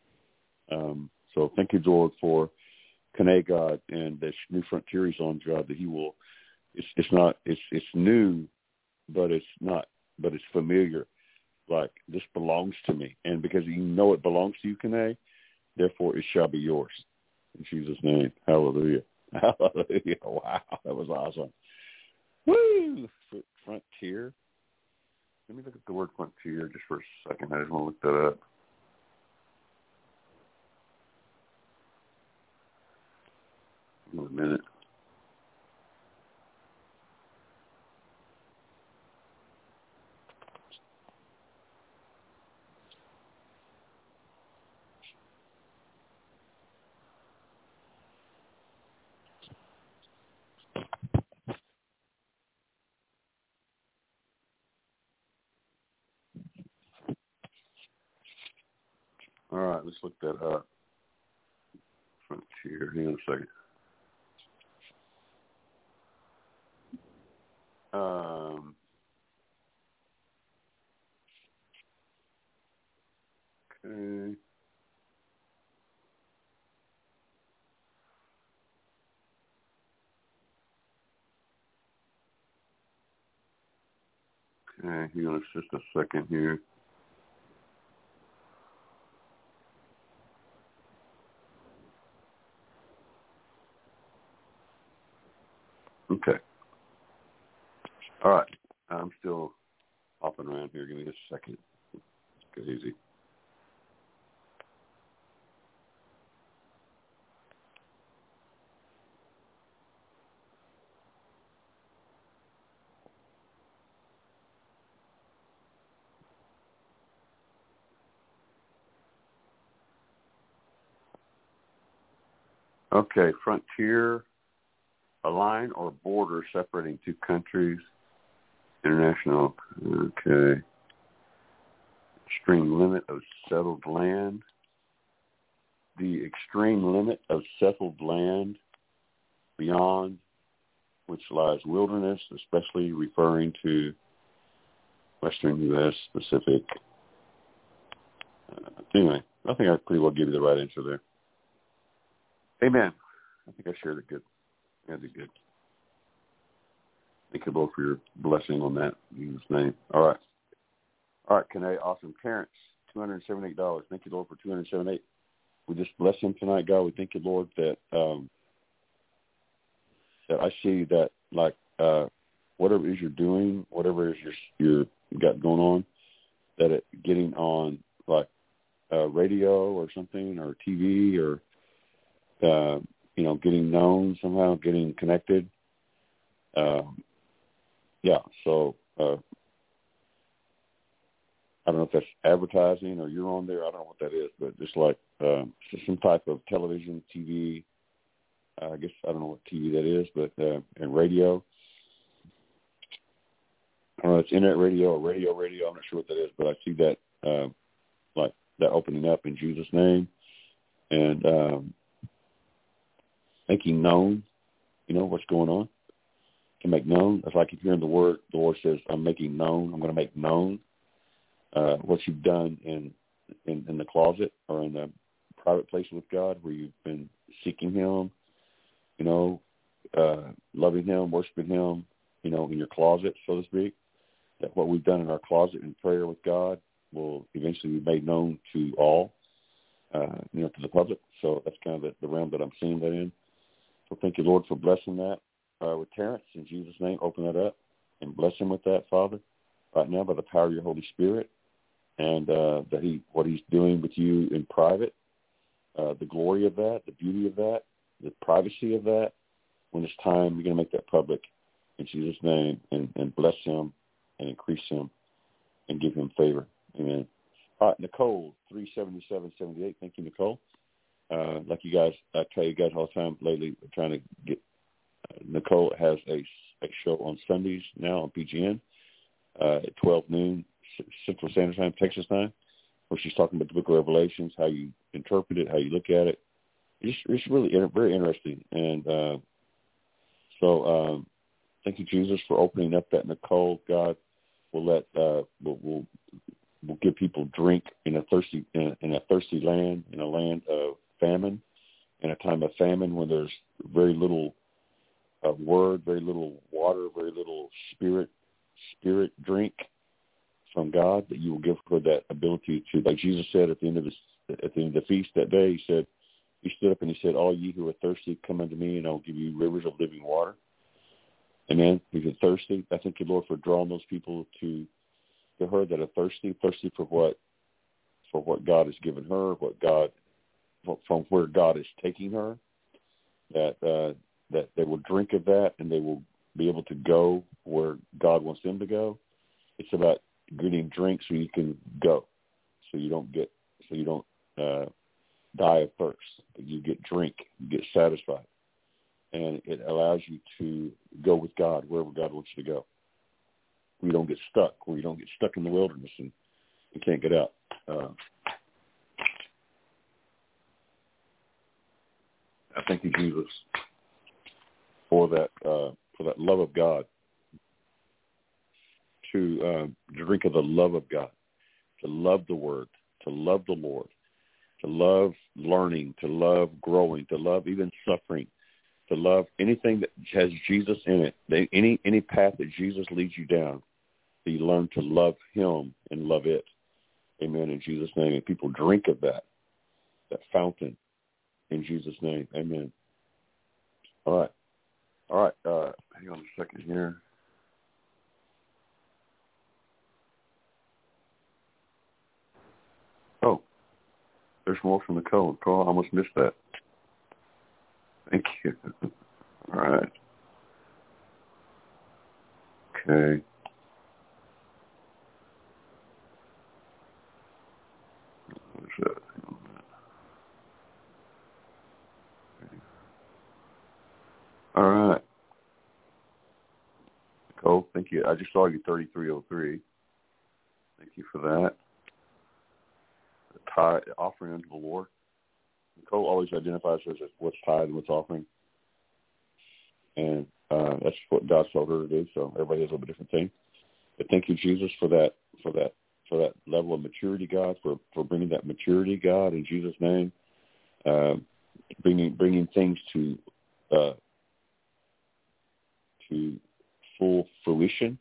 So thank you, Lord, for Kane, God, and this new frontier he's on, God, that he will, it's new, but it's familiar. Like, this belongs to me. And because it belongs to you, Kane, therefore it shall be yours. In Jesus' name. Hallelujah. Hallelujah. Wow. That was awesome. Woo! Frontier. Let me look at the word frontier just for a second. I just want to look that up. Give me a minute. All right, let's look that up. Frontier. Hang on a second. Okay. Okay, hang on just a second here. Okay. All right. I'm still hopping around here. Give me just a second. Get easy. Okay, frontier, a line or border separating two countries. International, okay. Extreme limit of settled land. The extreme limit of settled land beyond which lies wilderness, especially referring to western U.S. Pacific. Anyway, I think I pretty well gave you the right answer there. Amen. I think I shared it good. I did good. Thank you, Lord, for your blessing on that. In Jesus' name. All right. All right, Kanae, awesome. Terrence, $278. Thank you, Lord, for $278. We just bless him tonight, God. We thank you, Lord, that that I see that, like, whatever it is you're doing, whatever it is you're got going on, that it getting on, like, radio or something, or TV, or getting known somehow, getting connected. So I don't know if that's advertising or you're on there. I don't know what that is, but just like some type of television, TV. I guess I don't know what TV that is, but and radio. I don't know if it's internet radio or radio. I'm not sure what that is, but I see that like that opening up in Jesus' name and making known, what's going on. To make known. It's like if you're in the Word, the Lord says, I'm making known. I'm going to make known what you've done in the closet or in the private place with God where you've been seeking him, loving him, worshiping him, in your closet, so to speak. That what we've done in our closet in prayer with God will eventually be made known to all, to the public. So that's kind of the realm that I'm seeing that in. So thank you, Lord, for blessing that. With Terrence, in Jesus' name, open that up and bless him with that, Father, right now by the power of your Holy Spirit, and that what he's doing with you in private, the glory of that, the beauty of that, the privacy of that. When it's time, you're going to make that public in Jesus' name and bless him and increase him and give him favor. Amen. All right, Nicole, 37778. Thank you, Nicole. Like you guys, I tell you guys all the time lately, we're trying to get. Nicole has a show on Sundays now on PGN at 12 noon Central Standard Time, Texas time, where she's talking about the book of Revelations, how you interpret it, how you look at it. It's really very interesting. And so thank you, Jesus, for opening up that Nicole. God will let will give people drink in a thirsty land, in a land of famine, in a time of famine when there's very little word, very little water, very little spirit drink from God, that you will give her that ability to, like Jesus said at the end of the feast that day, he stood up and he said, all ye who are thirsty, come unto me and I'll give you rivers of living water. Amen. If you're thirsty, I thank you, Lord, for drawing those people to her that are thirsty for what God has given her, from where God is taking her, that they will drink of that and they will be able to go where God wants them to go. It's about getting drink so you can go, so you don't die of thirst. But you get drink, you get satisfied, and it allows you to go with God wherever God wants you to go. Where you don't get stuck in the wilderness and you can't get out. I thank you, Jesus, for that love of God, to drink of the love of God, to love the Word, to love the Lord, to love learning, to love growing, to love even suffering, to love anything that has Jesus in it. Any path that Jesus leads you down, So you learn to love him and love it. Amen. In Jesus' name. And people drink of that fountain. In Jesus' name. Amen. All right. Hang on a second here. Oh, there's more from the call. I almost missed that. Thank you. All right. Okay. What's that? All right. Nicole, thank you. I just saw you 3303. Thank you for that. The tithe offering unto the Lord. Nicole always identifies us as what's tithe and what's offering. And that's what God told her to do, so everybody has a little bit different thing. But thank you, Jesus, for that level of maturity, God, for bringing that maturity, God, in Jesus' name, bringing things to full fruition,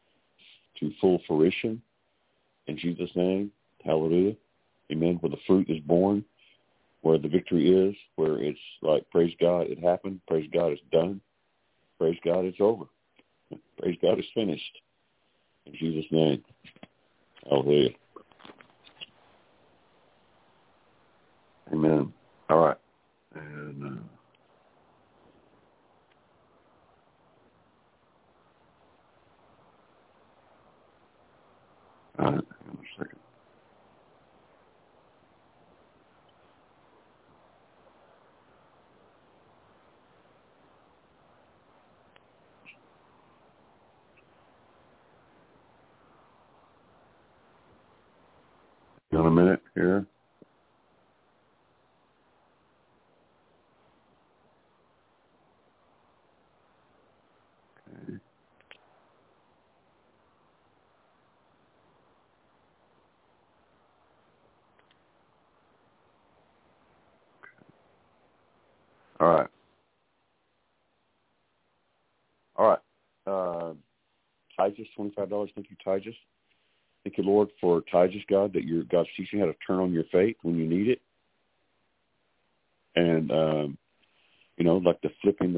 in Jesus' name. Hallelujah. Amen. Where the fruit is born, where the victory is, where it's like, praise God, it happened. Praise God, it's done. Praise God, it's over. Praise God, it's finished. In Jesus' name. Hallelujah. Amen. All right. And hang on a second. Got a minute here. Okay. All right. Titus, $25. Thank you, Titus. Thank you, Lord, for Titus, God, that God's teaching how to turn on your faith when you need it. And, like the flipping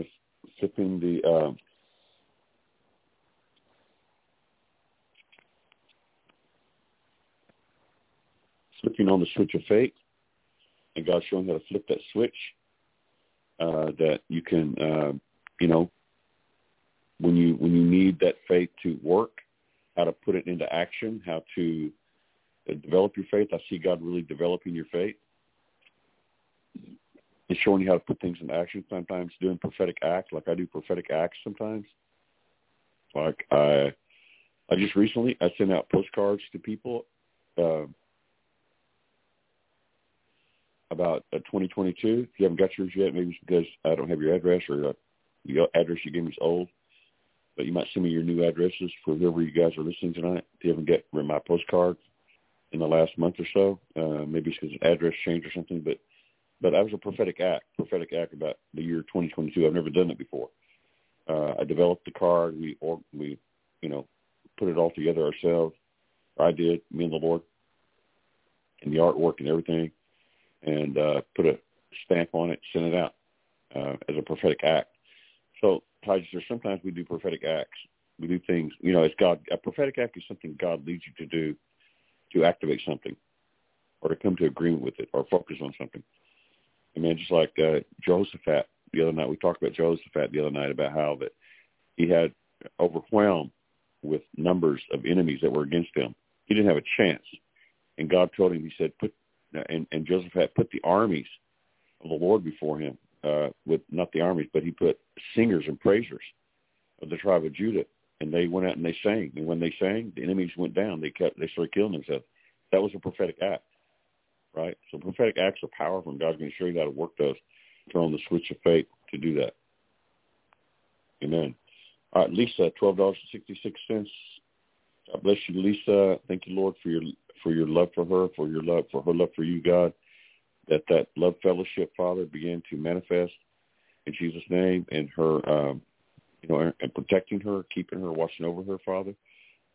on the switch of faith, and God's showing how to flip that switch, that you can, when you need that faith to work, how to put it into action, how to develop your faith. I see God really developing your faith and showing you how to put things into action. Sometimes doing prophetic acts, like I do prophetic acts sometimes. Like I just recently, I sent out postcards to people about 2022. If you haven't got yours yet, maybe it's because I don't have your address, or the address you gave me is old. But you might send me your new addresses for whoever you guys are listening tonight. If you haven't got my postcard in the last month or so, maybe it's because an address change or something. But that was a prophetic act about the year 2022. I've never done it before. I developed the card. We put it all together ourselves. I did, me and the Lord, and the artwork and everything, and put a stamp on it, sent it out as a prophetic act. So, Titus, sometimes we do prophetic acts. We do things, it's God. A prophetic act is something God leads you to do to activate something or to come to agreement with it or focus on something. Just like Jehoshaphat the other night. We talked about Jehoshaphat the other night about how that he had overwhelmed with numbers of enemies that were against him. He didn't have a chance. And God told him, he said, and Jehoshaphat put the armies of the Lord before him. With not the armies, but he put singers and praisers of the tribe of Judah, and they went out and they sang. And when they sang, the enemies went down. They started killing themselves. That was a prophetic act, right? So prophetic acts are powerful, and God's going to show you how to work those. Turn on the switch of faith to do that. Amen. All right, Lisa, $12.66. God bless you, Lisa. Thank you, Lord, for your love for her, for her love for you, God. That love fellowship, Father, began to manifest in Jesus' name, and her, and protecting her, keeping her, watching over her, Father.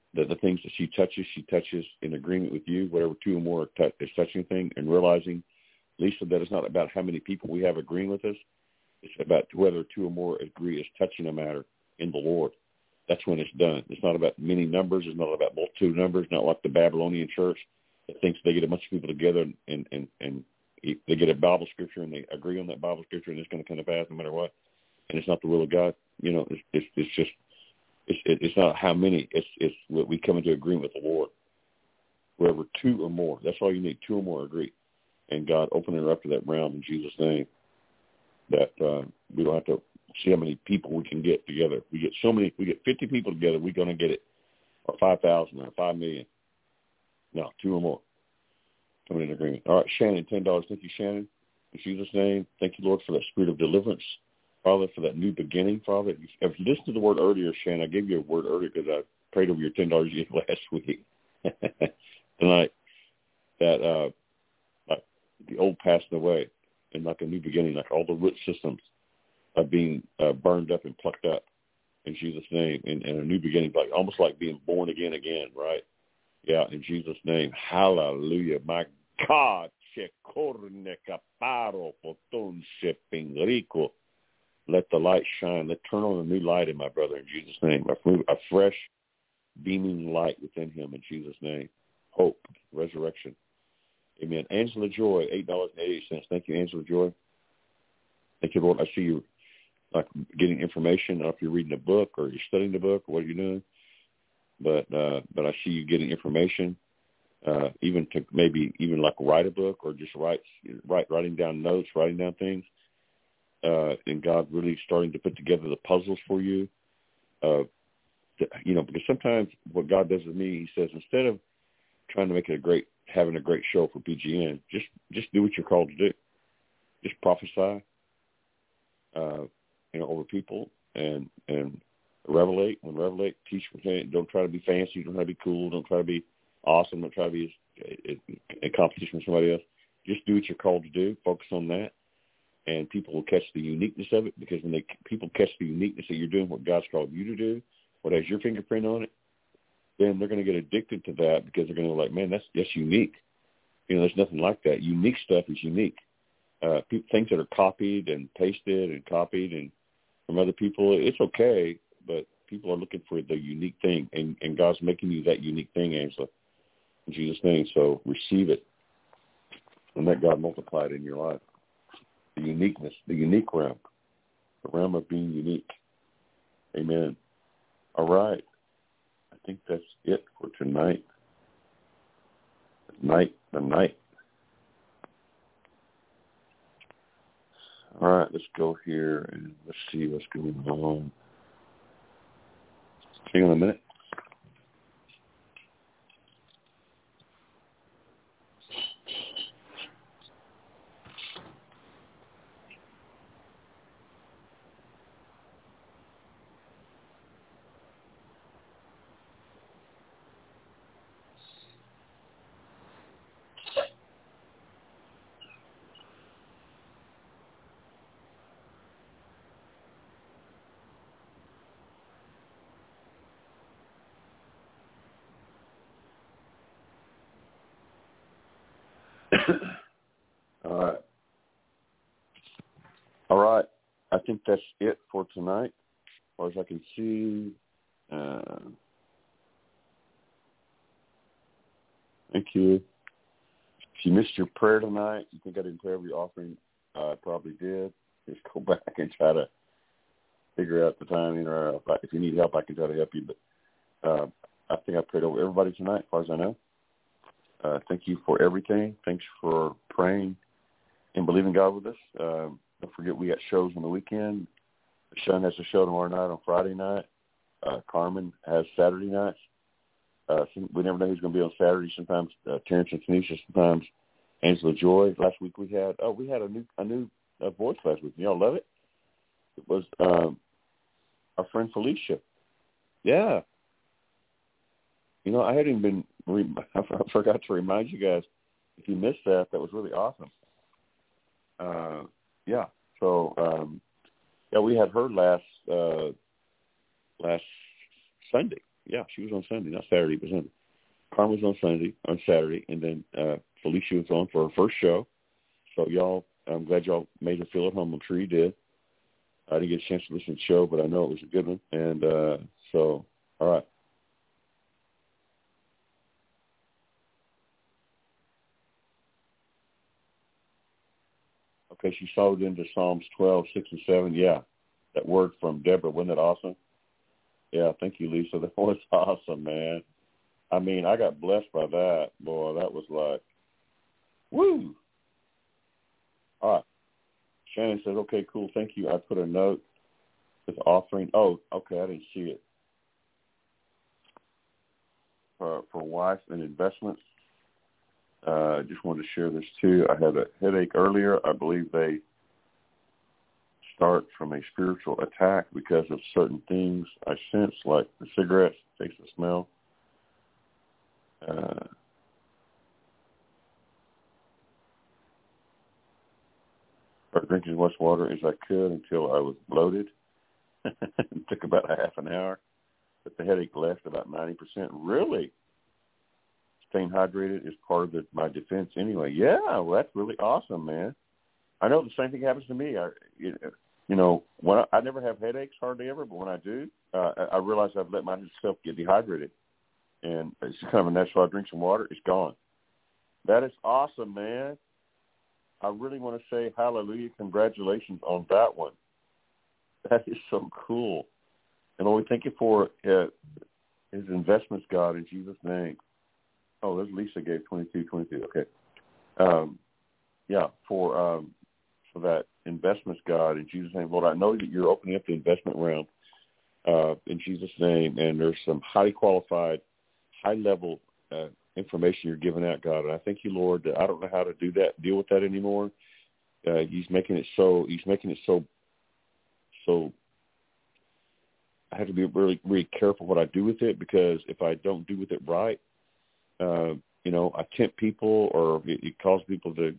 that the things that she touches in agreement with you, whatever two or more is touching thing, and realizing, Lisa, that it's not about how many people we have agreeing with us. It's about whether two or more agree is touching a matter in the Lord. That's when it's done. It's not about many numbers. It's not about multitude numbers, not like the Babylonian church that thinks they get a bunch of people together and if they get a Bible scripture and they agree on that Bible scripture and it's going to come to pass no matter what, and it's not the will of God. You know, it's not how many. It's what we come into agreement with the Lord. Wherever two or more, that's all you need. Two or more agree, and God opening her up to that realm in Jesus' name. That we don't have to see how many people we can get together. We get so many. We get 50 people together. We're going to get it, or 5,000, or 5 million. No, two or more coming in agreement. All right, Shannon, $10. Thank you, Shannon. In Jesus' name, thank you, Lord, for that spirit of deliverance. Father, for that new beginning, Father. If you listened to the word earlier, Shannon, I gave you a word earlier because I prayed over your $10 you gave last week. Tonight, that like the old passing away and like a new beginning, like all the root systems are being burned up and plucked up in Jesus' name, and a new beginning, like almost like being born again, right? Yeah, in Jesus' name. Hallelujah. My God. Let the light shine. Let turn on a new light in my brother in Jesus' name. A fresh, beaming light within him in Jesus' name. Hope, resurrection. Amen. Angela Joy, $8.88. Thank you, Angela Joy. Thank you, Lord. I see you like getting information. I don't know if you're reading a book or you're studying the book or what you're doing, but I see you getting information, even to maybe even like write a book or just writing down notes, writing down things. And God really starting to put together the puzzles for you. Because sometimes what God does with me, he says, instead of trying to make it having a great show for PGN, just do what you're called to do. Just prophesy, over people and revelate. When revelate, teach. Don't try to be fancy. Don't try to be cool. Don't try to be awesome. Don't try to be in competition with somebody else. Just do what you're called to do. Focus on that. And people will catch the uniqueness of it, because when people catch the uniqueness that you're doing what God's called you to do, what has your fingerprint on it, then they're going to get addicted to that, because they're going to be like, man, that's unique. There's nothing like that. Unique stuff is unique. Things that are copied and pasted and copied and from other people, it's okay, but people are looking for the unique thing, and God's making you that unique thing, Angela, in Jesus' name. So receive it and let God multiply it in your life. The uniqueness, the unique realm, the realm of being unique. Amen. All right. I think that's it for tonight. The night. All right, let's go here and let's see what's going on. Hang on a minute. All right. I think that's it for tonight, as far as I can see. Thank you. If you missed your prayer tonight, you think I didn't pray over your offering, I probably did. Just go back and try to figure out the timing, or if you need help, I can try to help you. But I think I prayed over everybody tonight, as far as I know. Thank you for everything. Thanks for praying and believing God with us. Don't forget, we got shows on the weekend. Sean has a show tomorrow night on Friday night. Carmen has Saturday nights. We never know who's going to be on Saturday. Sometimes Terrence and Tanisha. Sometimes Angela Joy. Last week we had a new voice last week. Y'all love it. It was our friend Felicia. Yeah. I hadn't been. I forgot to remind you guys. If you missed that, that was really awesome. Yeah. So we had her last Sunday. Yeah, she was on Sunday, not Saturday, but Sunday. Carmen was on Saturday, and then Felicia was on for her first show. So y'all, I'm glad y'all made her feel at home. I'm sure you did. I didn't get a chance to listen to the show, but I know it was a good one. And so, all right. Okay, she sold into Psalms 12, 6 and 7. Yeah, that word from Deborah, wasn't that awesome? Yeah, thank you, Lisa. That was awesome, man. I mean, I got blessed by that. Boy, that was like, woo. All right. Shannon says, okay, cool, thank you. I put a note with offering. Oh, okay, I didn't see it. For wife and investments. I just wanted to share this too. I had a headache earlier. I believe they start from a spiritual attack because of certain things I sense, like the cigarettes, taste the smell. I drinking as much water as I could until I was bloated. It took about a half an hour, but the headache left about 90%. Really? Staying hydrated is part of my defense anyway. Yeah, well, that's really awesome, man. I know the same thing happens to me. When I never have headaches hardly ever, but when I do, I realize I've let myself get dehydrated. And it's kind of a natural. I drink some water, it's gone. That is awesome, man. I really want to say hallelujah, congratulations on that one. That is so cool. And Lord, we thank you for his investments, God, in Jesus' name. Oh, there's Lisa gave 22. Okay. For that investments, God, in Jesus' name. Lord, I know that you're opening up the investment realm in Jesus' name, and there's some highly qualified, high-level information you're giving out, God. And I thank you, Lord, that I don't know how to deal with that anymore. He's making it so I have to be really, really careful what I do with it, because if I don't do with it right, I tempt people, or it causes people to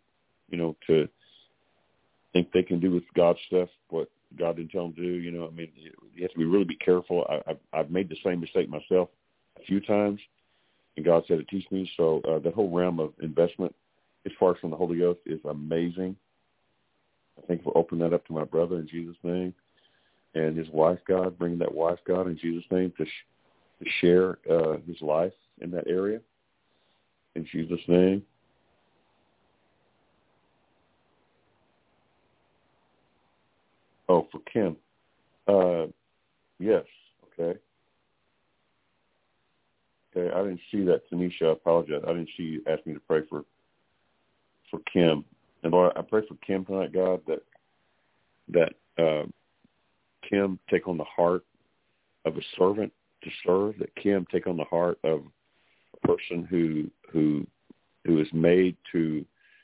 think they can do with God's stuff what God didn't tell them to do. You have to really be careful. I've made the same mistake myself a few times, and God said to teach me. So the whole realm of investment, as far as from the Holy Ghost, is amazing. I think we'll open that up to my brother in Jesus' name, and his wife, God, bringing that wife, God, in Jesus' name, to share his life in that area. In Jesus' name. Oh, for Kim. Yes. Okay. Okay, I didn't see that, Tanisha. I apologize. I didn't see you ask me to pray for Kim. And Lord, I pray for Kim tonight, God, that Kim take on the heart of a servant to serve, that Kim take on the heart of a person who is made to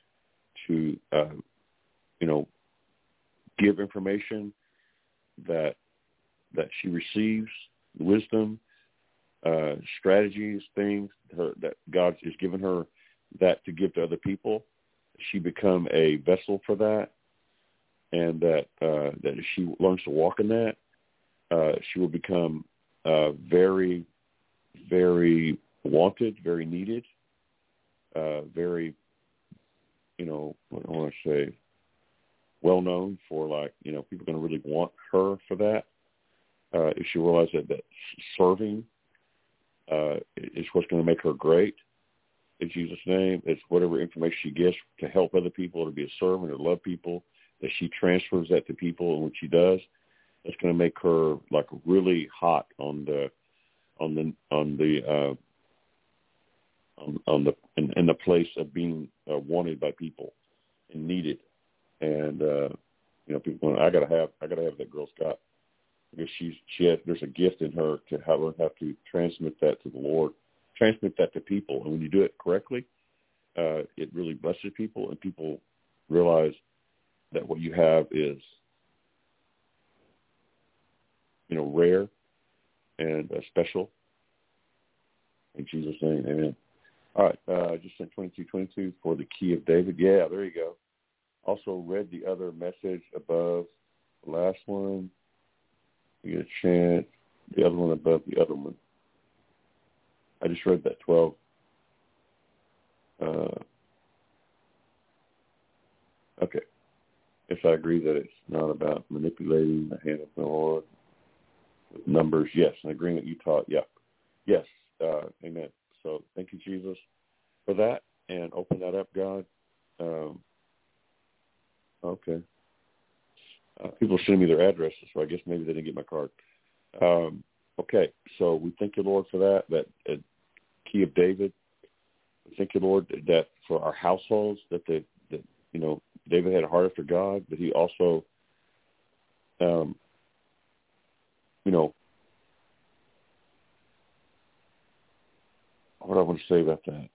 give information, that she receives wisdom, strategies, things that God has given her that to give to other people. She become a vessel for that, and that if she learns to walk in that, she will become very, very wanted, very needed, very, what I want to say, well known for, people are going to really want her for that. If she realizes that serving is what's going to make her great, in Jesus' name, it's whatever information she gets to help other people, to be a servant or love people, that she transfers that to people, and when she does, it's going to make her really hot in the place of being wanted by people and needed. And people going, I gotta have that Girl Scout, because there's a gift in her to learn how to transmit that to the Lord, transmit that to people, and when you do it correctly, it really blesses people, and people realize that what you have is rare and special. In Jesus' name, amen. All right, just sent 2222 for the Key of David. Yeah, there you go. Also read the other message above the last one. You get a chance. The other one above the other one. I just read that 12. Okay. Yes, I agree that it's not about manipulating the hand of the Lord with numbers. Yes, an agreement you taught. Yeah. Yes. Amen. So thank you, Jesus, for that, and open that up, God. Okay. People send me their addresses, so I guess maybe they didn't get my card. Okay, so we thank you, Lord, for that key of David. We thank you, Lord, that for our households, that David had a heart after God, but he also, what do I want to say about that?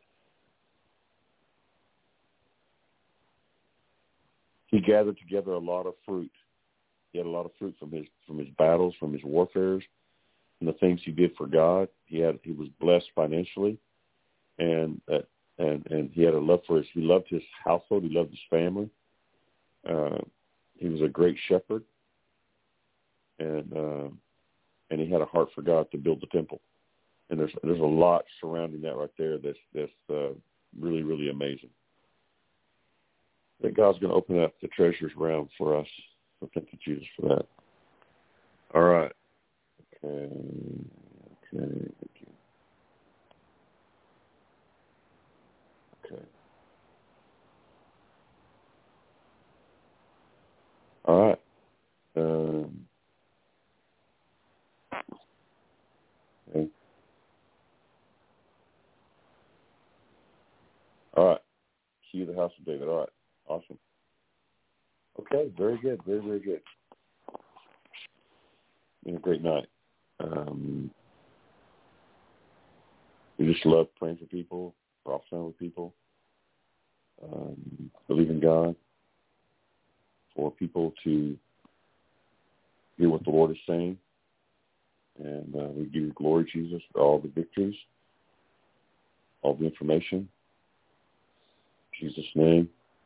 He gathered together a lot of fruit. He had a lot of fruit from his battles, from his warfares, and the things he did for God. He was blessed financially, and he had a love for he loved his household. He loved his family. He was a great shepherd, and he had a heart for God to build the temple. And there's a lot surrounding that right there that's really, really amazing. I think God's going to open up the treasures realm for us. So thank you, Jesus, for that. All right. Okay. Thank you. Okay. All right. Okay. All right. Key of the House of David. All right. Awesome. Okay. Very good. Very, very good. Been a great night. We just love praying for people, prophesying with people, believe in God, for people to hear what the Lord is saying. And we give you glory, Jesus, for all the victories, all the information. In Jesus' name.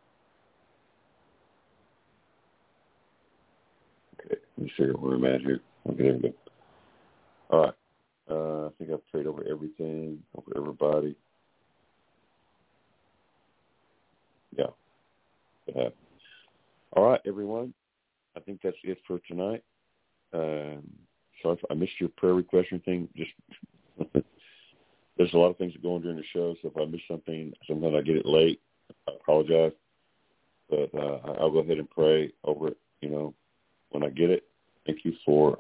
Okay, let me see where I'm at here. Okay, there we go. All right. I think I've prayed over everything, over everybody. Yeah. All right, everyone. I think that's it for tonight. Sorry if I missed your prayer request or anything. Just there's a lot of things that go on during the show, so if I miss something, sometimes I get it late. I apologize. But I'll go ahead and pray over it, when I get it. Thank you for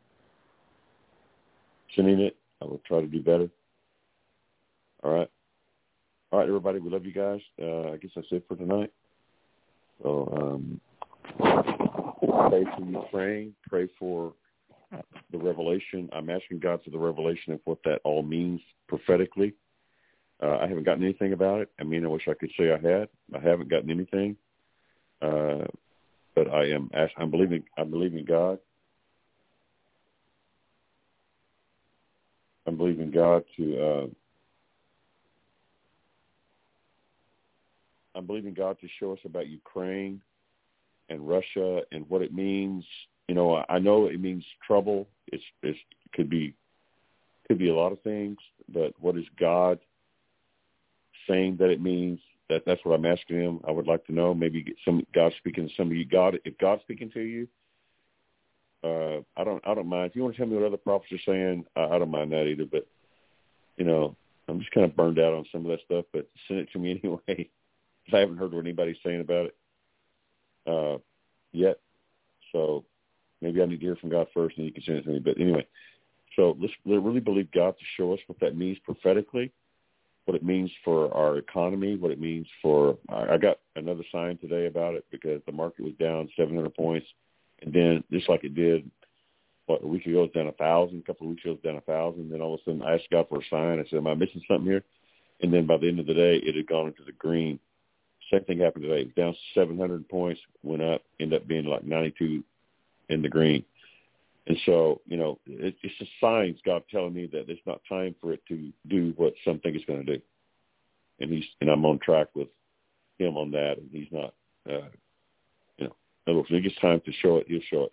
sending it. I will try to do better. All right. All right, everybody. We love you guys. I guess that's it for tonight. So pray for Ukraine. Pray for the revelation. I'm asking God for the revelation of what that all means prophetically. I haven't gotten anything about it. I mean, I wish I could say I had. I haven't gotten anything. But I'm believing God. I'm believing God to show us about Ukraine and Russia and what it means. I know it means trouble. It could be a lot of things, but what is God saying that it means? That's what I'm asking him. I would like to know. Maybe get God speaking to some of you. If God's speaking to you, I don't mind. If you want to tell me what other prophets are saying, I don't mind that either. But I'm just kind of burned out on some of that stuff. But send it to me anyway, because I haven't heard what anybody's saying about it yet. So maybe I need to hear from God first, and you can send it to me. But anyway, so let's really believe God to show us what that means prophetically, what it means for our economy, what it means for I got another sign today about it because the market was down 700 points. And then just like it did, a week ago, it was down 1,000. A couple of weeks ago, it was down 1,000. Then all of a sudden, I asked God for a sign. I said, am I missing something here? And then by the end of the day, it had gone into the green. Same thing happened today. It was down 700 points, went up, ended up being like 92 in the green. And so, it's just signs, God telling me that it's not time for it to do what some think it's going to do. And I'm on track with him on that, and he's not, in other words, when it gets time to show it, he'll show it.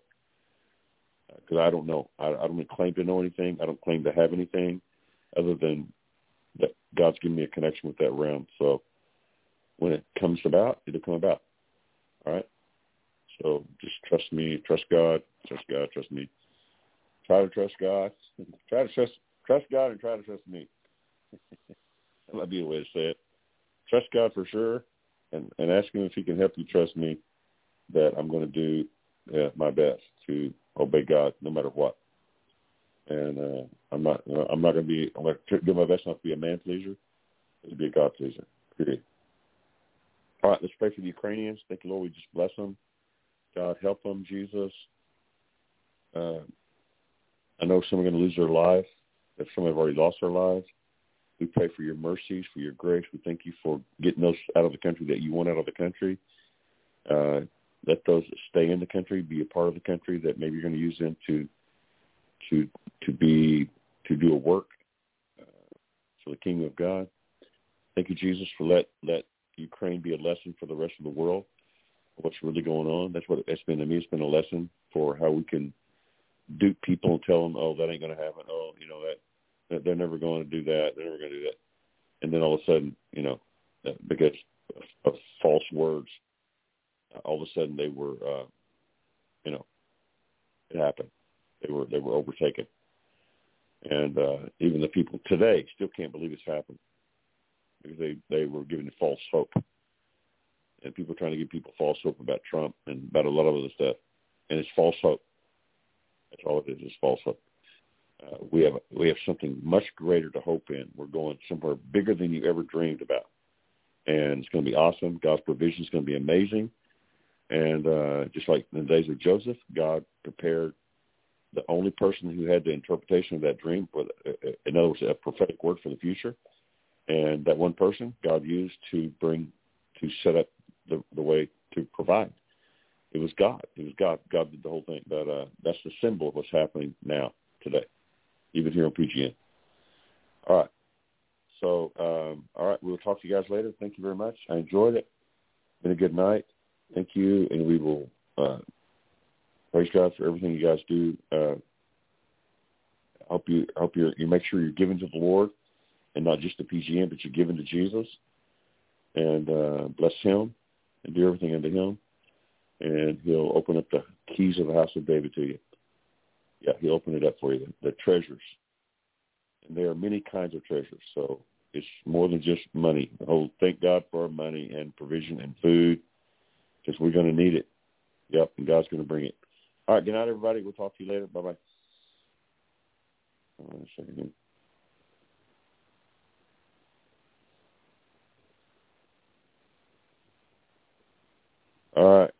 Because I don't know. I don't claim to know anything. I don't claim to have anything other than that God's given me a connection with that realm. So when it comes about, it'll come about. All right? So just trust me, trust God, trust me. Try to trust God. Try to trust God and try to trust me. That might be a way to say it. Trust God for sure, and ask him if he can help you trust me, that I'm going to do my best to obey God no matter what. And I'm going to do my best not to be a man pleaser, but to be a God pleaser. Period. All right, let's pray for the Ukrainians. Thank you, Lord. We just bless them. God, help them, Jesus. I know some are going to lose their lives. If some have already lost their lives, we pray for your mercies, for your grace. We thank you for getting those out of the country that you want out of the country. Let those that stay in the country be a part of the country, that maybe you're going to use them to do a work for the kingdom of God. Thank you, Jesus, for let Ukraine be a lesson for the rest of the world, what's really going on. That's what it's been to me. It's been a lesson for how we can dupe people and tell them, oh, that ain't going to happen. Oh, that they're never going to do that. They're never going to do that. And then all of a sudden, because of false words, all of a sudden they were, it happened. They were overtaken. And even the people today still can't believe it's happened, because they were given false hope. And people are trying to give people false hope about Trump and about a lot of other stuff. And it's false hope. That's all it is false hope. We have something much greater to hope in. We're going somewhere bigger than you ever dreamed about. And it's going to be awesome. God's provision is going to be amazing. And just like in the days of Joseph, God prepared the only person who had the interpretation of that dream, in other words, a prophetic word for the future. And that one person God used to set up the way to provide. It was God. God did the whole thing. But that's the symbol of what's happening now, today, even here on PGN. All right. So, all right, we'll talk to you guys later. Thank you very much. I enjoyed it. Been a good night. Thank you, and we will praise God for everything you guys do. I hope you make sure you're giving to the Lord, and not just to PGN, but you're giving to Jesus, and bless Him, and do everything unto Him, and He'll open up the keys of the house of David to you. Yeah, He'll open it up for you, the treasures. And there are many kinds of treasures, so it's more than just money. Thank God for our money and provision and food, because we're going to need it. Yep, and God's going to bring it. All right, good night, everybody. We'll talk to you later. Bye-bye. Hold on a second here. All right.